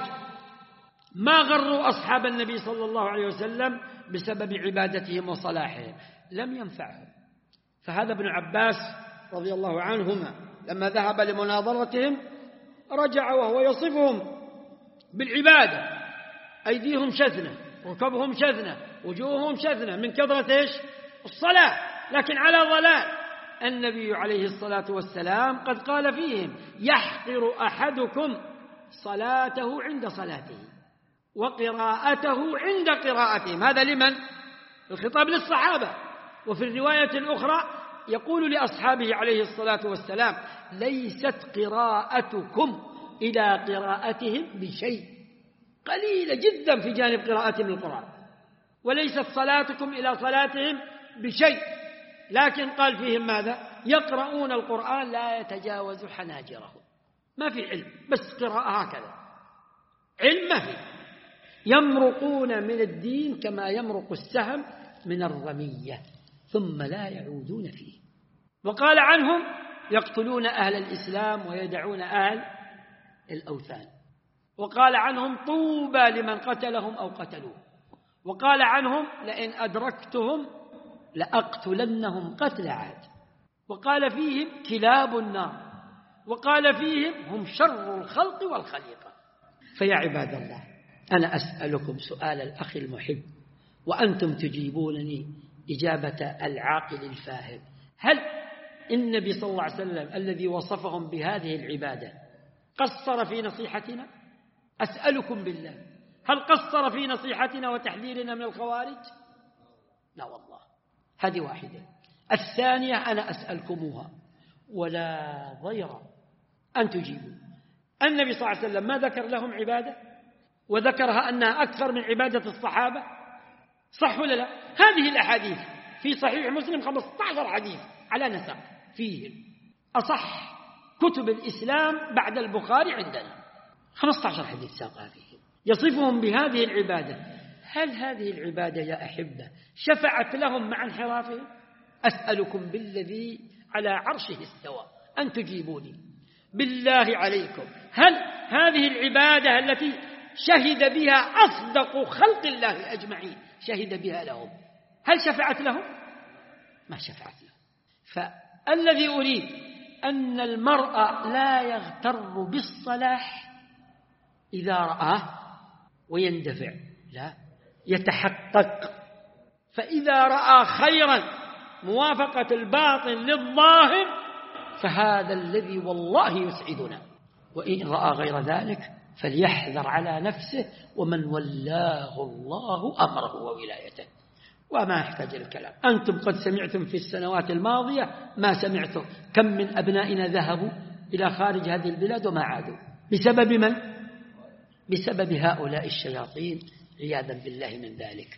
Speaker 1: ما غروا أصحاب النبي صلى الله عليه وسلم بسبب عبادتهم وصلاحهم، لم ينفعهم. فهذا ابن عباس رضي الله عنهما لما ذهب لمناظرتهم رجع وهو يصفهم بالعبادة، أيديهم شثنة، ركبهم شثنة، وجوههم شثنة من كثرة إيش؟ الصلاة، لكن على ضلال. النبي عليه الصلاة والسلام قد قال فيهم: يحقر أحدكم صلاته عند صلاته وقراءته عند قراءتهم. هذا لمن؟ الخطاب للصحابة. وفي الرواية الأخرى يقول لأصحابه عليه الصلاة والسلام: ليست قراءتكم إلى قراءتهم بشيء، قليلة جدا في جانب قراءتهم القرآن، وليست صلاتكم إلى صلاتهم بشيء، لكن قال فيهم ماذا؟ يقرؤون القرآن لا يتجاوز حناجرهم، ما في علم، بس قراءة هكذا، علم ما في. يمرقون من الدين كما يمرق السهم من الرمية ثم لا يعودون فيه. وقال عنهم: يقتلون أهل الإسلام ويدعون أهل الأوثان. وقال عنهم: طوبى لمن قتلهم أو قتلوه. وقال عنهم: لئن أدركتهم لأقتلنهم قتل عاد، وقال فيهم كلاب النار، وقال فيهم هم شر الخلق والخليقة. فيا عباد الله، أنا أسألكم سؤال الأخ المحب وأنتم تجيبونني إجابة العاقل الفاهم. هل النبي صلى الله عليه وسلم الذي وصفهم بهذه العبادة قصر في نصيحتنا؟ أسألكم بالله، هل قصر في نصيحتنا وتحذيرنا من الخوارج؟ لا والله. هذه واحدة. الثانية أنا أسألكموها ولا ضير أن تجيبوا. النبي صلى الله عليه وسلم ما ذكر لهم عبادة وذكرها أنها أكثر من عبادة الصحابة؟ صح ولا لا؟ هذه الأحاديث في صحيح مسلم خمسة عشر حديث على نسق فيهم أصح كتب الإسلام بعد البخاري عندنا، خمسة عشر حديث ساقها فيهم يصفهم بهذه العبادة. هل هذه العبادة يا أحبة شفعت لهم مع انحرافهم؟ أسألكم بالذي على عرشه استوى أن تجيبوني بالله عليكم، هل هذه العبادة التي شهد بها أصدق خلق الله أجمعين شهد بها لهم، هل شفعت لهم؟ ما شفعت لهم. فالذي أريد أن المرء لا يغتر بالصلاح إذا رآه ويندفع، لا، يتحقق. فإذا رأى خيرا موافقة الباطن للظاهر فهذا الذي والله يسعدنا، وإن رأى غير ذلك فليحذر على نفسه ومن ولاه الله أمره وولايته. وما يحتاج الكلام، أنتم قد سمعتم في السنوات الماضية ما سمعتم، كم من أبنائنا ذهبوا إلى خارج هذه البلاد وما عادوا بسبب من؟ بسبب هؤلاء الشياطين عياذا بالله من ذلك.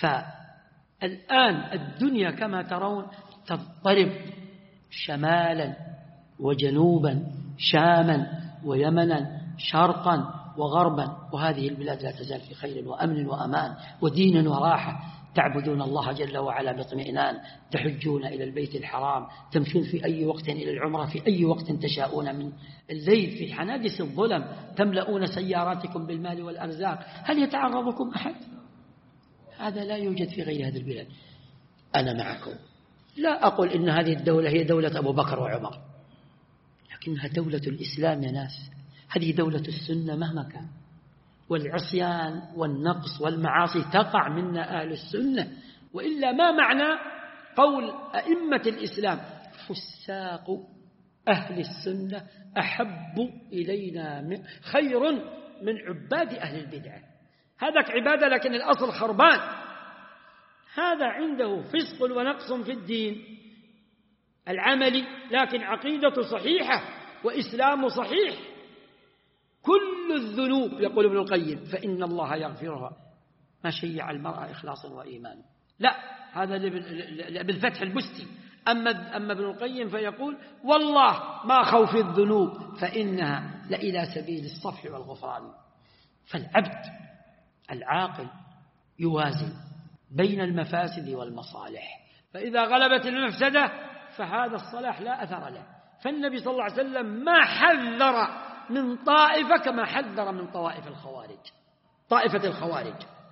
Speaker 1: فالآن الدنيا كما ترون تضطرب شمالا وجنوبا، شاما ويمنا، شرقا وغربا، وهذه البلاد لا تزال في خير وأمن وأمان ودين وراحة. تعبدون الله جل وعلا باطمئنان، تحجون إلى البيت الحرام، تمشون في أي وقت إلى العمرة في أي وقت تشاءون من الليل، في حنادس الظلم تملؤون سياراتكم بالمال والأرزاق. هل يتعرضكم أحد؟ هذا لا يوجد في غير هذه البلاد. أنا معكم، لا أقول إن هذه الدولة هي دولة أبو بكر وعمر، لكنها دولة الإسلام يا ناس، هذه دولة السنة مهما كان. والعصيان والنقص والمعاصي تقع منا أهل السنة، وإلا ما معنى قول أئمة الإسلام فساق أهل السنة أحب إلينا خير من عباد أهل البدعة. هذاك عبادة لكن الأصل خربان، هذا عنده فسق ونقص في الدين العملي، لكن عقيدة صحيحة وإسلام صحيح. كل الذنوب يقول ابن القيم فإن الله يغفرها ما شيع المرأة إخلاصا وإيمان. لا، هذا بالفتح البستي. أما, أما ابن القيم فيقول والله ما خوف الذنوب فإنها لإلى سبيل الصفح والغفران. فالعبد العاقل يوازن بين المفاسد والمصالح، فإذا غلبت المفسدة فهذا الصلاح لا أثر له. فالنبي صلى الله عليه وسلم ما حذر من طائفة كما حذر من طوائف الخوارج، طائفة الخوارج.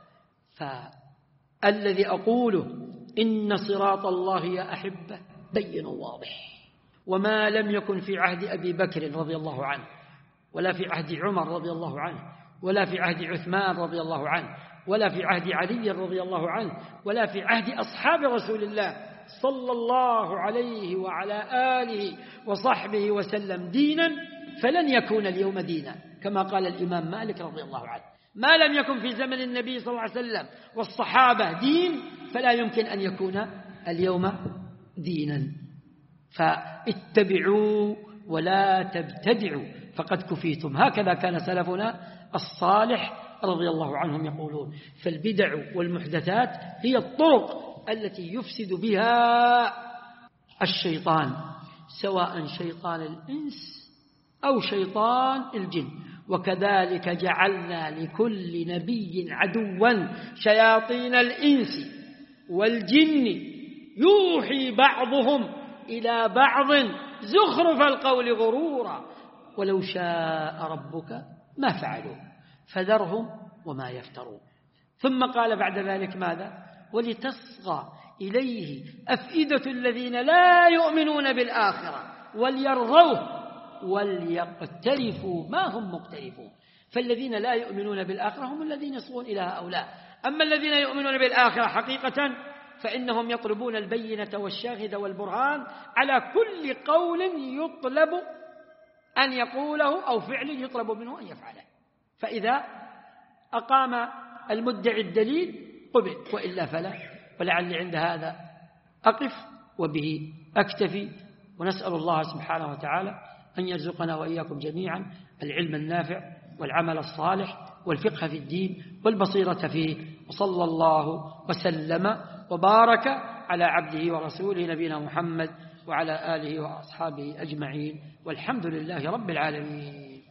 Speaker 1: فالذي أقوله إن صراط الله يا أحبة بين واضح، وما لم يكن في عهد أبي بكر رضي الله عنه، ولا في عهد عمر رضي الله عنه، ولا في عهد عثمان رضي الله عنه، ولا في عهد علي رضي الله عنه، ولا في عهد أصحاب رسول الله صلى الله عليه وعلى آله وصحبه وسلم دينا، فلن يكون اليوم دينا، كما قال الإمام مالك رضي الله عنه. ما لم يكن في زمن النبي صلى الله عليه وسلم والصحابة دين فلا يمكن أن يكون اليوم دينا. فاتبعوا ولا تبتدعوا فقد كفيتم. هكذا كان سلفنا الصالح رضي الله عنهم يقولون. فالبدع والمحدثات هي الطرق التي يفسد بها الشيطان، سواء شيطان الإنس أو شيطان الجن. وكذلك جعلنا لكل نبي عدوا شياطين الإنس والجن يوحي بعضهم إلى بعض زخرف القول غرورا ولو شاء ربك ما فعلوا فذرهم وما يفترون. ثم قال بعد ذلك ماذا؟ ولتصغى إليه أفئدة الذين لا يؤمنون بالآخرة وليرضوه وليقترفوا ما هم مقترفون. فالذين لا يؤمنون بالآخرة هم الذين يصغون إلى هؤلاء. أما الذين يؤمنون بالآخرة حقيقة فإنهم يطلبون البينة والشاهد والبرهان على كل قول يطلب أن يقوله أو فعل يطلب منه أن يفعله. فإذا أقام المدعي الدليل قبل، وإلا فلا. ولعل عند هذا أقف وبه أكتفي، ونسأل الله سبحانه وتعالى أن يرزقنا وإياكم جميعا العلم النافع والعمل الصالح والفقه في الدين والبصيرة فيه. وصلى الله وسلم وبارك على عبده ورسوله نبينا محمد وعلى آله وأصحابه أجمعين، والحمد لله رب العالمين.